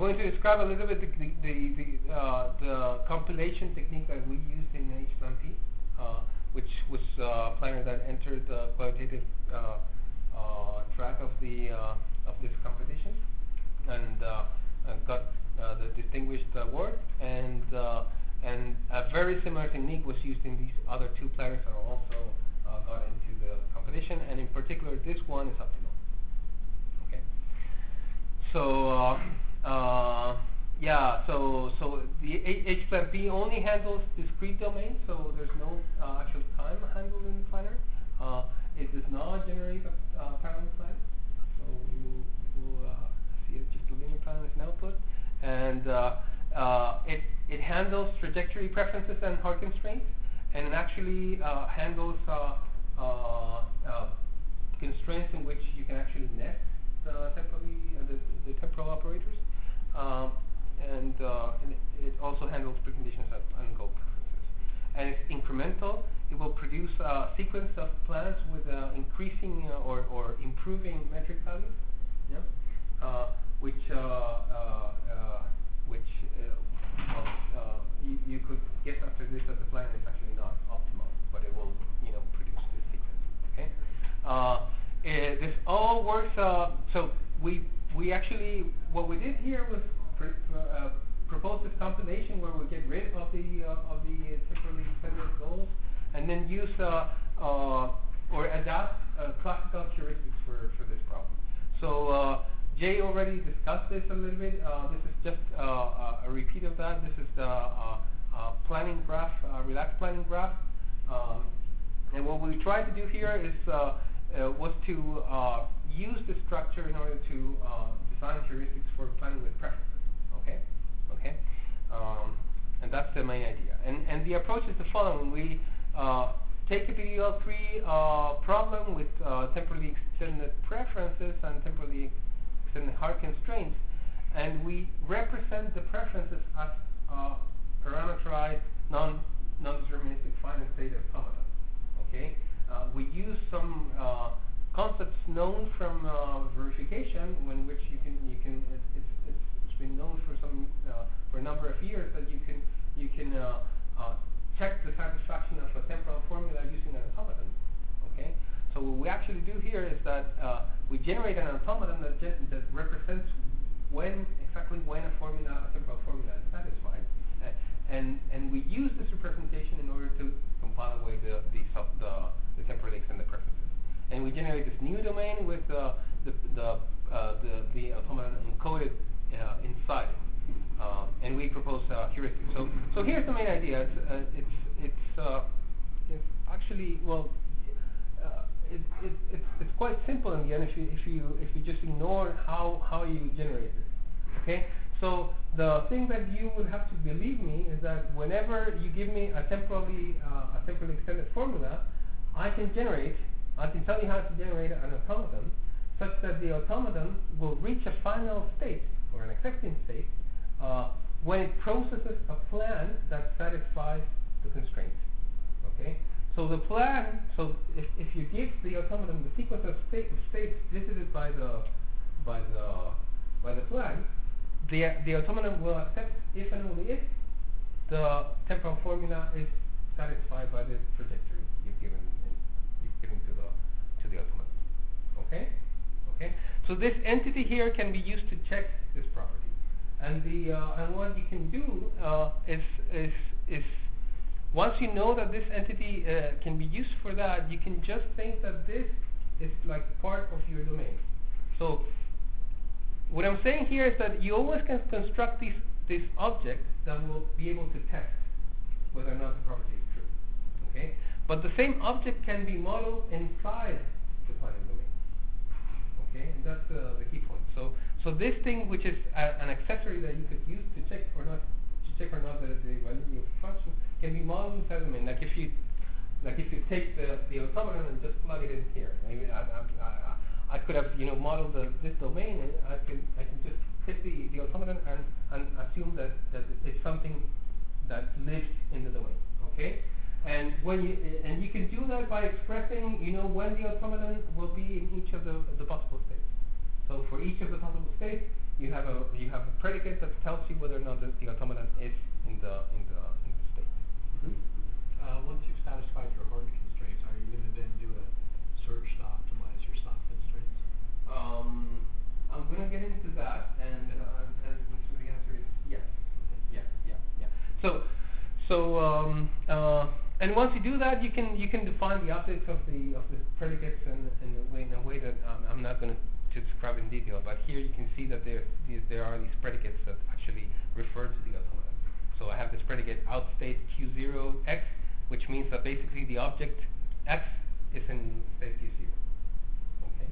going to describe a little bit the the the, the, uh, the compilation technique that we used in H P L A N P, uh, which was uh, a planner that entered the qualitative uh, uh, track of the uh, of this competition, and, uh, and got uh, the distinguished award. And uh, and a very similar technique was used in these other two planners that also uh, got into the competition, and in particular, this one is optimal. Okay. So. Uh, Uh, yeah, so so the H P L A N P only handles discrete domains, so there's no uh, actual time handled in the planner. Uh, it does not generate a uh, parallel plan, so we will, we will uh, see it just a linear plan as an output. And uh, uh, it it handles trajectory preferences and hard constraints, and it actually uh, handles uh, uh, uh, constraints in which you can actually net the temporally uh, the, the temporal operators. Um, and, uh, and it also handles preconditions and, and goal preferences. And it's incremental. It will produce a sequence of plans with uh, increasing uh, or, or improving metric values, yeah? uh, which uh, uh, uh, which uh, well, uh, you, you could guess after this that the plan is actually not optimal, but it will you know produce this sequence. Okay. Uh, Uh, this all works, uh, so we we actually, what we did here was pr uh, propose this combination where we get rid of the uh, of the uh, temporally extended goals, and then use uh, uh, or adapt uh, classical heuristics for, for this problem. So uh, Jay already discussed this a little bit. Uh, this is just uh, a repeat of that. This is the uh, uh, planning graph, uh, relaxed planning graph. Um, and what we try to do here is uh, Uh, was to uh, use the structure in order to uh, design heuristics for planning with preferences. Okay, okay, um, and that's the main idea. And and the approach is the following: we uh, take a P D L three uh, problem with uh, temporally extended preferences and temporally extended hard constraints, and we represent the preferences as uh, parameterized non non-deterministic finite state automata. Okay. Uh, we use some uh, concepts known from uh, verification, in which you can you can it, it's, it's it's been known for some uh, for a number of years that you can you can uh, uh, check the satisfaction of a temporal formula using an automaton. Okay, so what we actually do here is that uh, we generate an automaton that that represents when exactly when a formula a temporal formula is satisfied, uh, and and we use this representation in order to compile away the the sub, the the temporally extended preferences, and we generate this new domain with uh, the the, uh, the the automaton encoded uh, inside it, uh, and we propose uh, heuristics. So so here's the main idea. It's uh, it's it's, uh, it's actually well, uh, it, it it's it's quite simple in the end if you if you if you just ignore how how you generate this. Okay. So the thing that you would have to believe me is that whenever you give me a temporally uh, a temporally extended formula, I can generate, I can tell you how to generate an automaton such that the automaton will reach a final state or an accepting state uh, when it processes a plan that satisfies the constraints. Okay, so the plan, so if, if you give the automaton the sequence of, state, of states visited by the by the by the plan, the the automaton will accept if and only if the temporal formula is satisfied by the trajectory you've given. Given to the to the automaton. Okay, okay. So this entity here can be used to check this property, and the uh, and what you can do uh, is is is once you know that this entity uh, can be used for that, you can just think that this is like part of your domain. So what I'm saying here is that you always can construct this this object that will be able to test whether or not the property is true. Okay. But the same object can be modeled inside the planning domain. Okay, and that's uh, the key point. So, so this thing, which is a, an accessory that you could use to check or not, to check or not that the validity of function, can be modeled inside the domain. Like if you, like if you take the the automaton and just plug it in here. Maybe I, I, I, I could have you know modeled the, this domain, and I can I can just hit the the automaton and and assume that that it's something that lives in the domain. Okay. And when you uh, and you can do that by expressing, you know, when the automaton will be in each of the the possible states. So for each of the possible states, you have a you have a predicate that tells you whether or not the, the automaton is in the in the in the state. Mm-hmm. Uh, once you've satisfied your hard constraints, are you going to then do a search to optimize your soft constraints? Um, I'm going to get into that, and uh, and so the answer is yes. Yeah, yeah, yeah. So, so um, uh, and once you do that, you can you can define the objects of the of the predicates in, in a way in a way that um, I'm not going to describe in detail. But here you can see that there these, there are these predicates that actually refer to the automaton. So I have this predicate outstate Q zero X, which means that basically the object X is in state Q zero. Okay.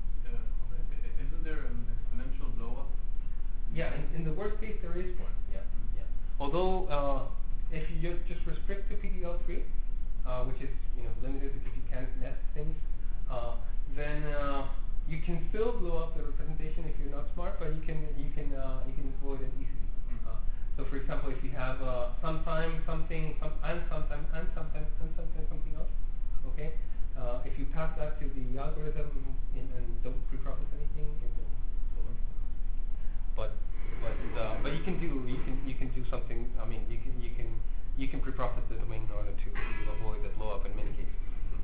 Uh, isn't there an exponential blow up? Yeah, in, in the worst case there is one. Yeah, yeah. Although uh, if you ju- just restrict to P D L three, uh, which is you know limited because you can't nest things, uh, then uh, you can still blow up the representation if you're not smart, but you can you can uh, you can avoid it easily. Mm-hmm. Uh, so for example, if you have uh, sometime something, some and sometime and sometime and sometime something else, okay. Uh, if you pass that to the algorithm in, and don't pre-process anything, it will blow up. But but uh, but you can do you can you can do something. I mean you can you can you can pre-process the domain in order to, to avoid the blow up in many cases.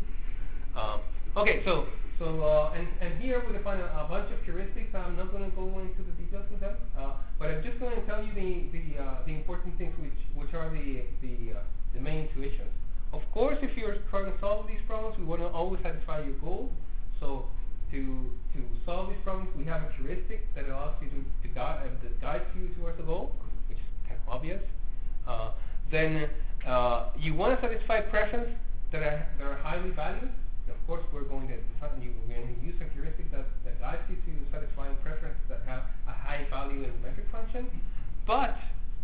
Um, okay, so so uh, and and here we define a, a bunch of heuristics. I'm not going to go into the details of them, uh, but I'm just going to tell you the the uh, the important things which which are the the uh, the main intuitions. Of course, if you're trying to solve these problems, we want to always satisfy your goal. So to to solve these problems, we have a heuristic that allows you to, to guide uh, that guides you towards the goal, which is kind of obvious. Uh, then uh, you want to satisfy preferences that are that are highly valued. Of course, we're going to design, you, we're going to use a heuristic that, that guides you to satisfying preferences that have a high value in the metric function. But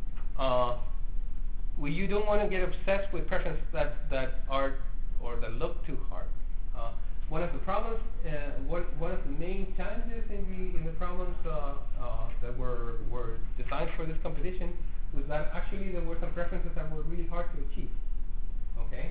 uh, we, you don't want to get obsessed with preferences that, that are or that look too hard. Uh, one of the problems, uh, one, one of the main challenges in the in the problems uh, uh, that were were designed for this competition was that actually there were some preferences that were really hard to achieve. Okay,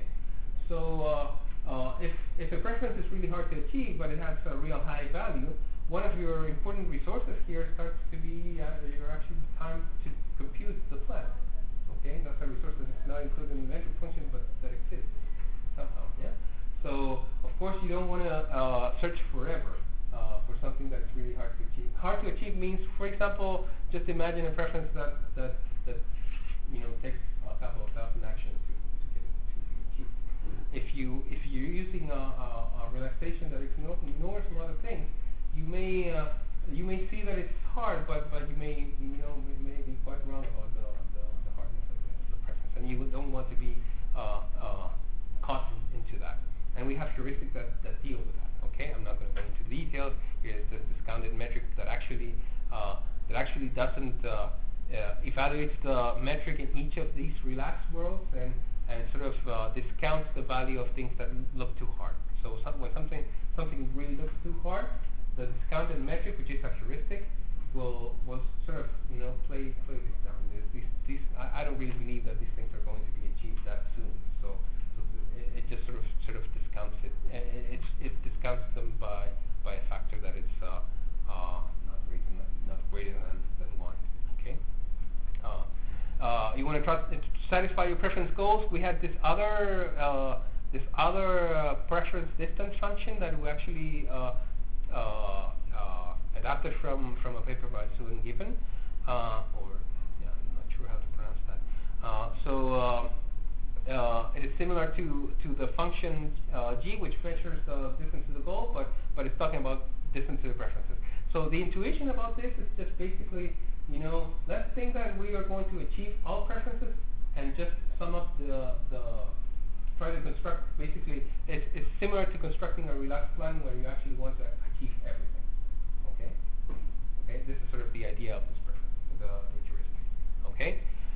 so uh, uh, if if a preference is really hard to achieve but it has a real high value, one of your important resources here starts to be uh, your actual time to compute the plan. Okay, that's a resource that is not included in the metric function but that exists somehow. Yeah. So of course you don't want to uh, search forever uh, for something that's really hard to achieve. Hard to achieve means, for example, just imagine a preference that that that you know takes a couple of thousand actions to, to get it to achieve. If you if you're using a, a, a relaxation that ignores, ignores some other things, you may uh, you may see that it's hard, but but you may you know may, may be quite wrong about the the, the hardness of the, the preference, and you don't want to be uh, uh, caught in, into that. And we have heuristics that, that deal with that. Okay, I'm not going to go into details. Here's this discounted metric that actually uh, that actually doesn't uh, uh, evaluates the metric in each of these relaxed worlds and and sort of uh, discounts the value of things that look too hard. So some, when something something really looks too hard, the discounted metric, which is a heuristic, will will sort of you know play play this down. These, these I, I don't really believe that these things are going to be achieved that soon. So. It just sort of sort of discounts it. It, it, it discounts them by by a factor that is uh, uh, not greater than not greater than, than one. Okay. Uh, uh, you want to try to satisfy your preference goals. We had this other uh, this other uh, preference distance function that we actually uh, uh, uh, adapted from from a paper by Sue and Gibbon, uh, or yeah, I'm not sure how to pronounce that. Uh, so. Uh, Uh, it is similar to, to the function uh, g, which measures the distance to the goal, but, but it's talking about distance to the preferences. So the intuition about this is just basically, you know, let's think that we are going to achieve all preferences and just sum up the, the try to construct, basically, it's, it's similar to constructing a relaxed plan where you actually want to achieve everything. Okay? Okay, this is sort of the idea of this preference, the, the heuristic. Okay?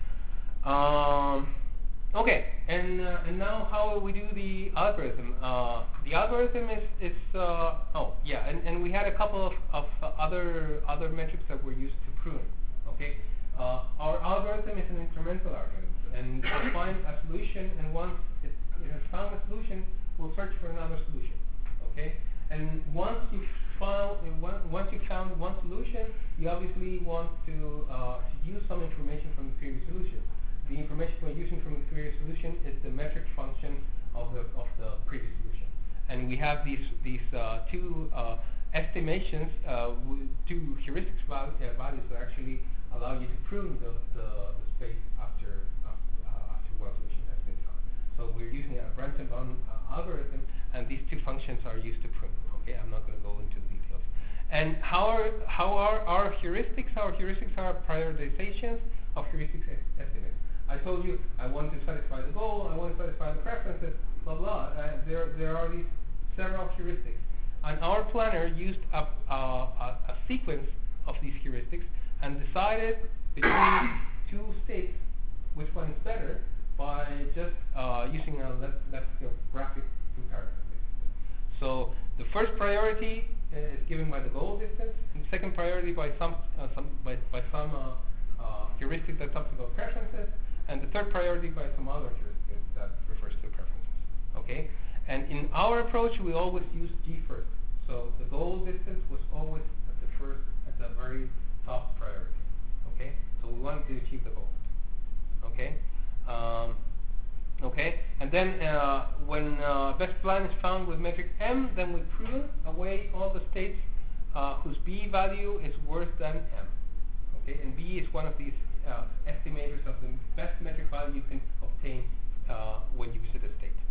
Um, Okay, and uh, and now how we do the algorithm? Uh, the algorithm is is uh, oh yeah, and, and we had a couple of, of uh, other other metrics that were used to prune. Okay, uh, our algorithm is an incremental algorithm, and it finds a solution, and once it, it has found a solution, we'll search for another solution. Okay, and once you found once you found one solution, you obviously want to, uh, to use some information from the previous solution. The information we're using from the previous solution is the metric function of the of the previous solution, and we have these these uh, two uh, estimations, uh, with two heuristics val uh, values that actually allow you to prune the, the, the space after after, uh, after one solution has been found. So we're using a branch and bound uh, algorithm, and these two functions are used to prune. Okay, I'm not going to go into the details. And how are how are our heuristics? Our heuristics are prioritizations of heuristics es estimates. I told you I want to satisfy the goal, I want to satisfy the preferences, blah blah. Uh, there there are these several heuristics, and our planner used a, a, a, a sequence of these heuristics and decided between two states which one is better by just uh, using a lexicographic comparison. Basically. So the first priority uh, is given by the goal distance, and the second priority by some uh, some by, by some uh, uh, heuristic that talks about preferences, and the third priority by some other heuristic that refers to preferences. Okay, and in our approach, we always use G first. So the goal distance was always at the first, at the very top priority. Okay, so we wanted to achieve the goal. Okay, um, okay, and then uh, when uh, best plan is found with metric M, then we prune away all the states uh, whose B value is worse than M. Okay, and B is one of these uh, estimators of the best metric value you can obtain uh, when you visit a state.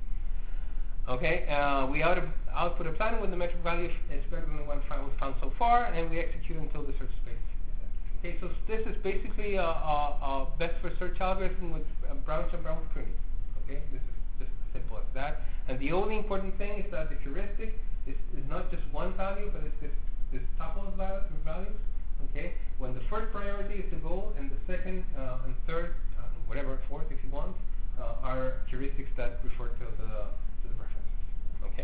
Okay, uh, we out output a plan when the metric value is better than the one found, found so far, and we execute until the search space is empty. Okay, so this is basically a, a, a best for search algorithm with uh, branch and bound pruning. Okay, this is just as simple as that. And the only important thing is that the heuristic is, is not just one value, but it's this this tuple of val values. Okay, when the first priority is the goal, and the second uh, and third, uh, whatever, fourth if you want, uh, are heuristics that refer to the to the preferences. Okay,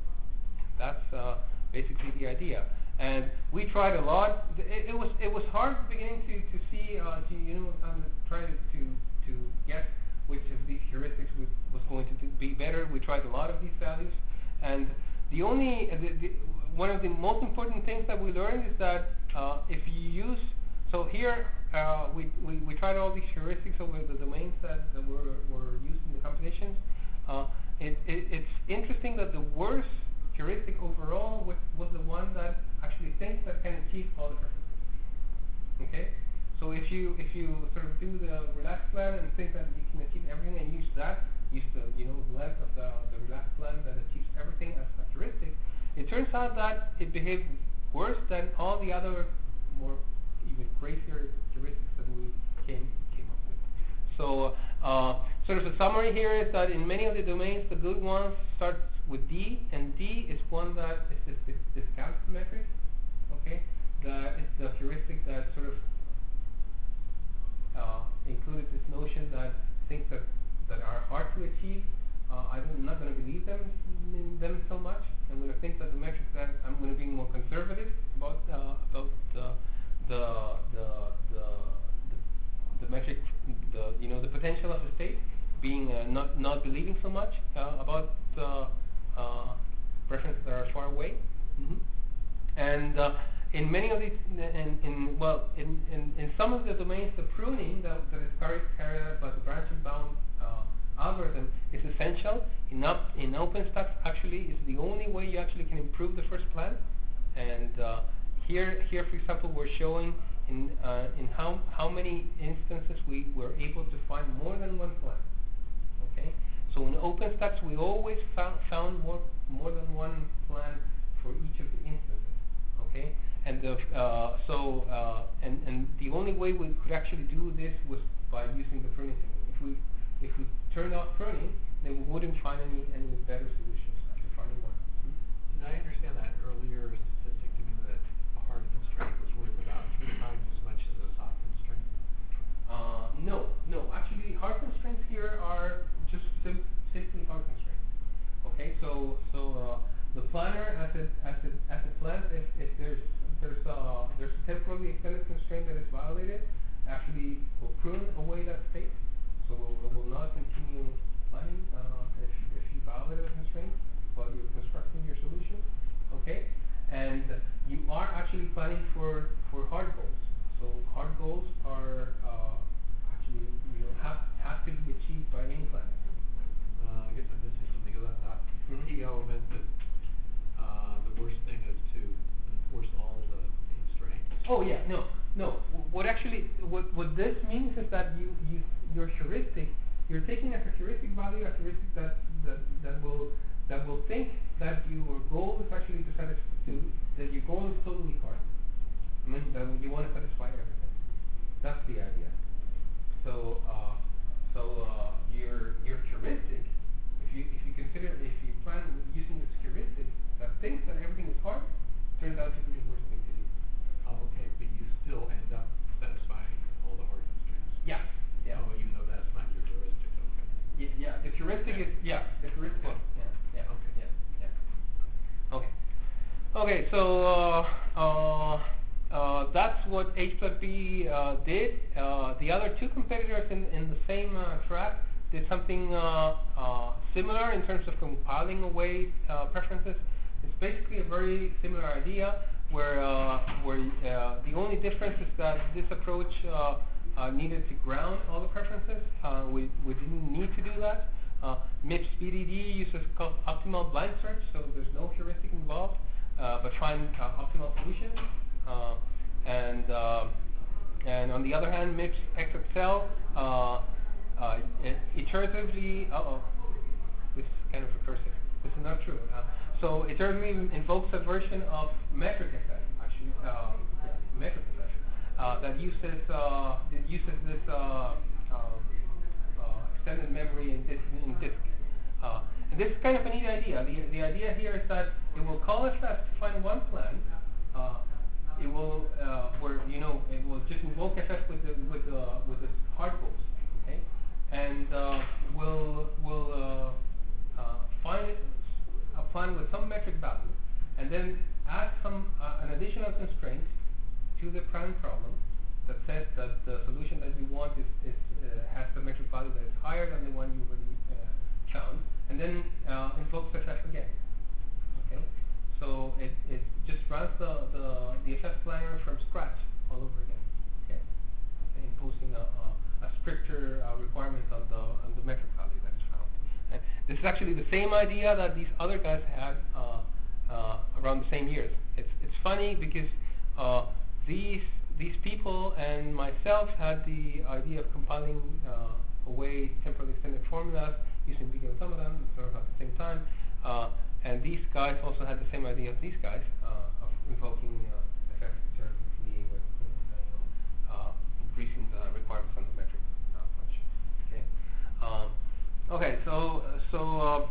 that's uh, basically the idea. And we tried a lot. It, it was it was hard at the beginning to to see uh, to you know um, try to to guess which of these heuristics we, was going to do, be better. We tried a lot of these values, and the only uh, the, the, one of the most important things that we learned is that uh, if you use so here uh, we, we we tried all these heuristics over the domains that, that were were used in the computations. Uh, it, it, it's interesting that the worst heuristic overall was, was the one that actually thinks that can achieve all the preferences. Okay, so if you if you sort of do the relaxed plan and think that you can achieve everything and use that, use the you know the length of the, the relaxed plan that achieves everything as a heuristic, it turns out that it behaved worse than all the other more even crazier heuristics that we came came up with. So uh, sort of the summary here is that in many of the domains, the good ones start with D, and D is one that is this, this discount metric. Okay, that is the heuristic that sort of uh, included this notion that things that that are hard to achieve, uh, I'm not going to believe them in them so much. I'm going to think that the metric that I'm going to be more conservative about uh, about the the the the the, the metric, the you know the potential of the state, being uh, not not believing so much uh, about uh, uh, preferences that are far away. Mm-hmm. And uh, in many of these, in, in well, in, in, in some of the domains, the pruning that, that is carried, carried out by the branch and bound uh, algorithm is essential. In, up, in OpenStax, actually, is the only way you actually can improve the first plan. And uh, here, here, for example, we're showing in uh, in how how many instances we were able to find more than one plan. Okay, so in OpenStax, we always found found more more than one plan for each of the instances. Okay, and the, uh, so uh, and and the only way we could actually do this was by using the pruning technique. If we if we turned off pruning, then we wouldn't find any any better solutions after finding one. And I understand that earlier statistic to me that a hard constraint was worth about three times as much as a soft constraint. Uh, no, no. Actually, hard constraints here are just sim simply hard constraints. Okay, so so. Uh, The planner, as it as it as it plans, if, if there's there's uh there's a temporarily extended constraint that is violated, actually will prune away that state. So we'll, we will not continue planning uh, if if you violate a constraint while you're constructing your solution. Okay, actually planning for, for hard goals. So hard goals are uh, actually you know have have to be achieved by any plan. Uh, I guess I'm missing something about that Mhm. key element that uh, the worst thing is to enforce all the constraints. Oh yeah, no, no. W- What actually, what what this means is that you you your heuristic, you're taking as a heuristic value a heuristic that that that will that will think that your goal is actually to satisfy to that your goal is totally hard. I mean that you want to satisfy everything. That's the idea. So uh, so uh, your your heuristic, if you if you consider if you plan using this heuristic that thinks that everything is hard, turns out to be the worst thing to do. Oh, okay, but you still end up satisfying all the hard constraints. Yeah. Yeah. Oh, even though that's not your heuristic, okay. Yeah, yeah. The heuristic Okay. is yeah. The heuristic. Well, Yeah. Yeah. okay. Yeah. Yeah. Okay. Okay. So uh, uh, uh, that's what H plus B uh, did. Uh, the other two competitors in in the same uh, track did something uh, uh, similar in terms of compiling away uh, preferences. It's basically a very similar idea where uh, where uh, the only difference is that this approach uh, uh, needed to ground all the preferences. Uh, we we didn't need to do that. Uh, MIPS B D D uses called optimal blind search, so there's no heuristic involved, uh, but find uh, optimal solutions. Uh, and uh, and on the other hand, MIPS X X L uh, uh, it iteratively. Uh oh, this is kind of recursive. This is not true. Uh, so iteratively invokes a version of metric F S, actually, um, yeah, metric F S, uh, that uses uh, it uses this uh, um, uh, extended memory in disk. In disk. Uh, and this is kind of a neat idea. The the idea here is that it will call F S to find one plan. Uh, it will uh, where you know it will just invoke F S with the with the with the hard goals, okay, and uh, will will uh, uh, find it. A plan with some metric value, and then add some uh, an additional constraint to the prime problem that says that the solution that you want is, is uh, has a metric value that is higher than the one you already uh, found, and then uh, invokes F S again. Okay, so it, it just runs the, the the F S planner from scratch all over again. Okay, okay, imposing a, a, a stricter uh, requirements on the on the metric value that's found. And this is actually the same idea that these other guys had uh, uh, around the same years. It's it's funny because uh, these these people and myself had the idea of compiling uh, away temporally extended formulas using big automaton sort of at the same time, uh, and these guys also had the same idea as these guys uh, of invoking uh, F S iteratively with you know, uh, increasing the requirements on the metric uh, function. Okay. Um, Okay, so uh, so uh,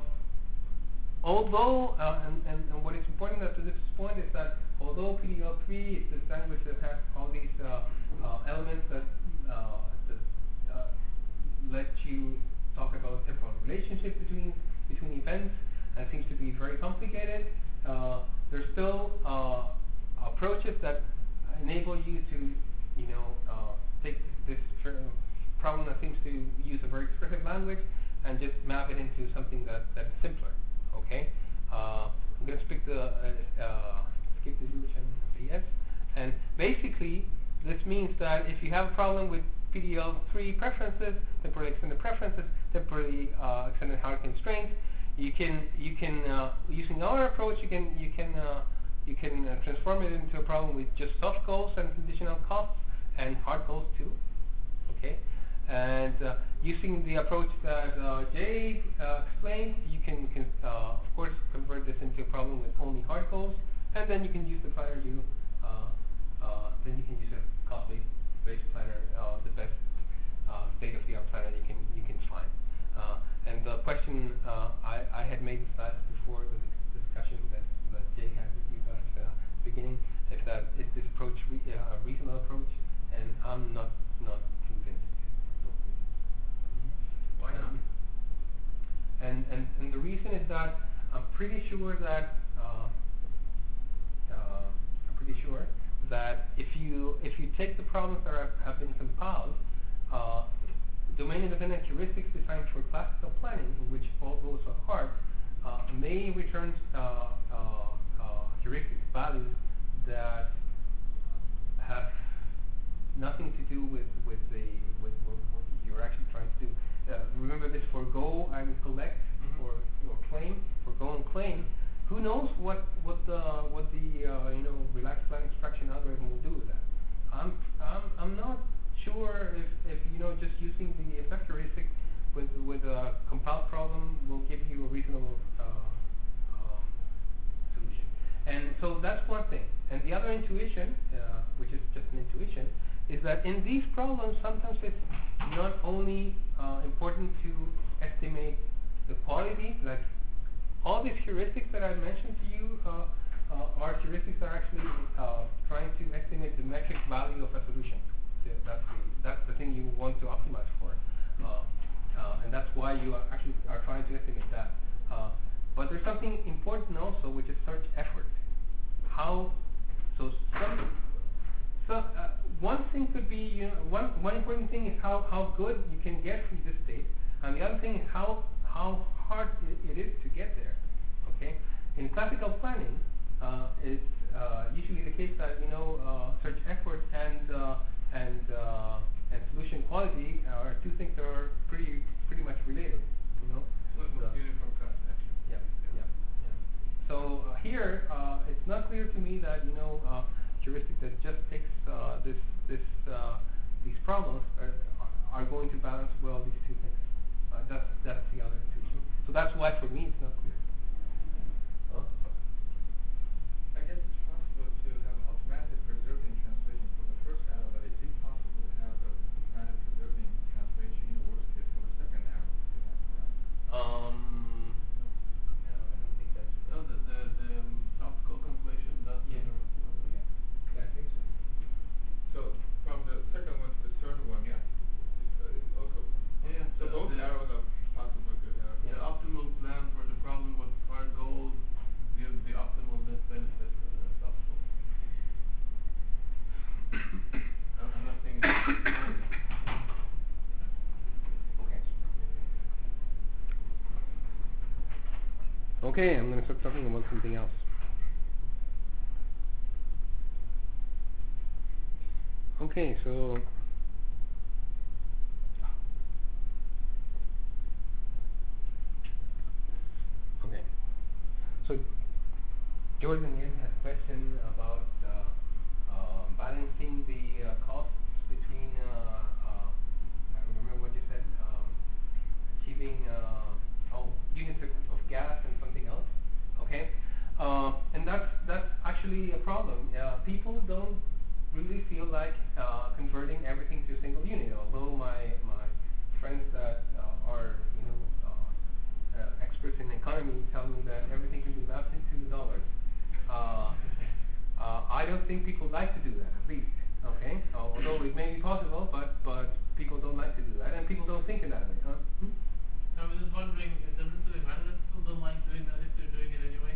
although uh, and, and, and what is important up to this point is that although P D L three is this language that has all these uh, uh, elements that uh, that uh, let you talk about temporal relationships between between events and seems to be very complicated, uh, there's still uh, approaches that enable you to you know uh, take this tr- problem that seems to use a very expressive language and just map it into something that, that's simpler, okay? Uh, I'm going to skip the, uh, uh, skip the U H and P S. And basically, this means that if you have a problem with P D L three preferences, temporally extended preferences, temporally uh, extended hard constraints, you can, you can uh, using our approach, you can, you can, uh, you can uh, transform it into a problem with just soft goals and conditional costs and hard goals too, okay? And uh, using the approach that uh, Jay uh, explained, you can, can uh, of course convert this into a problem with only hard goals, and then you can use the planner you, uh, uh, then you can use a cost-based based planner, uh, the best uh, state-of-the-art planner you can you can find. Uh, and the question uh, I, I had made this last before the discussion that, that Jay had with you guys uh, at the beginning, if that is this approach re- uh, a reasonable approach, and I'm not not convinced. Why not? And, and and the reason is that I'm pretty sure that uh, uh, I'm pretty sure that if you if you take the problems that are, have been compiled, uh, domain-independent heuristics designed for classical planning, in which all those are hard, uh, may return uh, uh, uh, heuristic values that nothing to do with with the with what, what you're actually trying to do. Uh, remember this for go and collect, Mhm. or or claim, for go and claim. Who knows what what the what the uh, you know relaxed plan extraction algorithm will do with that? I'm I'm I'm not sure if if you know just using the effect heuristic with with a compiled problem will give you a reasonable uh, um, solution. And so that's one thing. And the other intuition, uh, which is just an intuition, is that in these problems sometimes it's not only uh, important to estimate the quality, like all these heuristics that I mentioned to you uh, uh, are heuristics that are actually uh, trying to estimate the metric value of a solution. So that's the, that's the thing you want to optimize for. Uh, uh, and that's why you are actually are trying to estimate that. Uh, but there's something important also, which is search effort. How, so some, so uh, one thing could be, you know, one, one important thing is how, how good you can get from this state, and the other thing is how, how hard it, it is to get there, okay? In classical planning, uh, it's uh, usually the case that, you know, uh, search effort and, uh, and, uh, and solution quality are two things that are pretty, pretty much related, you know? With Uh, uniform cost action. yeah, yeah, yeah. So uh, here, uh, it's not clear to me that, you know, uh, heuristic that just takes uh, this, this, uh, these problems are, are going to balance well these two things. Uh, that's that's the other intuition. So that's why for me it's not clear. Huh? I guess it's possible to have automatic preserving translation for the first arrow, but is it possible to have a automatic preserving translation in the worst case for the second arrow? Is that correct? Um. No, I don't think that's. No, the the, the um, soft code compilation does. Yeah. yeah. Yeah, I think so. So from the second one to the third one, yeah, it's, uh, it's also. Yeah, So the- both the- arrows are possible to have. The optimal plan for the problem with hard goals gives the optimal net benefit for the soft code. I'm I'm not saying it's Okay. Okay, I'm going to start talking about something else. Okay, so okay, so Jordan here has a question about uh, uh, balancing the uh, costs between uh, uh, I don't remember what you said. Um, achieving uh, oh units of, of gas and something else. Okay, uh, and that's that's actually a problem. Uh, people don't really feel like uh, converting everything to a single unit. Although my my friends that uh, are you know uh, uh, experts in economy tell me that everything can be mapped into dollars. Uh, uh, I don't think people like to do that, at least. Okay, uh, although it may be possible, but but people don't like to do that, and people don't think in that way. Huh? Hmm? I was just wondering, does it really matter that people don't like doing that if they're doing it anyway?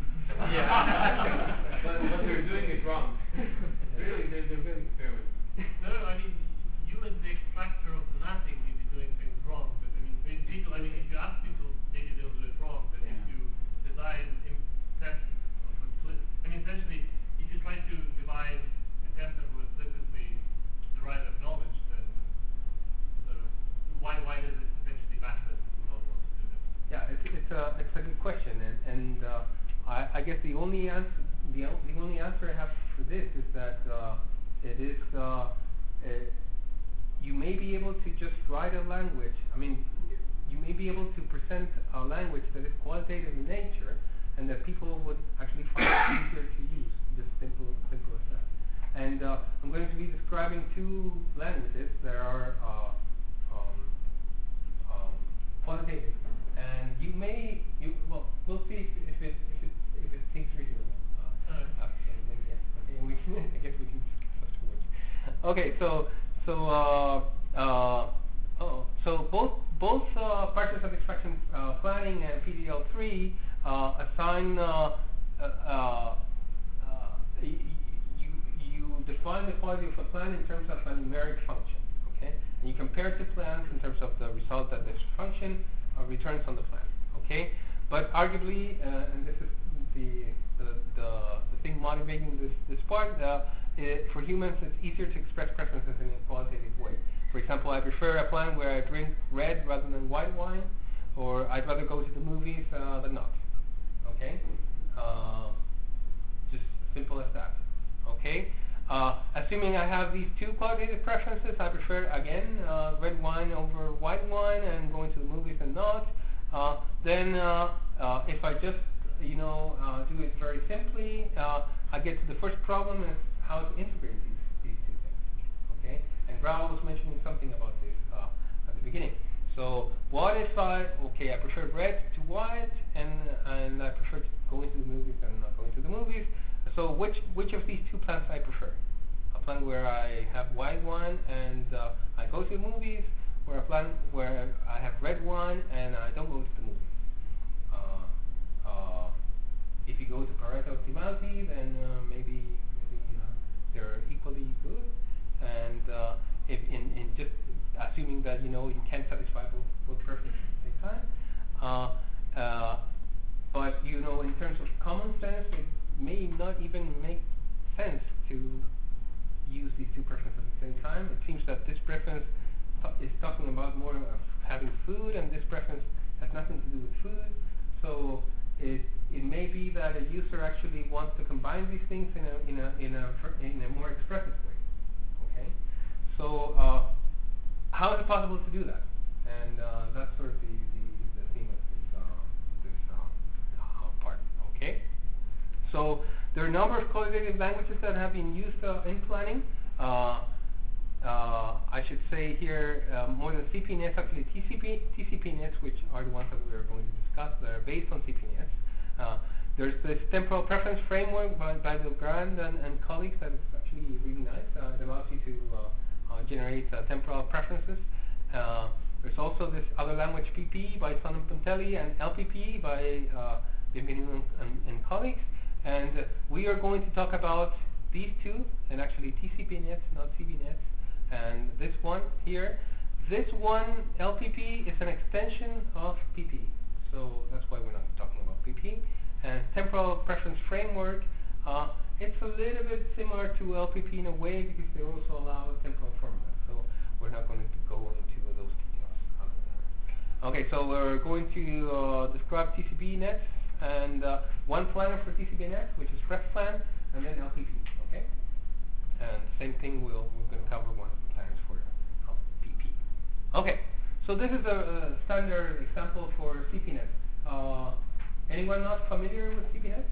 Yeah. but what they're doing is wrong. Really, they're, they're very experiment. No, no, I mean, you as the extractor of the mapping may be doing things wrong, but I mean, in people, I mean, if you ask people, maybe they'll do it wrong, but if you design in sense of a split, I mean, essentially, if you try to divide a template with implicitly derivative knowledge, then sort of, why, why does it essentially matter that people don't want to do this? Yeah, it's it's a it's a good question, and and uh, I I guess the only answer the o- the only answer I have for this is that uh, it is uh, uh, you may be able to just write a language. I mean, you may be able to present a language that is qualitative in nature, and that people would actually find it easier to use. Just simple simple as that. And uh, I'm going to be describing two languages that are uh, um, um, quantitative, and you may you well we'll see if, if it if it if it seems reasonable. Uh, Alright. after, yeah, okay, we can, I guess we can discuss towards. Okay, so so uh, uh, oh, so both both uh, partial satisfaction uh, planning and P D L three uh, assign uh, uh, uh, y- you you define the quality of a plan in terms of a numeric function. Okay, and you compare two plans in terms of the result that this function uh, returns on the plan. Okay, but arguably, uh, and this is the the, the, the thing modi motivating this, this part. Uh, it, for humans, it's easier to express preferences in a qualitative way. For example, I prefer a plan where I drink red rather than white wine, or I'd rather go to the movies uh, than not. Okay? Uh, just simple as that. Okay? Uh, assuming I have these two qualitative preferences, I prefer, again, uh, red wine over white wine and going to the movies and not. Uh, then uh, uh, if I just, you know, uh, do it very simply, uh, I get to the first problem, is how to integrate these, these two things. Okay? And Raul was mentioning something about this uh, at the beginning. So what if I, okay, I prefer red to white, and and I prefer going to the movies and not going to the movies. So which which of these two plans I prefer? A plan where I have white wine and uh, I go to the movies, or a plan where I have red wine and I don't go to the movies? Uh, uh, if you go to Pareto optimality, then uh, maybe maybe uh, they're equally good. And uh, if in, in just assuming that you know you can satisfy both, both preferences at the same time, uh, uh, but you know in terms of common sense, it may not even make sense to use these two preferences at the same time. It seems that this preference t- is talking about more of having food, and this preference has nothing to do with food. So it it may be that a user actually wants to combine these things in a in a in a in a more expressive way. Okay, so uh, how is it possible to do that? And uh, that's sort of the, the, the theme of this uh, this uh, part. Okay, so there are a number of qualitative languages that have been used uh, in planning. Uh, uh, I should say here uh, more than C P Nets, actually T C P T C P Nets, which are the ones that we are going to discuss, that are based on C P Nets. Uh, there's this temporal preference framework by, by Legrand and, and colleagues that is actually really nice. Uh, it allows you to uh, uh, generate uh, temporal preferences. Uh, there's also this other language P P by Son and Pontelli, and L P P by uh, Bienvenido and, and colleagues. And uh, we are going to talk about these two, and actually T C P Nets, not C B Nets, and this one here. This one, L P P, is an extension of P P. So that's why we're not talking about P P. And temporal preference framework, uh, it's a little bit similar to L P P in a way, because they also allow temporal formulas. So we're not going to go into those details. Okay, so we're going to uh, describe T C P Nets, and uh, one planner for T C P Nets, which is RefPlan, and then L P P. Okay, and same thing. We'll, we're going to cover one of the planners for L P P. Okay, so this is a, a standard example for C P Nets. Uh, anyone not familiar with C P Nets?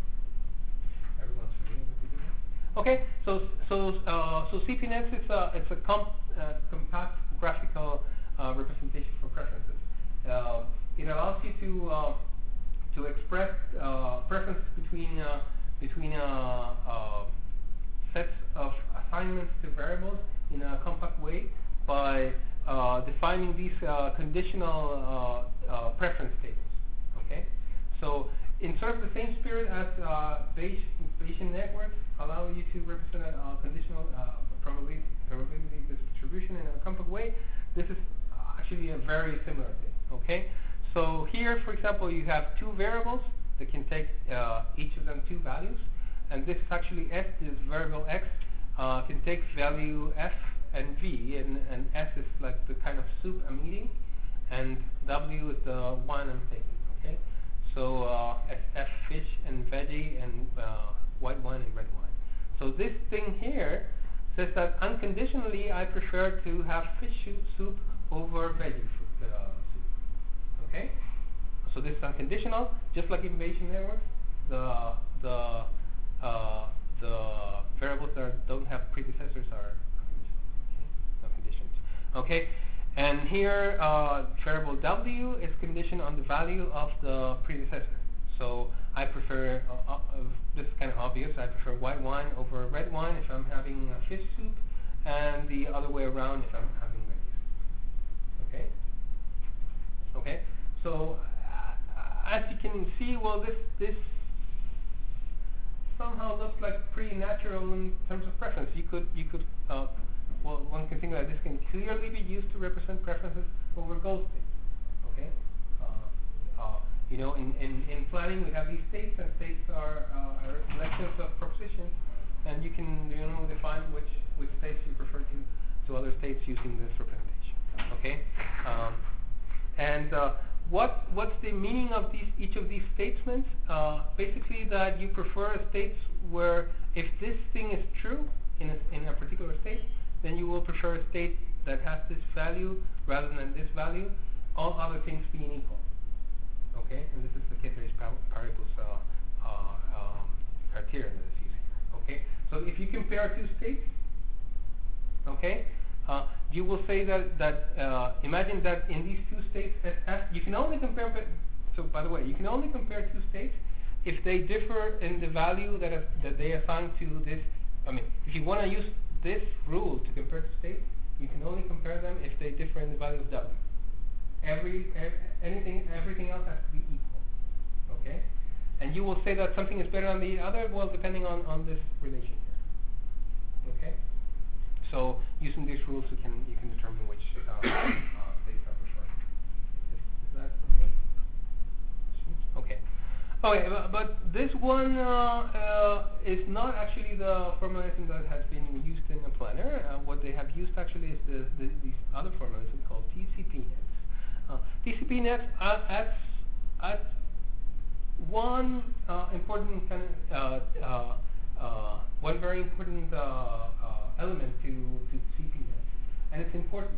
Everyone's familiar with C P Nets. Okay, so so uh, so C P Nets is a it's a comp, uh, compact graphical uh, representation for preferences. Uh, it allows you to uh, to express uh, preferences between uh, between uh, uh, sets of assignments to variables in a compact way by uh, defining these uh, conditional uh, uh, preference tables. Okay, so in sort of the same spirit as uh, Bayes, Bayesian networks allow you to represent a uh, conditional uh, probability, probability distribution in a compact way, this is actually a very similar thing. Okay, so here, for example, you have two variables that can take uh, each of them two values, and this is actually S, this variable X, uh, can take value F and V, and, and S is like the kind of soup I'm eating, and W is the wine I'm taking. Okay, so uh, F, F fish and veggie, and uh, white wine and red wine. So this thing here says that unconditionally I prefer to have fish soup over veggie uh, soup. Okay, so this is unconditional, just like in Bayesian networks. The the uh, the variables that don't have predecessors are no conditions. Okay, and here uh, variable W is conditioned on the value of the predecessor. So I prefer, uh, uh, this is kind of obvious, I prefer white wine over red wine if I'm having a fish soup, and the other way around if I'm having veggies. Okay? Okay? So uh, as you can see, well, this this somehow looks like pretty natural in terms of preference. You could you could uh, well, one can think that this can clearly be used to represent preferences over goal states. Okay, uh, uh, you know, in, in, in planning we have these states, and states are, uh, are collections of propositions. and you can you know define which which states you prefer to to other states using this representation. Okay, um, and uh, what what's the meaning of these each of these statements? Uh, basically, that you prefer states where if this thing is true in a, in a particular state, then you will prefer a state that has this value rather than this value. All other things being equal. Okay, and this is the ceteris paribus uh, uh, um, criterion that is used here. Okay, so if you compare two states, okay, uh, you will say that that uh, imagine that in these two states, as, as you can only compare. So by the way, you can only compare two states if they differ in the value that uh, that they assign to this. I mean, if you want to use this rule to compare two states, you can only compare them if they differ in the value of W. Every, ev anything, everything else has to be equal, okay? And you will say that something is better than the other, well, depending on, on this relation here, okay? So using these rules, you can you can determine which uh, uh, states are preferred. Is, is that okay? Okay. Okay, but, but this one uh, uh, is not actually the formalism that has been used in a planner. Uh, what they have used actually is the, the, these other formalism called T C P nets. Uh, T C P nets uh, adds, adds one uh, important kind of uh, uh, uh, one very important uh, uh, element to to C P nets, and it's important.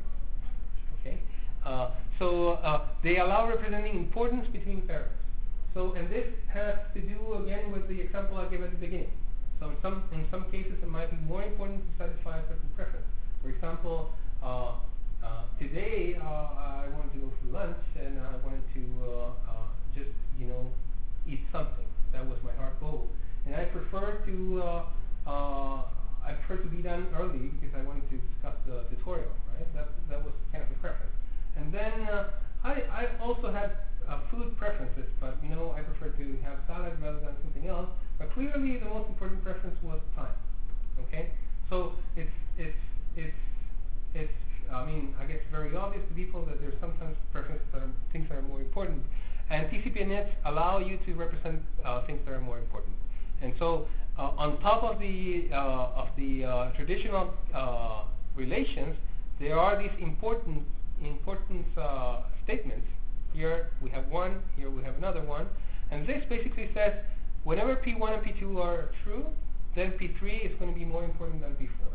Okay, uh, so uh, they allow representing importance between pairs. So, and this has to do again with the example I gave at the beginning. So, in some in some cases, it might be more important to satisfy a certain preference. For example. Uh, Uh, today, uh, I wanted to go for lunch, and I wanted to uh, uh, just, you know, eat something. That was my hard goal, and I prefer to uh, uh, I prefer to be done early because I wanted to discuss the tutorial. Right? That that was kind of a preference. And then uh, I I also had uh, food preferences, but you know, I prefer to have salad rather than something else. But clearly, the most important preference was time. Okay, so it's it's it's it's. I mean, I guess very obvious to people that there's sometimes preferences that are things that are more important, and T C P nets allow you to represent uh, things that are more important. And so, uh, on top of the uh, of the uh, traditional uh, relations, there are these important important uh, statements. Here we have one. Here we have another one, and this basically says whenever P one and P two are true, then P three is going to be more important than P four.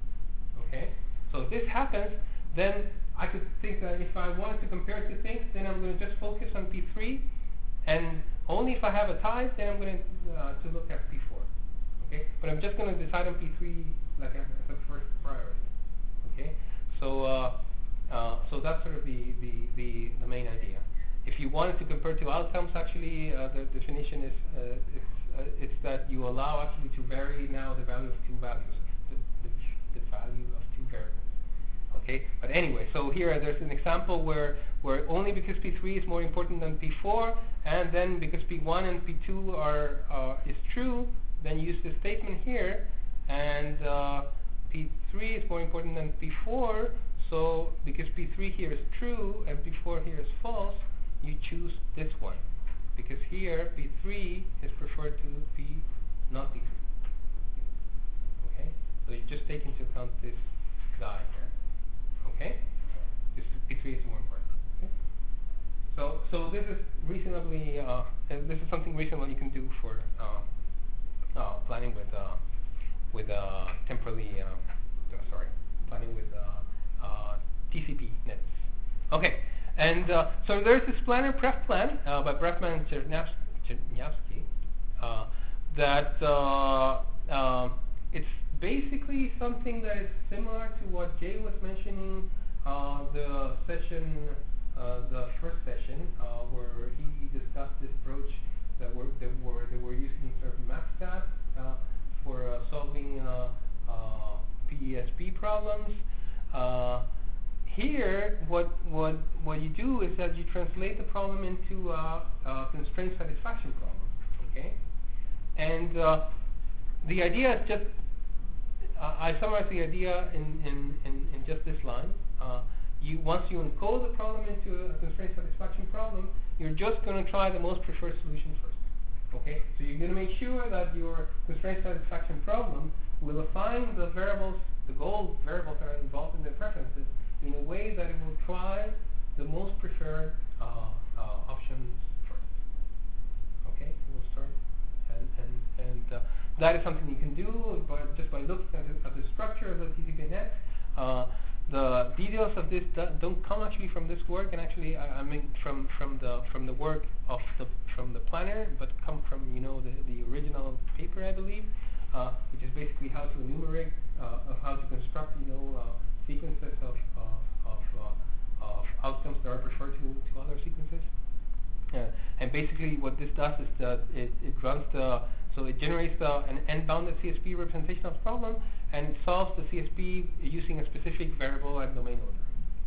Okay. So if this happens, then I could think that if I wanted to compare two things, then I'm going to just focus on P three, and only if I have a tie, then I'm going to uh, to look at P four. Okay, but I'm just going to decide on P three like as, as a first priority. Okay, so uh, uh, so that's sort of the, the the the main idea. If you wanted to compare two outcomes, actually uh, the definition is uh, it's uh, it's that you allow actually to vary now the value of two values, the, the, the value of two variables. Okay, but anyway, so here there's an example where where only because P three is more important than P four, and then because P one and P two are uh, is true, then use the statement here, and uh, P three is more important than P four. So because P three here is true and P four here is false, you choose this one, because here P three is preferred to P not P three. Okay, so you just take into account this guy here. Okay, this P three is more important. Okay? So, so this is reasonably, uh, and this is something reasonable you can do for uh, uh, planning with uh, with uh, temporally, uh, uh, sorry, planning with uh, uh, T C P nets. Okay, and uh, so there's this planner pref plan uh, by Brefman and Czerniawski uh, that uh, uh, it's basically something that is similar to what Jay was mentioning uh, the session, uh, the first session, uh, where he discussed this approach that were that were they were using sort of MapStat uh, for uh, solving uh, uh, P E S P problems. Uh, here, what what what you do is that you translate the problem into a uh, uh, constraint satisfaction problem. Okay, and uh, the idea is just. Uh, I summarize the idea in, in, in, in just this line. Uh, you once you encode the problem into a constraint satisfaction problem, you're just going to try the most preferred solution first. Okay, so you're going to make sure that your constraint satisfaction problem will assign the variables, the goal variables that are involved in the preferences, in a way that it will try the most preferred uh, uh, options first. Okay, we'll start, and and and uh, that is something you can do by just by looking at the, at the structure of the T C P net. Uh, the details of this do, don't come actually from this work, and actually I, I mean from from the from the work of the from the planner, but come from you know the the original paper, I believe, uh, which is basically how to enumerate uh, of how to construct you know uh, sequences of uh, of uh, of outcomes that are preferred to to other sequences. Uh, and basically what this does is that it, it runs the, so it generates the, an n-bounded C S P representation of the problem, and it solves the C S P using a specific variable and domain order.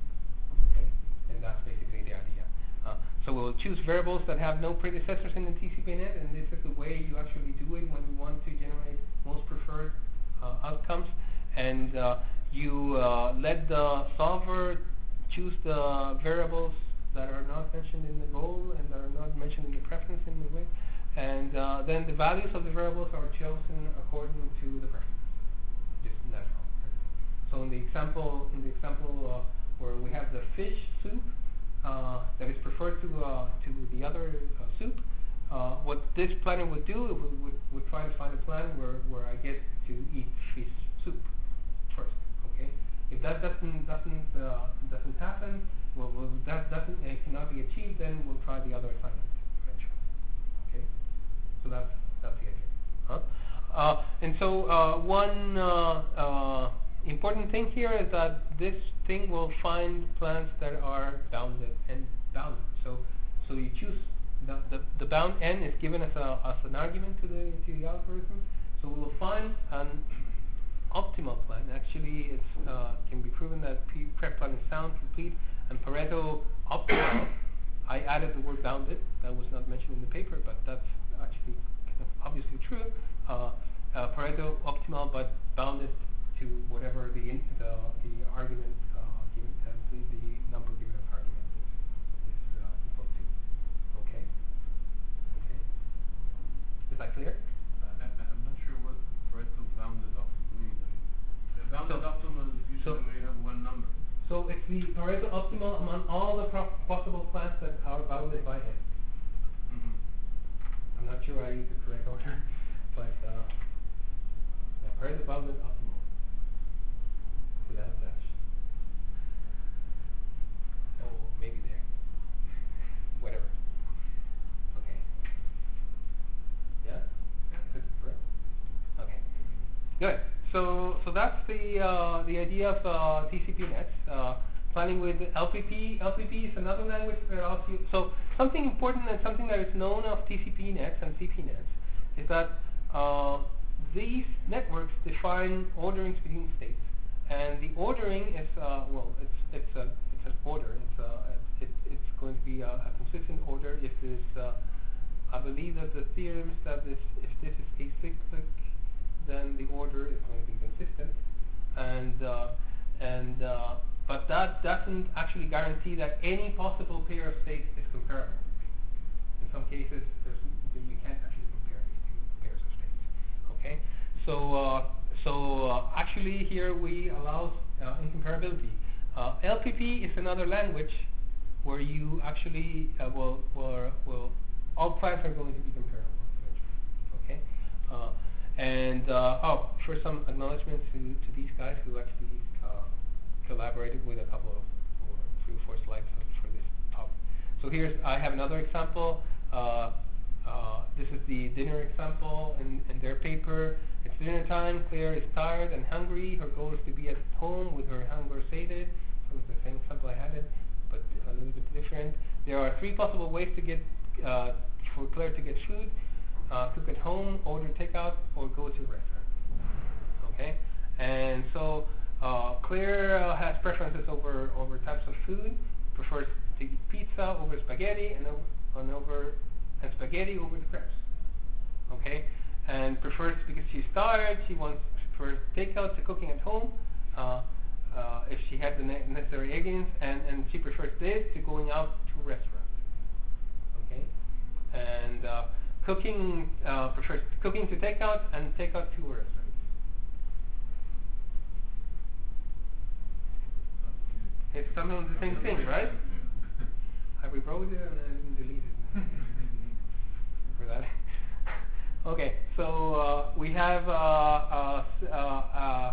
Okay, and that's basically the idea. Uh, so we'll choose variables that have no predecessors in the T C P net, and this is the way you actually do it when you want to generate most preferred uh, outcomes. And uh, you uh, let the solver choose the variables that are not mentioned in the goal and that are not mentioned in the preference in the way, and uh, then the values of the variables are chosen according to the preference, just natural. So in the example, in the example uh, where we have the fish soup uh, that is preferred to uh, to the other uh, soup, uh, what this planner would do would, would would try to find a plan where where I get to eat fish soup first. Okay, if that doesn't doesn't uh, doesn't happen. Well, well, that doesn't uh, cannot be achieved, then we'll try the other assignment eventually. Okay, so that's that's the idea. Huh? Uh, and so uh, one uh, uh, important thing here is that this thing will find plans that are bounded and bounded. So so you choose the the, the bound n is given as a as an argument to the to the algorithm. So we will find an optimal plan. Actually, it's uh, can be proven that P prep plan is sound, complete. And Pareto optimal, I added the word bounded. That was not mentioned in the paper, but that's actually kind of obviously true. Uh, uh, Pareto optimal, but bounded to whatever the in, the, the argument uh, given, uh, the, the number given as argument is, is uh, equal to. Okay. Okay. Is that clear? Uh, I, I'm not sure what Pareto bounded optimal means. The bounded So- optimal is usually so- where you have one number. So it's the Pareto optimal among all the pro possible plans that are bounded by n. Mm-hmm. I'm not sure I used the correct order, but uh, yeah, Pareto bounded optimal without dash. Oh, maybe there. Whatever. Okay. Yeah? Yeah. Good. Correct. Okay. Good. So, so that's the uh, the idea of uh, T C P nets. Uh, planning with L P P. L P P is another language that allows you. So, something important and something that is known of T C P nets and C P nets is that uh, these networks define orderings between states, and the ordering is uh, well, it's it's a it's an order. It's uh, it, it's going to be a, a consistent order. If this, uh, I believe that the theorem is that this if this is acyclic, then the order is going to be consistent, and uh, and uh, but that doesn't actually guarantee that any possible pair of states is comparable. In some cases, there's, you can't actually compare these two pairs of states. Okay, so uh, so uh, actually here we allow uh, incomparability. Uh, L P P is another language where you actually uh, will will will all plans are going to be comparable eventually. Okay. Uh, And uh, oh, for some acknowledgement to, to these guys who actually uh, collaborated with a couple of or three or four slides for this talk. So here's I have another example. Uh, uh, this is the dinner example in, in their paper. It's dinner time. Claire is tired and hungry. Her goal is to be at home with her hunger sated. So it's the same example I had it, but a little bit different. There are three possible ways to get uh, for Claire to get food. Uh, cook at home, order takeout, or go to a restaurant. Okay, and so uh, Claire uh, has preferences over over types of food. Prefers to eat pizza over spaghetti, and over, and over and spaghetti over the crepes. Okay, and prefers because she's tired. She wants prefers takeout to cooking at home. Uh, uh, if she has the ne necessary ingredients, and and she prefers this to going out to a restaurant. Okay, and uh, cooking uh, prefers cooking to takeout and takeout to a restaurant. It's some of the same thing, right? I rewrote it and I didn't delete it. For that. Okay, so uh, we have uh, uh, uh, uh,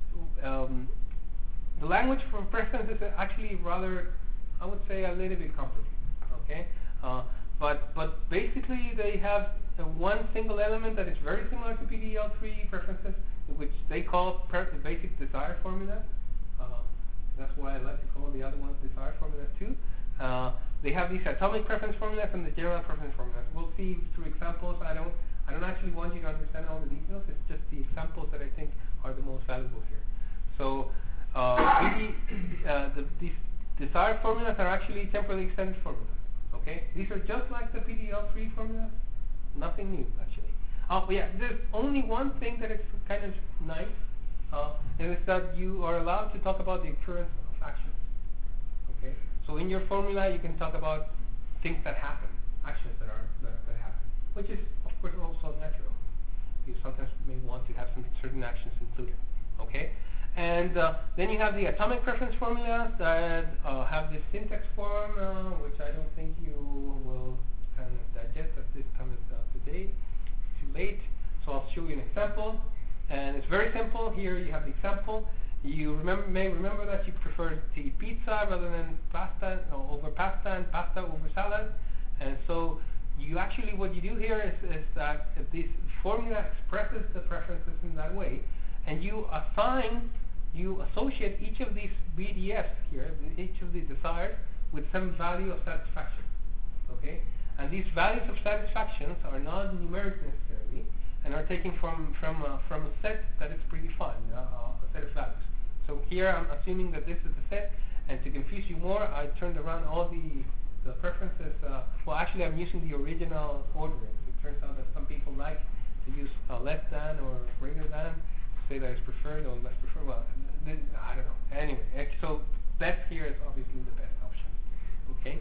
um, the language for preference is actually rather, I would say, a little bit complicated. Okay, uh, but but basically they have uh, one single element that is very similar to P D L three preferences, which they call per the basic desire formula. Uh, that's why I like to call the other ones desire formulas too. Uh, they have these atomic preference formulas and the general preference formulas. We'll see through examples. I don't I don't actually want you to understand all the details. It's just the examples that I think are the most valuable here. So uh, really, uh, the, these desired formulas are actually temporally extended formulas. Okay, these are just like the P D L three formulas. Nothing new actually. Oh yeah, there's only one thing that is kind of nice, uh, and it's that you are allowed to talk about the occurrence of actions. Okay, so in your formula you can talk about things that happen, actions that are that, that happen, which is of course also natural. You sometimes may want to have some certain actions included. Okay, and uh, then you have the atomic preference formulas that uh, have this syntax form, uh, which I don't think you will kind of digest at this time of the day. It's too late, so I'll show you an example. And it's very simple. Here you have the example. You remember, may remember that you prefer to eat pizza rather than pasta, or over pasta, and pasta over salad. And so you actually, what you do here is, is that this formula expresses the preferences in that way, and you assign, you associate each of these B D Fs here, each of the desires, with some value of satisfaction. Okay, and these values of satisfactions are not numeric necessarily, and are taken from from uh, from a set that is predefined, uh, a set of values. So here I'm assuming that this is the set, and to confuse you more, I turned around all the the preferences. Uh, well, actually, I'm using the original ordering. It turns out that some people like to use uh, less than or greater than, to say that it's preferred or less preferred. Well, th I don't know. Anyway, so best here is obviously the best option. Okay.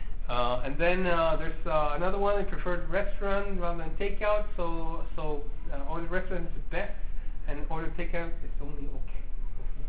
Uh, and then uh, there's uh, another one, I preferred restaurant rather than takeout. So so uh, order restaurant is the best, and order takeout is only okay. okay?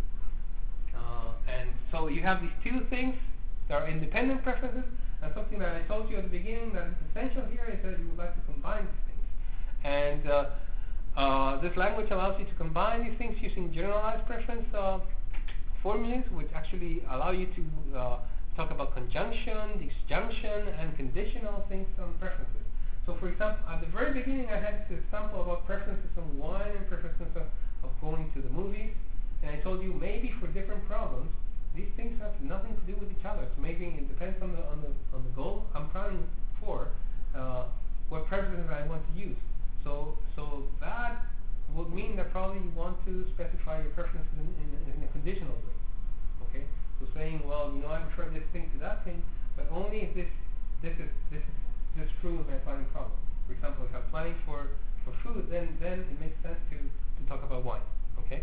Uh, and so you have these two things that are independent preferences, and something that I told you at the beginning that is essential here is that you would like to combine these things. And uh, uh, this language allows you to combine these things using generalized preference uh, formulas, which actually allow you to uh, talk about conjunction, disjunction, and conditional things on preferences. So for example, at the very beginning I had this example about preferences on wine and preferences of, of going to the movies, and I told you maybe for different problems, these things have nothing to do with each other. So maybe it depends on the, on the, on the goal I'm planning for, uh, what preferences I want to use. So, so that would mean that probably you want to specify your preferences in, in, in a conditional way. Okay? So saying, well, you know, I prefer this thing to that thing, but only if this this is this is this is true of my planning problem. For example, if I'm planning for, for food, then then it makes sense to, to talk about wine. Okay?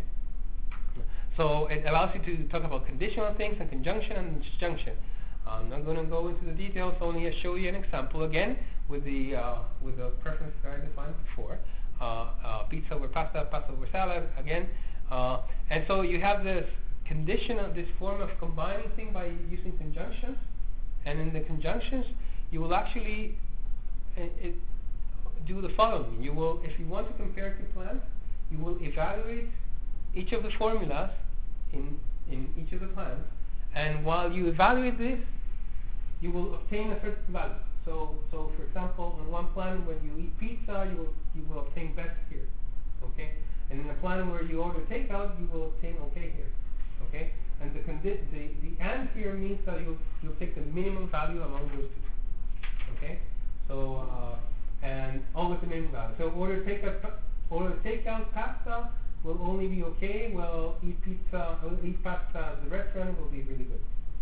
So it allows you to talk about conditional things and conjunction and disjunction. I'm not going to go into the details, only show you an example again with the uh, with the preference that I defined before. Uh, uh, pizza over pasta, pasta over salad again. Uh, and so you have this condition of this form of combining things by using conjunctions, and in the conjunctions you will actually uh, it, do the following. You will, if you want to compare two plans, you will evaluate each of the formulas in in each of the plans, and while you evaluate this, you will obtain a certain value. So, so for example, in one plan where you eat pizza, you will you will obtain best here, okay, and in a plan where you order takeout, you will obtain okay here. Okay, and the, condi the the and here means that you'll you'll take the minimum value among those two. Okay, so uh, and always the minimum value. So order takeout order takeout pasta will only be okay. Well, eat pizza eat pasta at the restaurant will be really good.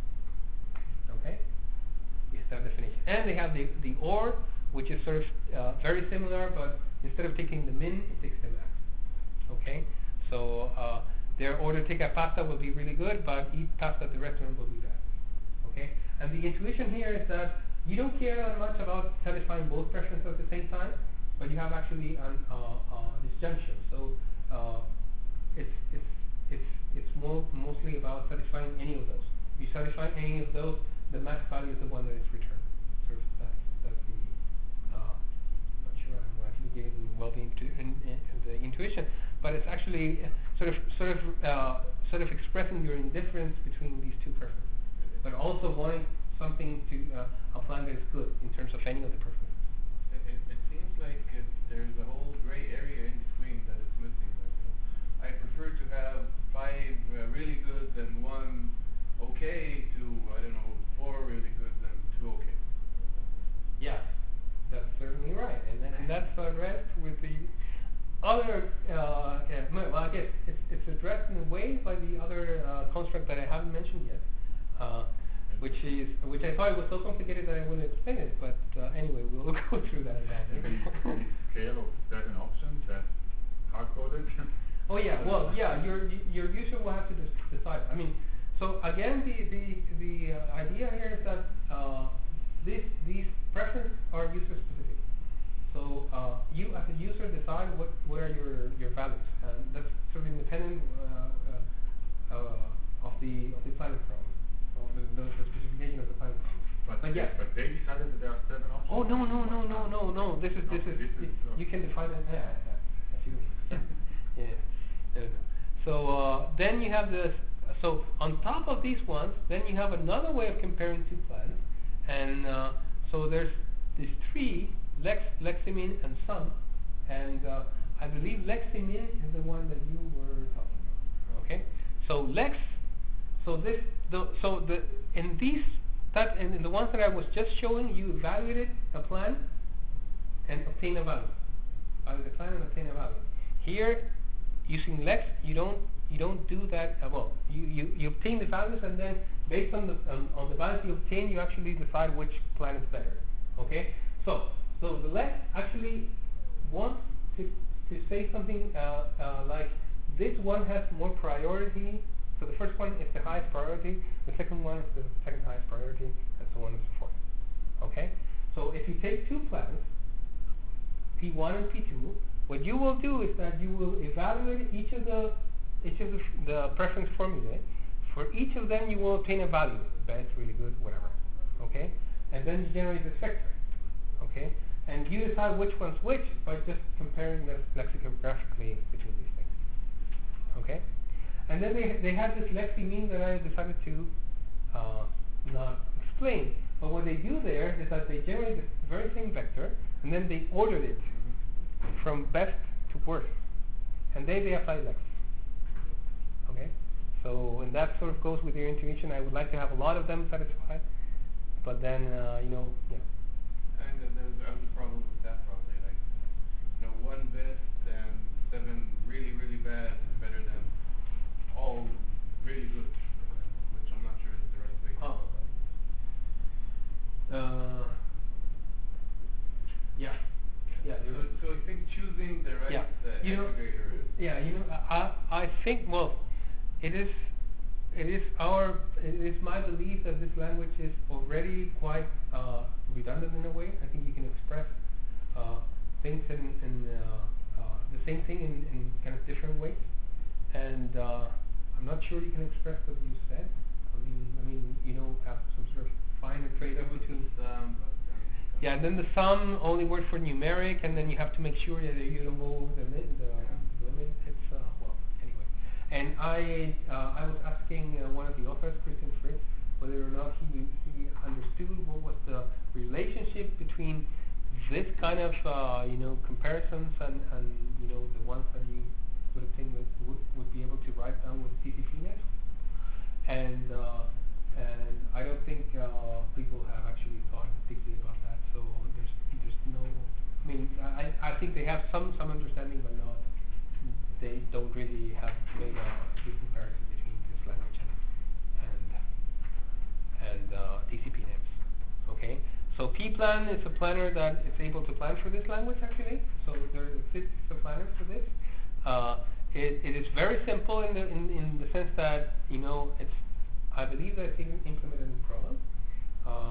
Okay, yes, that definition. And they have the the or, which is sort of uh, very similar, but instead of taking the min, it takes the max. Okay, so. Uh, Their order takeout pasta will be really good, but eat pasta at the restaurant will be bad. Okay? And the intuition here is that you don't care that much about satisfying both preferences at the same time, but you have actually an uh, uh, disjunction. So uh, it's it's it's it's more mostly about satisfying any of those. If you satisfy any of those, the max value is the one that is returned. So that's that's the uh, not sure I'm actually getting well the, intu in, in the intuition, but it's actually sort of sort of uh, sort of expressing your indifference between these two preferences, but also wanting something to uh, a plan that is good in terms of any of the preferences. It, it, it seems like it, there's a whole gray area in between that is missing. Like, you know, I prefer to have five uh, really good and one okay to, I don't know, four really good and two okay. Yes, that's certainly right, and, th and that's addressed with the other. Uh, yeah, well, I guess it's, it's addressed in a way by the other uh, construct that I haven't mentioned yet, uh, which is which I thought it was so complicated that I wouldn't explain it. But uh, anyway, we'll go through that again. The scale of seven options that's hard coded. Oh yeah, well yeah, your your user will have to just decide. I mean, so again, the the the uh, idea here is that uh, these these preferences are user specific. So uh, you as a user decide what what are your your values, and that's sort of independent uh, uh, uh, of the of the planning problem, of the, the, the specification of the planning problem. But, But yeah. but they decided that there are seven options. Oh no no no no no no! This is this No, is, this is, y- uh, you can define it. Yeah, yeah, as you yeah. No, no. So uh, then you have this. So on top of these ones, then you have another way of comparing two plans, and uh, so there's these three: lex, leximin, and sum. And uh, I believe leximin is the one that you were talking about. Okay. So lex. So this. The, so the in these. That in, in the ones that I was just showing, you evaluated a plan and obtain a value. Evaluate the plan and obtain a value. Here, using lex, you don't you don't do that. Uh, well, you, you, you obtain the values, and then based on the um, on the values you obtain, you actually decide which plan is better. Okay. So so the lex actually wants to to say something uh, uh, like this one has more priority. So the first one is the highest priority, the second one is the second highest priority, and so on and so forth. Okay? So if you take two plans, P one and P two, what you will do is that you will evaluate each of the each of the, the preference formulae. For each of them, you will obtain a value. Best, really good, whatever. Okay? And then you generate this vector. Okay? And you decide which one's which by just comparing them lexicographically between these things. Okay? And then they they have this leximin that I decided to uh, not explain. But what they do there is that they generate this very same vector, and then they order it mm-hmm. from best to worst, and then they apply lex. Okay, so and that sort of goes with your intuition. I would like to have a lot of them satisfied, but then uh, you know, yeah. And uh, there's other problems with that probably, like you know, one best and seven really really bad is better than all really good, uh, which I'm not sure is the right way to oh. go about. Uh, yeah, yeah. So, so I think choosing the right yeah. uh, you know, aggregator is. Yeah, you know, I I think well, it is it is our it is my belief that this language is already quite uh, redundant in a way. I think you can express uh, things in, in uh, uh, the same thing in, in kind of different ways, and uh, I'm not sure you can express what you said. I mean, I mean, you know, have some sort of finer trade-off between. Sum, but then Yeah, and then the sum only works for numeric, and then you have to make sure that you don't go over the limit. The limit. It's uh, well, anyway. And I uh, I was asking uh, one of the authors, Christian Fritz, whether or not he he understood what was the relationship between this kind of uh, you know comparisons and, and you know the ones that you would obtain with would, would be able to write down with T C P net. And uh, and I don't think uh, people have actually thought deeply about that. So there's there's no. I mean, I I think they have some some understanding, but not. They don't really have made a good comparison between this language and and, and uh, T C P names. Okay. So P-Plan is a planner that is able to plan for this language actually. So there exists a planner for this. Uh, it, it is very simple in the in, in the sense that you know it's I believe that it's even implemented in Prolog. Um,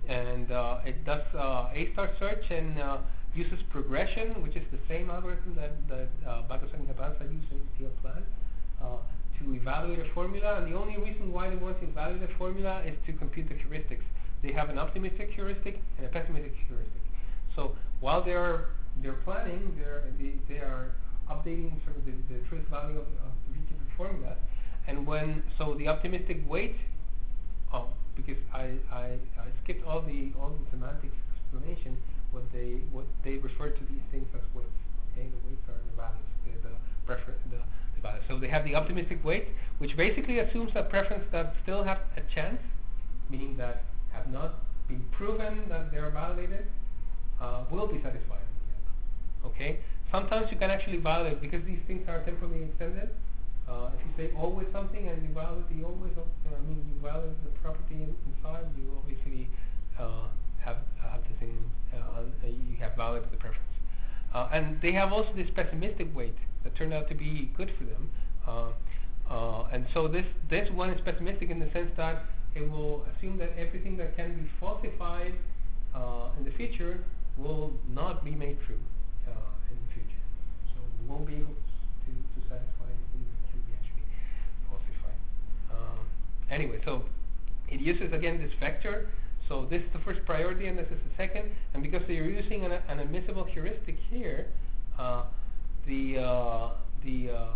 and uh, it does uh, A-star search and uh, uses progression, which is the same algorithm that, that uh, Backus and Carranza use in H T M Plan, uh, to evaluate a formula. And the only reason why they want to evaluate a formula is to compute the heuristics. They have an optimistic heuristic and a pessimistic heuristic. So while they're they're planning, they're they, they are updating sort of the, the truth value of, of each of the formulas. And when so the optimistic weight, oh, because I, I, I skipped all the all the semantics explanation. What they what they refer to these things as weights. Okay, the weights are the values, the, the prefer the, the values. So they have the optimistic weight, which basically assumes a preference that still have a chance, meaning that have not been proven that they are validated, uh, will be satisfied in the end. Okay. Sometimes you can actually validate because these things are temporally extended. Uh, if you say always something and you validate the always, uh, I mean you validate the property in, inside, you obviously uh, have have the thing. Uh, you have validated the preference. Uh, and they have also this pessimistic weight that turned out to be good for them. Uh, uh, and so this this one is pessimistic in the sense that it will assume that everything that can be falsified uh, in the future will not be made true uh, in the future. So we won't be able to, to satisfy anything that can be actually falsified. Uh, anyway, so it uses again this vector. So this is the first priority, and this is the second. And because they are using an, an admissible heuristic here, uh, the uh, the uh,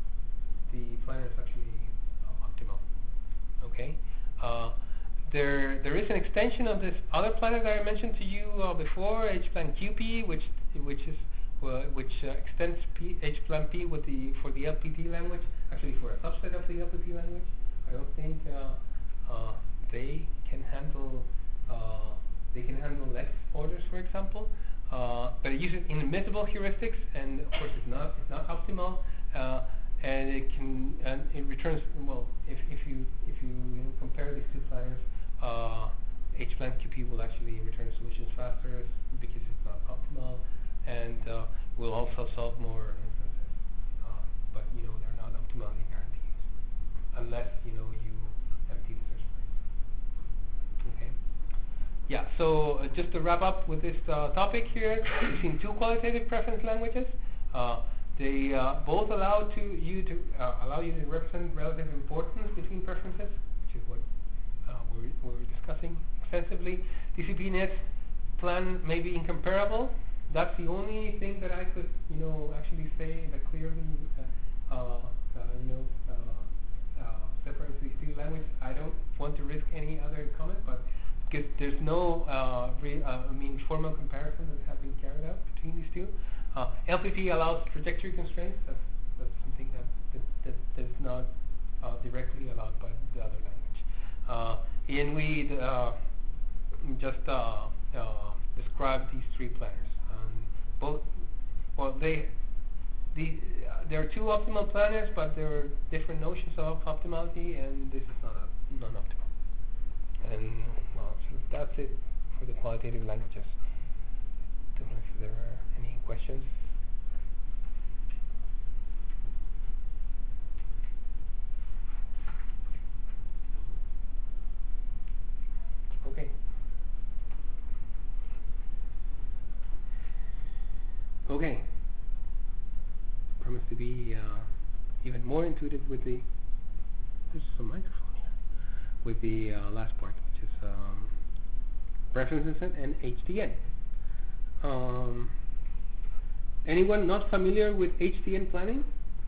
the planner is actually uh, optimal. Okay. Uh, there there is an extension of this other planner that I mentioned to you uh, before, H plan Q P, which which is uh, which uh, extends P, H plan P with the for the L P P language, actually for a subset of the L P P language. I don't think uh, uh, they can handle. Uh, they can handle less orders, for example, uh, but it uses inadmissible heuristics, and of course it's not it's not optimal, uh, and it can and it returns well if if you if you, you know, compare these two planners, uh, H plan Q P will actually return solutions faster because it's not optimal, and uh, will also solve more instances, uh, but you know they're not optimality guarantees unless you know you empty the search space. Okay. Yeah, so uh, just to wrap up with this uh, topic here, we've seen two qualitative preference languages. Uh, they uh, both allow to you to uh, allow you to represent relative importance between preferences, which is what uh, we're, we're discussing extensively. D C P Net's plan may be incomparable. That's the only thing that I could, you know, actually say that clearly, uh, uh, uh, you know, uh, uh, separates these two languages. I don't want to risk any other comment, but because there's no uh, re uh, I mean formal comparison that has been carried out between these two. Uh, L P P allows trajectory constraints. That's that's something that that, that that's not uh, directly allowed by the other language. Uh, and we uh, just uh, uh, describe these three planners. Um, both well they the uh, there are two optimal planners, but there are different notions of optimality, and this is not a non-optimal. And well, so that's it for the qualitative languages. Don't know if there are any questions. Okay. Okay. Promise to be uh, even more intuitive with the. There's some microphone. With the uh, last part, which is um, preferences and H T N. Um, anyone not familiar with H T N planning?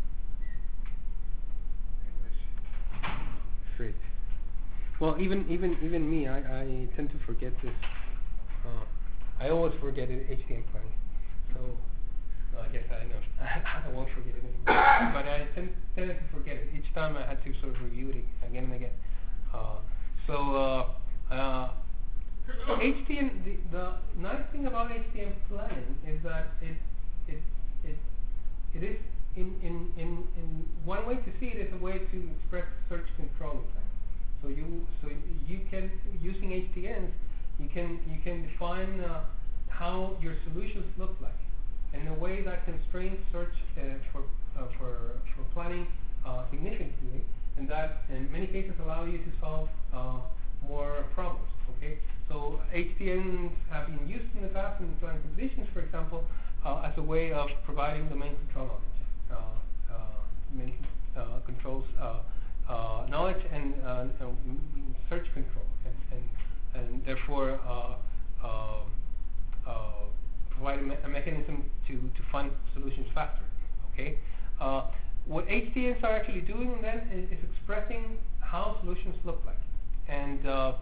English. Great. Well, even even even me, I, I tend to forget this. Uh, I always forget it, H T N planning. So no, I guess I know I won't forget it anymore. But I tend, tended to forget it each time. I had to sort of review it again and again. Uh, so uh, uh, H T N, the, the nice thing about H T N planning is that it it it it is in in in in one way to see it is a way to express search control plan. So you so you can using H T Ns you can you can define uh, how your solutions look like in a way that constrains search uh, for uh, for for planning uh, significantly. And that, in many cases, allow you to solve uh, more problems. For Okay, so H T Ns have been used in the past in planning computations, for example, uh, as a way of providing domain control knowledge, uh, uh, domain uh, controls uh, uh, knowledge and uh, uh, search control, and and, and therefore uh, uh, uh, provide a, me a mechanism to to find solutions faster. Okay, uh, what H T Ns are actually doing then is, is expressing how solutions look like, and uh,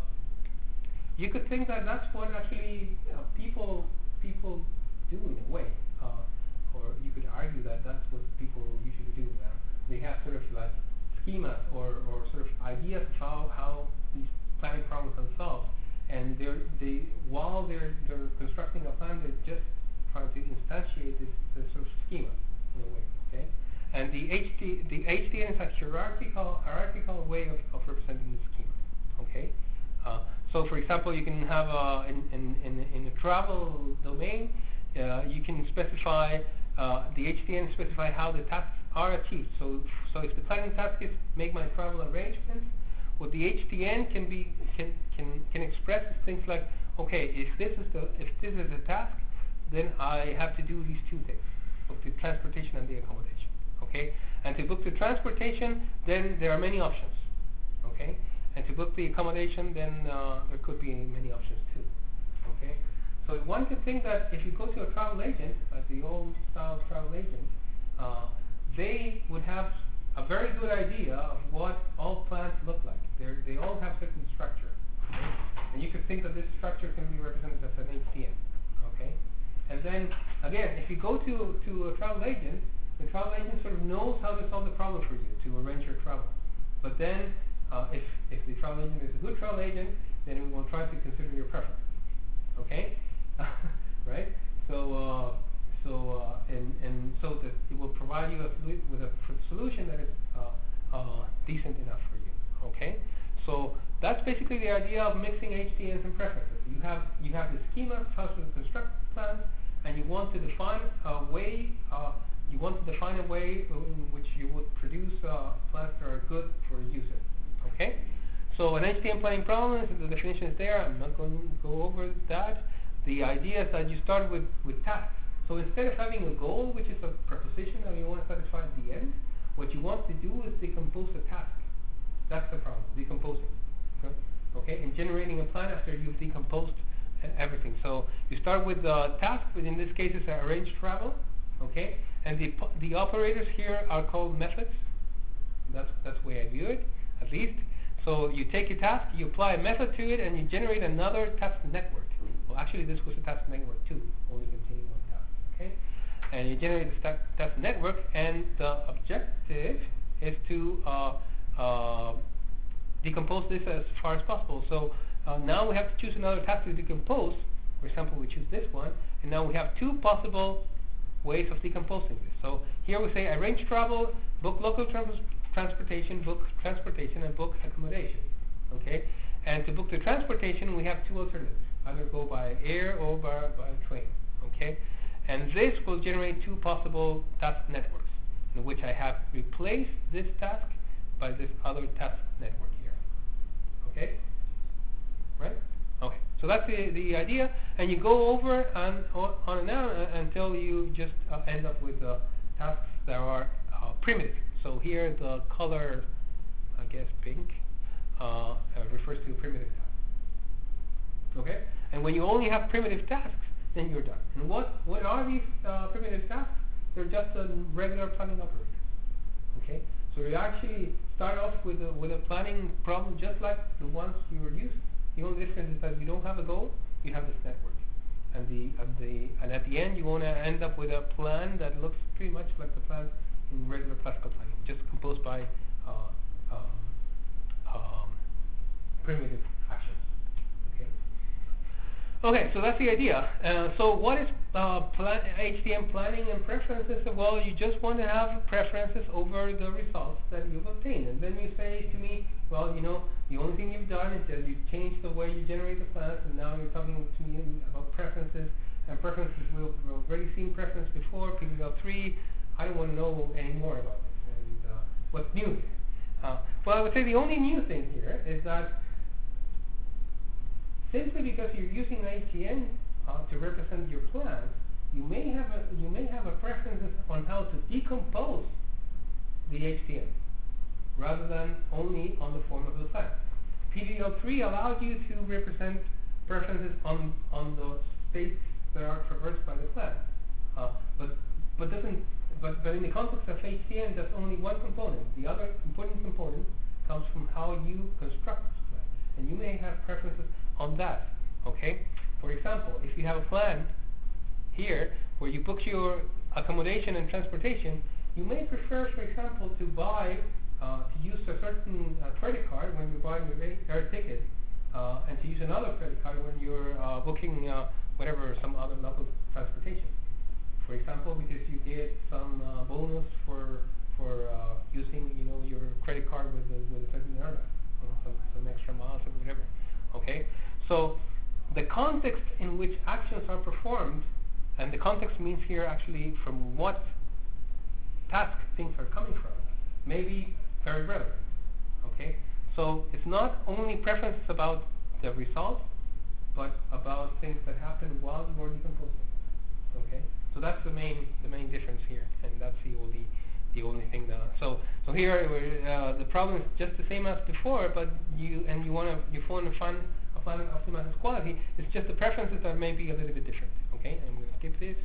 you could think that that's what actually uh, people people do in a way, uh, or you could argue that that's what people usually do. Uh, they have sort of like schemas or, or sort of ideas of how, how these planning problems are solved, and they're they while they're they're constructing a plan, they're just trying to instantiate this, this sort of schema in a way. Okay, and the H T the H T N is a hierarchical hierarchical way of, of representing the schema. Okay. Uh, so, for example, you can have uh, in, in, in, in a travel domain, uh, you can specify uh, the H T N specify how the tasks are achieved. So, so if the planning task is make my travel arrangements, what the H T N can be can can can express is things like, okay, if this is the if this is a task, then I have to do these two things: book the transportation and the accommodation. Okay, and to book the transportation, then there are many options. Okay. And to book the accommodation, then uh, there could be many options too. Okay, so one could think that if you go to a travel agent, like the old style travel agent, uh, they would have a very good idea of what all plans look like. They're, they all have certain structure, okay? And you could think that this structure can be represented as an H T N. Okay, and then again, if you go to to a travel agent, the travel agent sort of knows how to solve the problem for you to arrange your travel, but then Uh, if, if the travel agent is a good travel agent, then it will try to consider your preference. Okay, right? So, uh, so uh, and and so that it will provide you a solu with a solution that is uh, uh, decent enough for you. Okay, so that's basically the idea of mixing H T Ns and preferences. You have you have the schema of how to construct plans, and you want to define a way. Uh, you want to define a way in which you would produce uh, plans that are good for a user. Okay, so an H T N planning problem, the definition is there. I'm not going to go over that. The idea is that you start with, with tasks. So instead of having a goal, which is a proposition that you want to satisfy at the end, what you want to do is decompose a task. That's the problem, decomposing. Okay, okay? And generating a plan after you've decomposed uh, everything. So you start with the task, but in this case it's arranged travel. Okay, and the, the operators here are called methods. That's, that's the way I view it, at least. So you take a task, you apply a method to it, and you generate another task network. Well, actually, this was a task network too, only containing one task. Okay, and you generate this ta task network, and the objective is to uh, uh, decompose this as far as possible. So uh, now we have to choose another task to decompose. For example, we choose this one, and now we have two possible ways of decomposing this. So here we say arrange travel, book local trans transportation, book transportation, and book accommodation. Okay, and to book the transportation, we have two alternatives: either go by air or by, by train. Okay, and this will generate two possible task networks, in which I have replaced this task by this other task network here. Okay, right? Okay, so that's the the idea, and you go over and on, on and on uh, until you just uh, end up with uh, tasks that are uh, primitive. So here the color, I guess pink, uh, uh, refers to primitive tasks. Okay, and when you only have primitive tasks, then you're done. And what what are these uh, primitive tasks? They're just a regular planning operators. Okay, so you actually start off with a, with a planning problem just like the ones you were used. The only difference is that you don't have a goal, you have this network, and the and the and at the end you want to end up with a plan that looks pretty much like the plan in regular classical planning, just composed by uh, um, um, primitive actions. Okay. Okay, so that's the idea. Uh, so what is uh, plan H T M planning and preferences? Well, you just want to have preferences over the results that you've obtained, and then you say to me, well, you know, the only thing you've done is that you've changed the way you generate the plans, and now you're talking to me about preferences. And preferences, we've already seen preference before, P V L three. I don't want to know any more about this. And uh, what's new here? Uh, well, I would say the only new thing here is that simply because you're using H T N uh, to represent your plans, you may have a you may have a preference on how to decompose the H T N rather than only on the form of the plan. P D L three allows you to represent preferences on on the states that are traversed by the plan, uh, but but doesn't but but in the context of H T N, that's only one component. The other important component comes from how you construct this plan, and you may have preferences on that. Okay, for example, if you have a plan here where you book your accommodation and transportation, you may prefer, for example, to buy uh, to use a certain uh, credit card when you're buying your air ticket, uh, and to use another credit card when you're uh, booking uh, whatever some other local transportation. For example, because you get some uh, bonus for for uh, using you know your credit card with the, with a certain airline, you know, some some extra miles or whatever. Okay, so the context in which actions are performed, and the context means here actually from what task things are coming from, may be very relevant. Okay, so it's not only preferences about the result, but about things that happen while you are decomposing. Okay, so that's the main the main difference here, and that's the only the only thing that. So so here uh, the problem is just the same as before, but you and you want to you want to find a plan that optimizes quality. It's just the preferences that may be a little bit different. Okay, I'm going to skip this.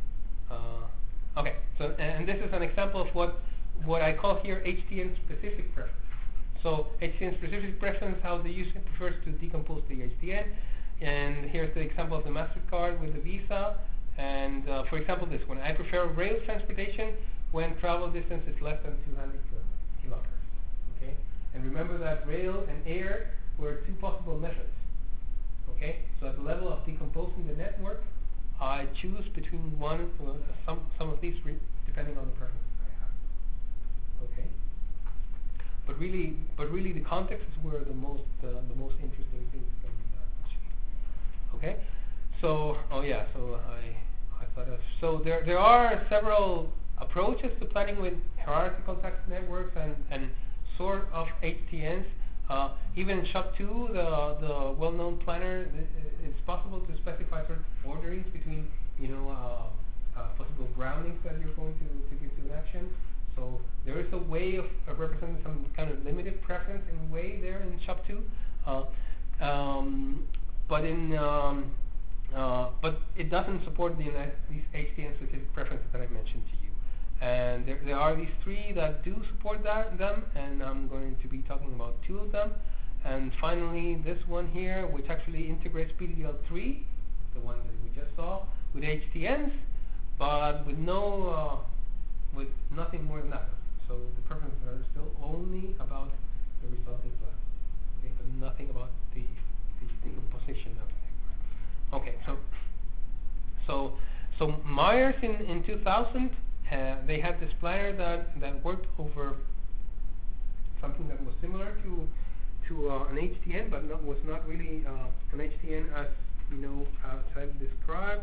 Uh, okay, so and this is an example of what what I call here H T N specific preference. So H T N specific preference, how the user prefers to decompose the H T N, and here's the example of the MasterCard with the Visa. And uh, for example, this one, I prefer rail transportation when travel distance is less than two hundred kilometers. Okay, and remember that rail and air were two possible methods. Okay, so at the level of decomposing the network, I choose between one, uh, some some of these re depending on the preferences I have. Okay, but really, but really, the context is where the most uh, the most interesting things can be uh, achieved. Okay, so oh yeah, so I I thought of so there there are several approaches to planning with hierarchical task networks and and sort of H T Ns. Uh, even in SHOP two, the the well-known planner, it's possible to specify certain orderings between you know uh, uh, possible groundings that you're going to to give to an action. So there is a way of, of representing some kind of limited preference in way there in SHOP two, uh, um, but in um, uh, but it doesn't support the these H T N specific preferences that I mentioned to you. And there, there are these three that do support that, them, and I'm going to be talking about two of them. And finally, this one here, which actually integrates P D L three, the one that we just saw, with H T Ns, but with no, uh, with nothing more than that. So the preferences are still only about the resulting plan, okay, but nothing about the, the decomposition of the network. Okay, so so so Myers in in two thousand. Uh, they had this planner that, that worked over something that was similar to to uh, an H T N, but not, was not really uh, an H T N as you know as I've described.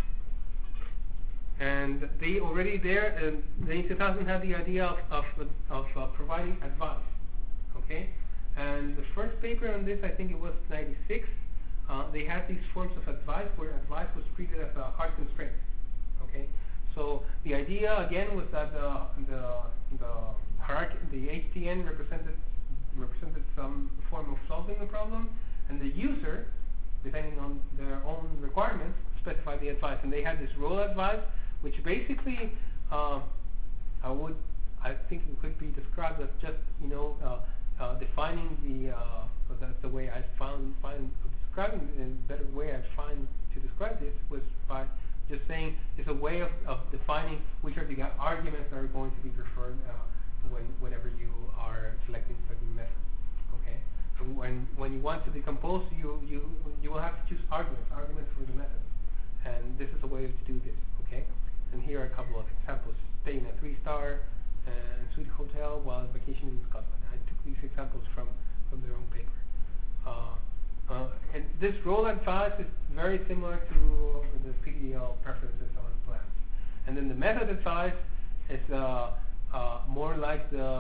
And they already there, uh, they in two thousand had the idea of of, of uh, providing advice. Okay, and the first paper on this, I think it was ninety-six. Uh, they had these forms of advice where advice was treated as a hard constraint. Okay. So the idea again was that uh, the the hierarchy, the H T N represented represented some form of solving the problem, and the user, depending on their own requirements, specified the advice. And they had this role advice, which basically uh, I would I think it could be described as just you know uh, uh, defining the uh, that's the way I found find describing the better way I find to describe this was by just saying it's a way of, of defining which are the arguments that are going to be referred uh, when whenever you are selecting certain methods. Okay, so when when you want to decompose, you you you will have to choose arguments, arguments for the method, and this is a way to do this. Okay, and here are a couple of examples: stay in a three-star and suite hotel while vacationing in Scotland. I took these examples from from their own paper. Uh, Uh, and this role advice is very similar to the P D L preferences on plans. And then the method advice is uh, uh, more like the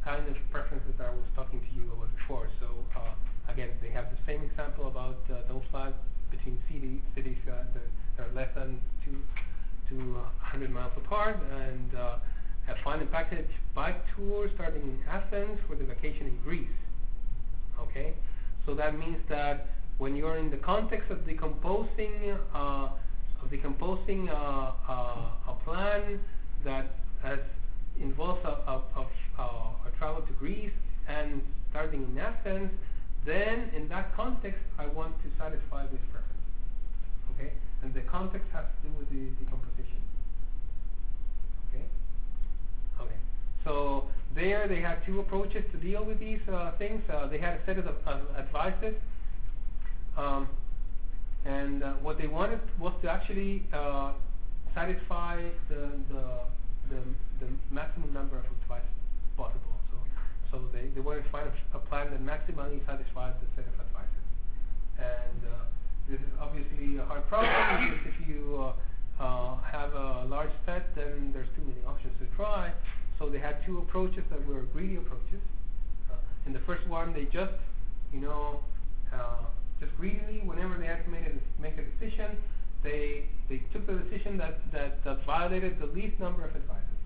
kind of preferences that I was talking to you about before. So uh, again, they have the same example about uh, don't fly between city, cities uh, that are less than two to one hundred miles apart, and uh, a fun and package bike tour starting in Athens for the vacation in Greece. Okay, so that means that when you're in the context of decomposing uh, of decomposing uh, uh, a plan that has involves a, a, a, a, a travel to Greece and starting in Athens, then in that context I want to satisfy this preference. Okay, and the context has to do with the decomposition. Okay. Okay. So there they had two approaches to deal with these uh, things. Uh, they had a set of, of advices, um, and uh, what they wanted was to actually uh, satisfy the, the the the maximum number of advices possible. So so they, they wanted to find a, a plan that maximally satisfies the set of advices. And uh, this is obviously a hard problem because if you uh, uh, have a large set, then there's too many options to try. So they had two approaches that were greedy approaches. Uh, in the first one, they just, you know, uh, just greedily, whenever they had to make a, make a decision, they they took the decision that, that, that violated the least number of advices.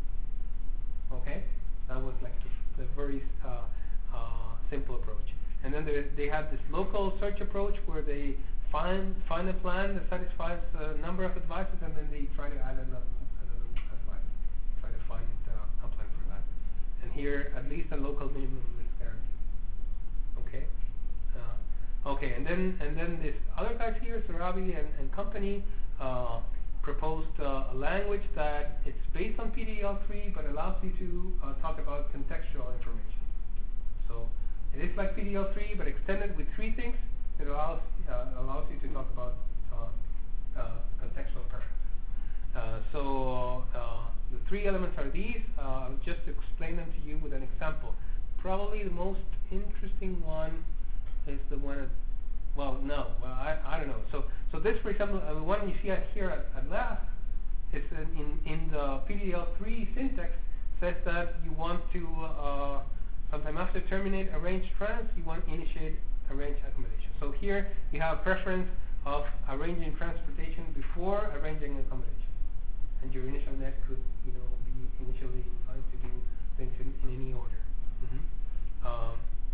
Okay? That was like the, the very uh, uh, simple approach. And then there, they had this local search approach where they find find a plan that satisfies a number of advices, and then they try to add another, another advice, try to find uh, a plan for that. And here, at least a local minimum is guaranteed. Okay. Uh, okay, and then and then this other guys here, Sarabi and, and company, uh, proposed uh, a language that it's based on P D L three, but allows you to uh, talk about contextual information. So it is like P D L three, but extended with three things. It allows uh, allows you to talk about uh, uh, contextual preferences. Uh, so uh, the three elements are these. Uh, I'll just explain them to you with an example. Probably the most interesting one is the one. At, well, no, well, I, I don't know. So so this, for example, uh, the one you see here at, at last, it's in in the P D L three syntax says that you want to uh, sometime after terminate arrange trans, you want to initiate arrange accommodation. So here you have a preference of arranging transportation before arranging accommodation, and your initial net could, you know, be initially defined to do things in, in any order. Mm-hmm. um,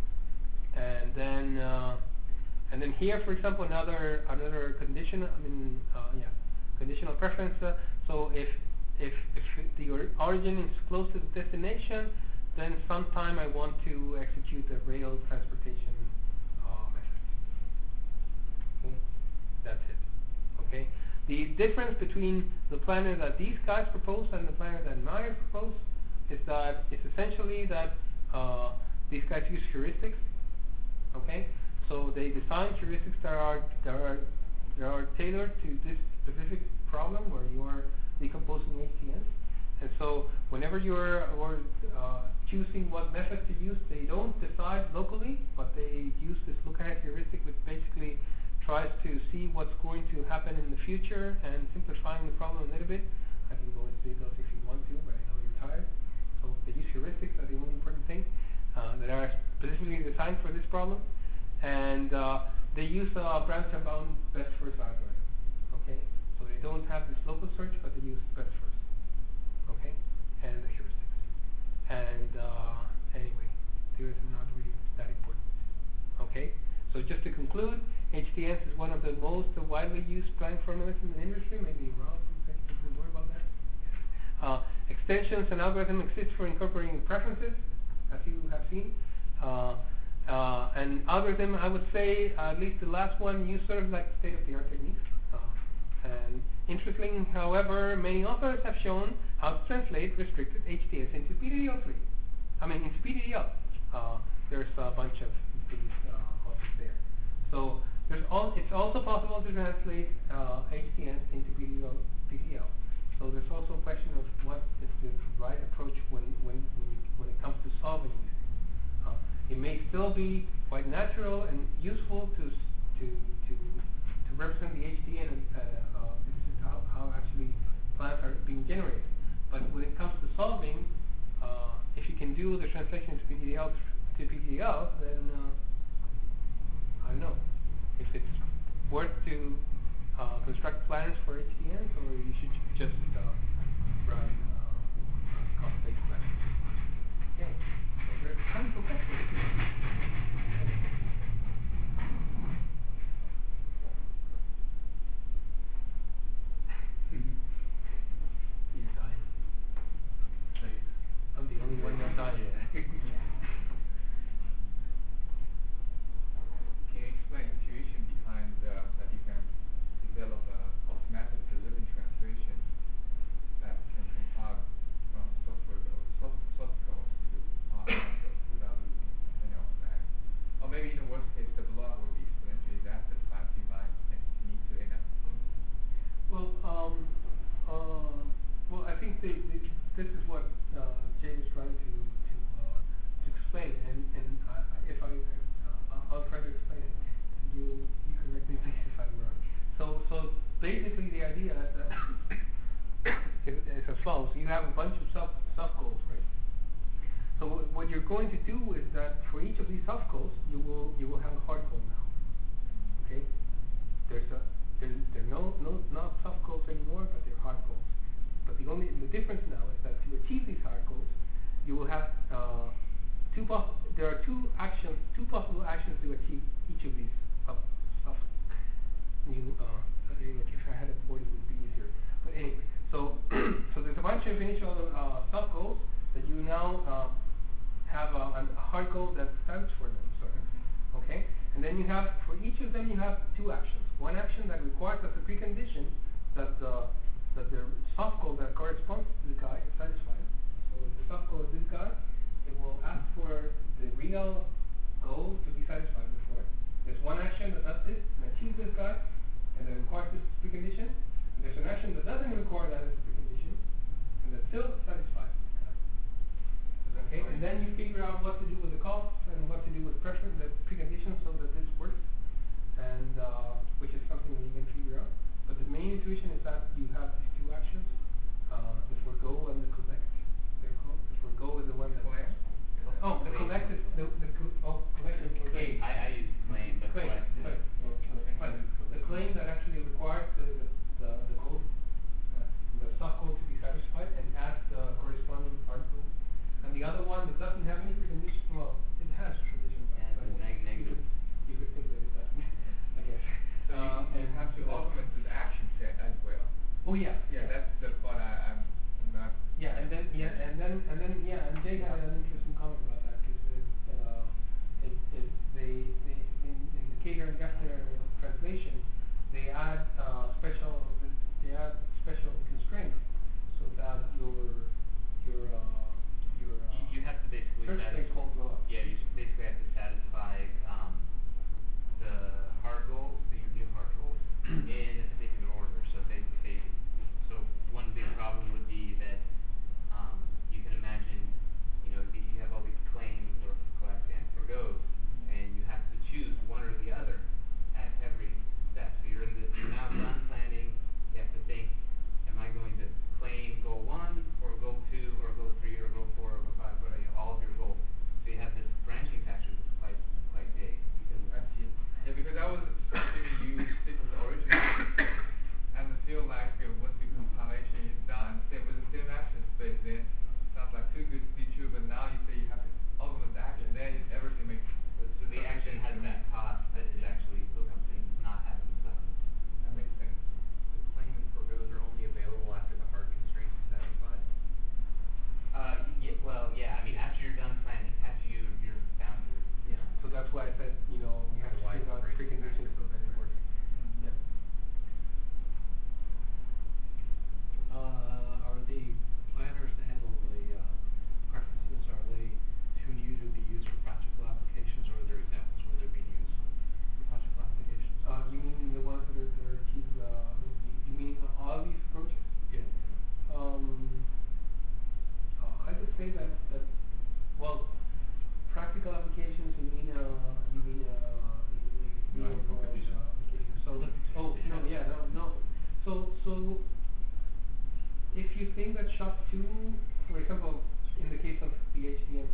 and then uh, and then here, for example, another another condition. I mean, uh, yeah, conditional preference. Uh, so if if if the or origin is close to the destination, then sometime I want to execute the rail transportation uh, method. Okay, that's it. Okay, the difference between the planner that these guys propose and the planner that Meyer proposed is that it's essentially that uh, these guys use heuristics. Okay, so they design heuristics that are that are that are tailored to this specific problem where you are decomposing H T Ns. And so whenever you're or, uh, choosing what method to use, they don't decide locally, but they use this look-ahead heuristic, which basically tries to see what's going to happen in the future and simplifying the problem a little bit. I can go into details if you want to, but I know you're tired. So they use heuristics are the only important thing uh, that are specifically designed for this problem. And uh, they use a uh, branch and bound best first algorithm. Okay, so they don't have this local search, but they use best first. Okay, and the heuristics. And uh, anyway, theories are not really that important. Okay, so just to conclude, H T Ns is one of the most uh, widely used planning formulas in the industry. Maybe Rob can say something more about that. Uh, extensions and algorithms exist for incorporating preferences, as you have seen. Uh, uh, and algorithm, I would say, uh, at least the last one, use sort of like state-of-the-art techniques. And interesting, however, many authors have shown how to translate restricted H T S into P D L three. I mean, into P D L. Uh, there's a bunch of these uh, authors there. So there's all. It's also possible to translate uh, H T Ns into P D L. P D L. So there's also a question of what is the right approach when when when, you, when it comes to solving these things. Uh, it may still be quite natural and useful to to to to represent the H T N. Uh, This is how, how actually plans are being generated. But when it comes to solving, uh, if you can you do the translation to P T D L to P T D L, then uh, I don't know if it's worth to uh, construct planners for H D Ns, or you should just uh, run uh, cost-based planners. Okay, so there's tons of complexity. He's dying. I'm the only one not dying. Can you explain the intuition behind uh, that you can develop a automatic delivering translation that can compile from software code, soft, soft code to hard code without losing any of that? Or maybe in the worst case, the block will be exponentially that the fast you might need to end up. Well, um, uh, well, I think the, the, this is what uh, Jay is trying to to, uh, to explain, and and I, if I uh, I'll try to explain it. You you correct me please if I'm wrong. So so basically the idea is that is, is as follows. You have a bunch of sub sub goals, right? So what, what you're going to do is that for each of these sub goals, you will you will have a hard goal now. Okay, there's a there there are no no not soft goals anymore, but they're hard goals. But the only the difference now is that to achieve these hard goals, you will have uh, two pos there are two actions, two possible actions to achieve each of these sub sub new. Uh, if I had a board, it would be easier. But anyway, so so there's a bunch of initial uh, sub goals that you now uh, have a, a hard goal that stands for them, sort of. Okay, and then you have for each of them you have two actions. One action that requires as a precondition that uh, that the soft goal that corresponds to the guy is satisfied. So if the soft goal is this guy, it will ask for the real goal to be satisfied before. There's one action that does this and achieves this guy, and that requires this precondition. And there's an action that doesn't require that as a precondition, and that still satisfies this guy. Okay, and then you figure out what to do with the costs and what to do with pressure, the preconditions, so that this works, and uh, which is something that you can figure out. But the main intuition is that you have these two actions, uh, the forgo and the collect. They're called. The forgo is the one that. Collect. Oh, the collect is the the co oh collect is the I, I use claim, but claim. collect is- Right. Right. The claim that actually requires the the the, the code, uh, the soft code to be satisfied and adds the corresponding hard code. And the other one that doesn't have any precondition, well, it has precondition. Yeah, it's a neg negative. You could think that it doesn't, I guess. So you, Uh, you and have to so- augment the action set as well. Oh yeah. Yeah, that's the part I, I'm, I'm not. Yeah, and then yeah, and then and then yeah, and Jay had an interesting comment about that because it, uh, it, it they they in, in the Kager and Gessner translation they add uh, special they add special constraints so that your your uh, your uh, You, you have to basically search space satisfy, won't blow up. yeah, you s- basically have to satisfy um, the hard goals, the new hard goals, in a particular order. So they, they, so one big problem would be that um, you can imagine, you know, the, you have all these claims or collect and forgoes, and you have to choose one or the other at every step. So you're in the, you're now done planning. You have to think, am I going to claim goal one, or goal two, or goal three, or goal four, or goal five, or you know, all of your goals. So you have this branching factor that's quite quite big because I see. Yeah, because I was something you used it originally, and I feel like uh, once the compilation is done, say with the same action space, then it sounds like too good to be true. But now you say you have to augment the action, then everything makes. so the action has that cost that is actually still something not having the button. That makes sense. The claim and forgoes are only available after the hard constraint is satisfied. Uh, yeah, well, yeah. I mean, after you're done planning, after you you're found your Yeah, so that's why I said, you know, we have to Otherwise, figure out the the breaking preconditions so that it works. Yeah. Uh, are the planners to handle the uh, preferences, are they too new to be used for practical applications, or are there examples where they're being used for practical applications? Uh, you mean the ones that are, that are achieved, uh, you mean all these approaches? Yeah. Um, uh, I would say that, that, well, practical applications, you mean, uh, you mean, uh, you mean, No, real world, competition. uh, applications. So, oh, no, yeah, no, no. So, so, if you think that SHOP two, for example, in the case of the H D M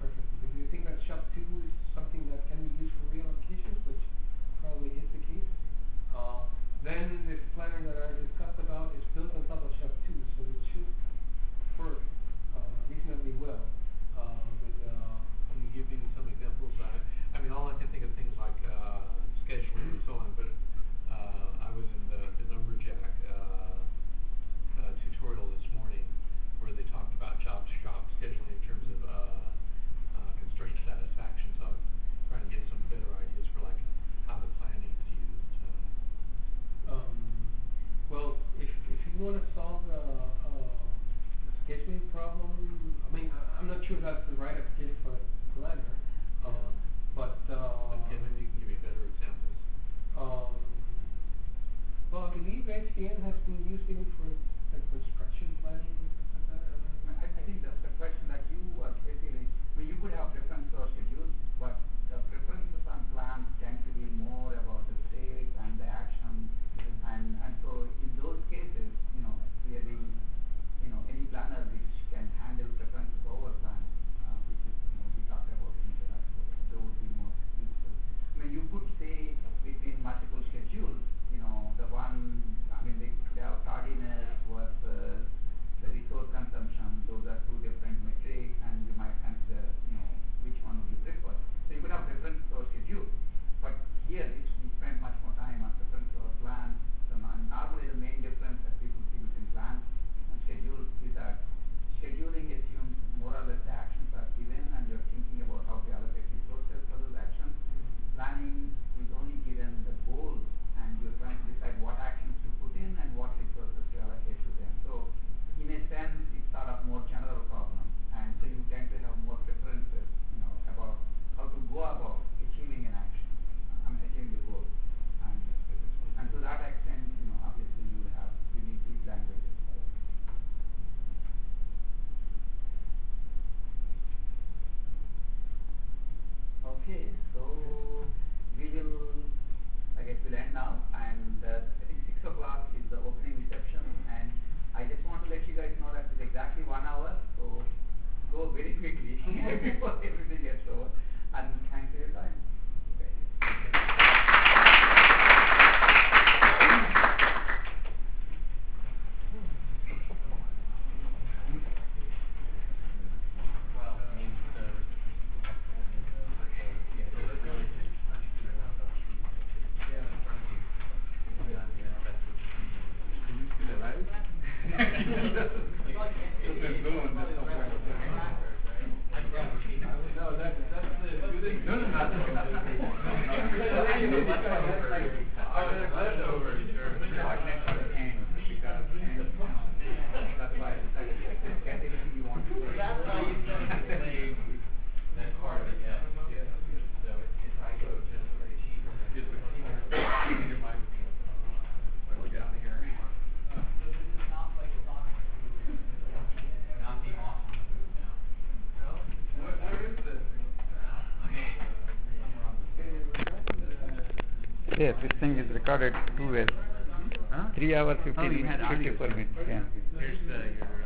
C N has been used even for like construction planning and stuff like that? I don't know. I, I think the, the question that you are basically, I mean, you could have preference or schedules, but the preferences on plans tend to be more about the state and the action, mm-hmm. and and so in those cases, you know, really, you know, any planner which can handle preferences over plans, uh, which is, you know, we talked about in the last book, those would be more useful. I mean, you could say between multiple schedules, you know, the one, I mean, they could have tardiness versus the resource consumption. Those are two different metrics, and you might consider, you know, which one would you prefer. So you could have preference or schedule, but here we spend much more time on preference or plans. So normally the main difference that people see between plans and schedules is that scheduling assumes more or less the actions are given, and you're thinking about how to allocate resources for those actions. Planning is only given the goals, and you're trying to decide what actions to put in and what resources to allocate to them. So in a sense, it's sort of more general problem, and so you tend to have more preferences, you know, about how to go about achieving an action, I mean, achieving the goal. And, and to that extent, you know, obviously you will have, you need these languages. Okay, so we will, I guess we'll end now, and uh, I think six o'clock is the opening reception, and I just want to let you guys know that it's exactly one hour, so go very quickly before everything gets over, and thanks for your time. Yes, this thing is recorded two ways. Huh? Three hours, fifteen, oh, you had fifty-four minutes. Yeah. Here's the, your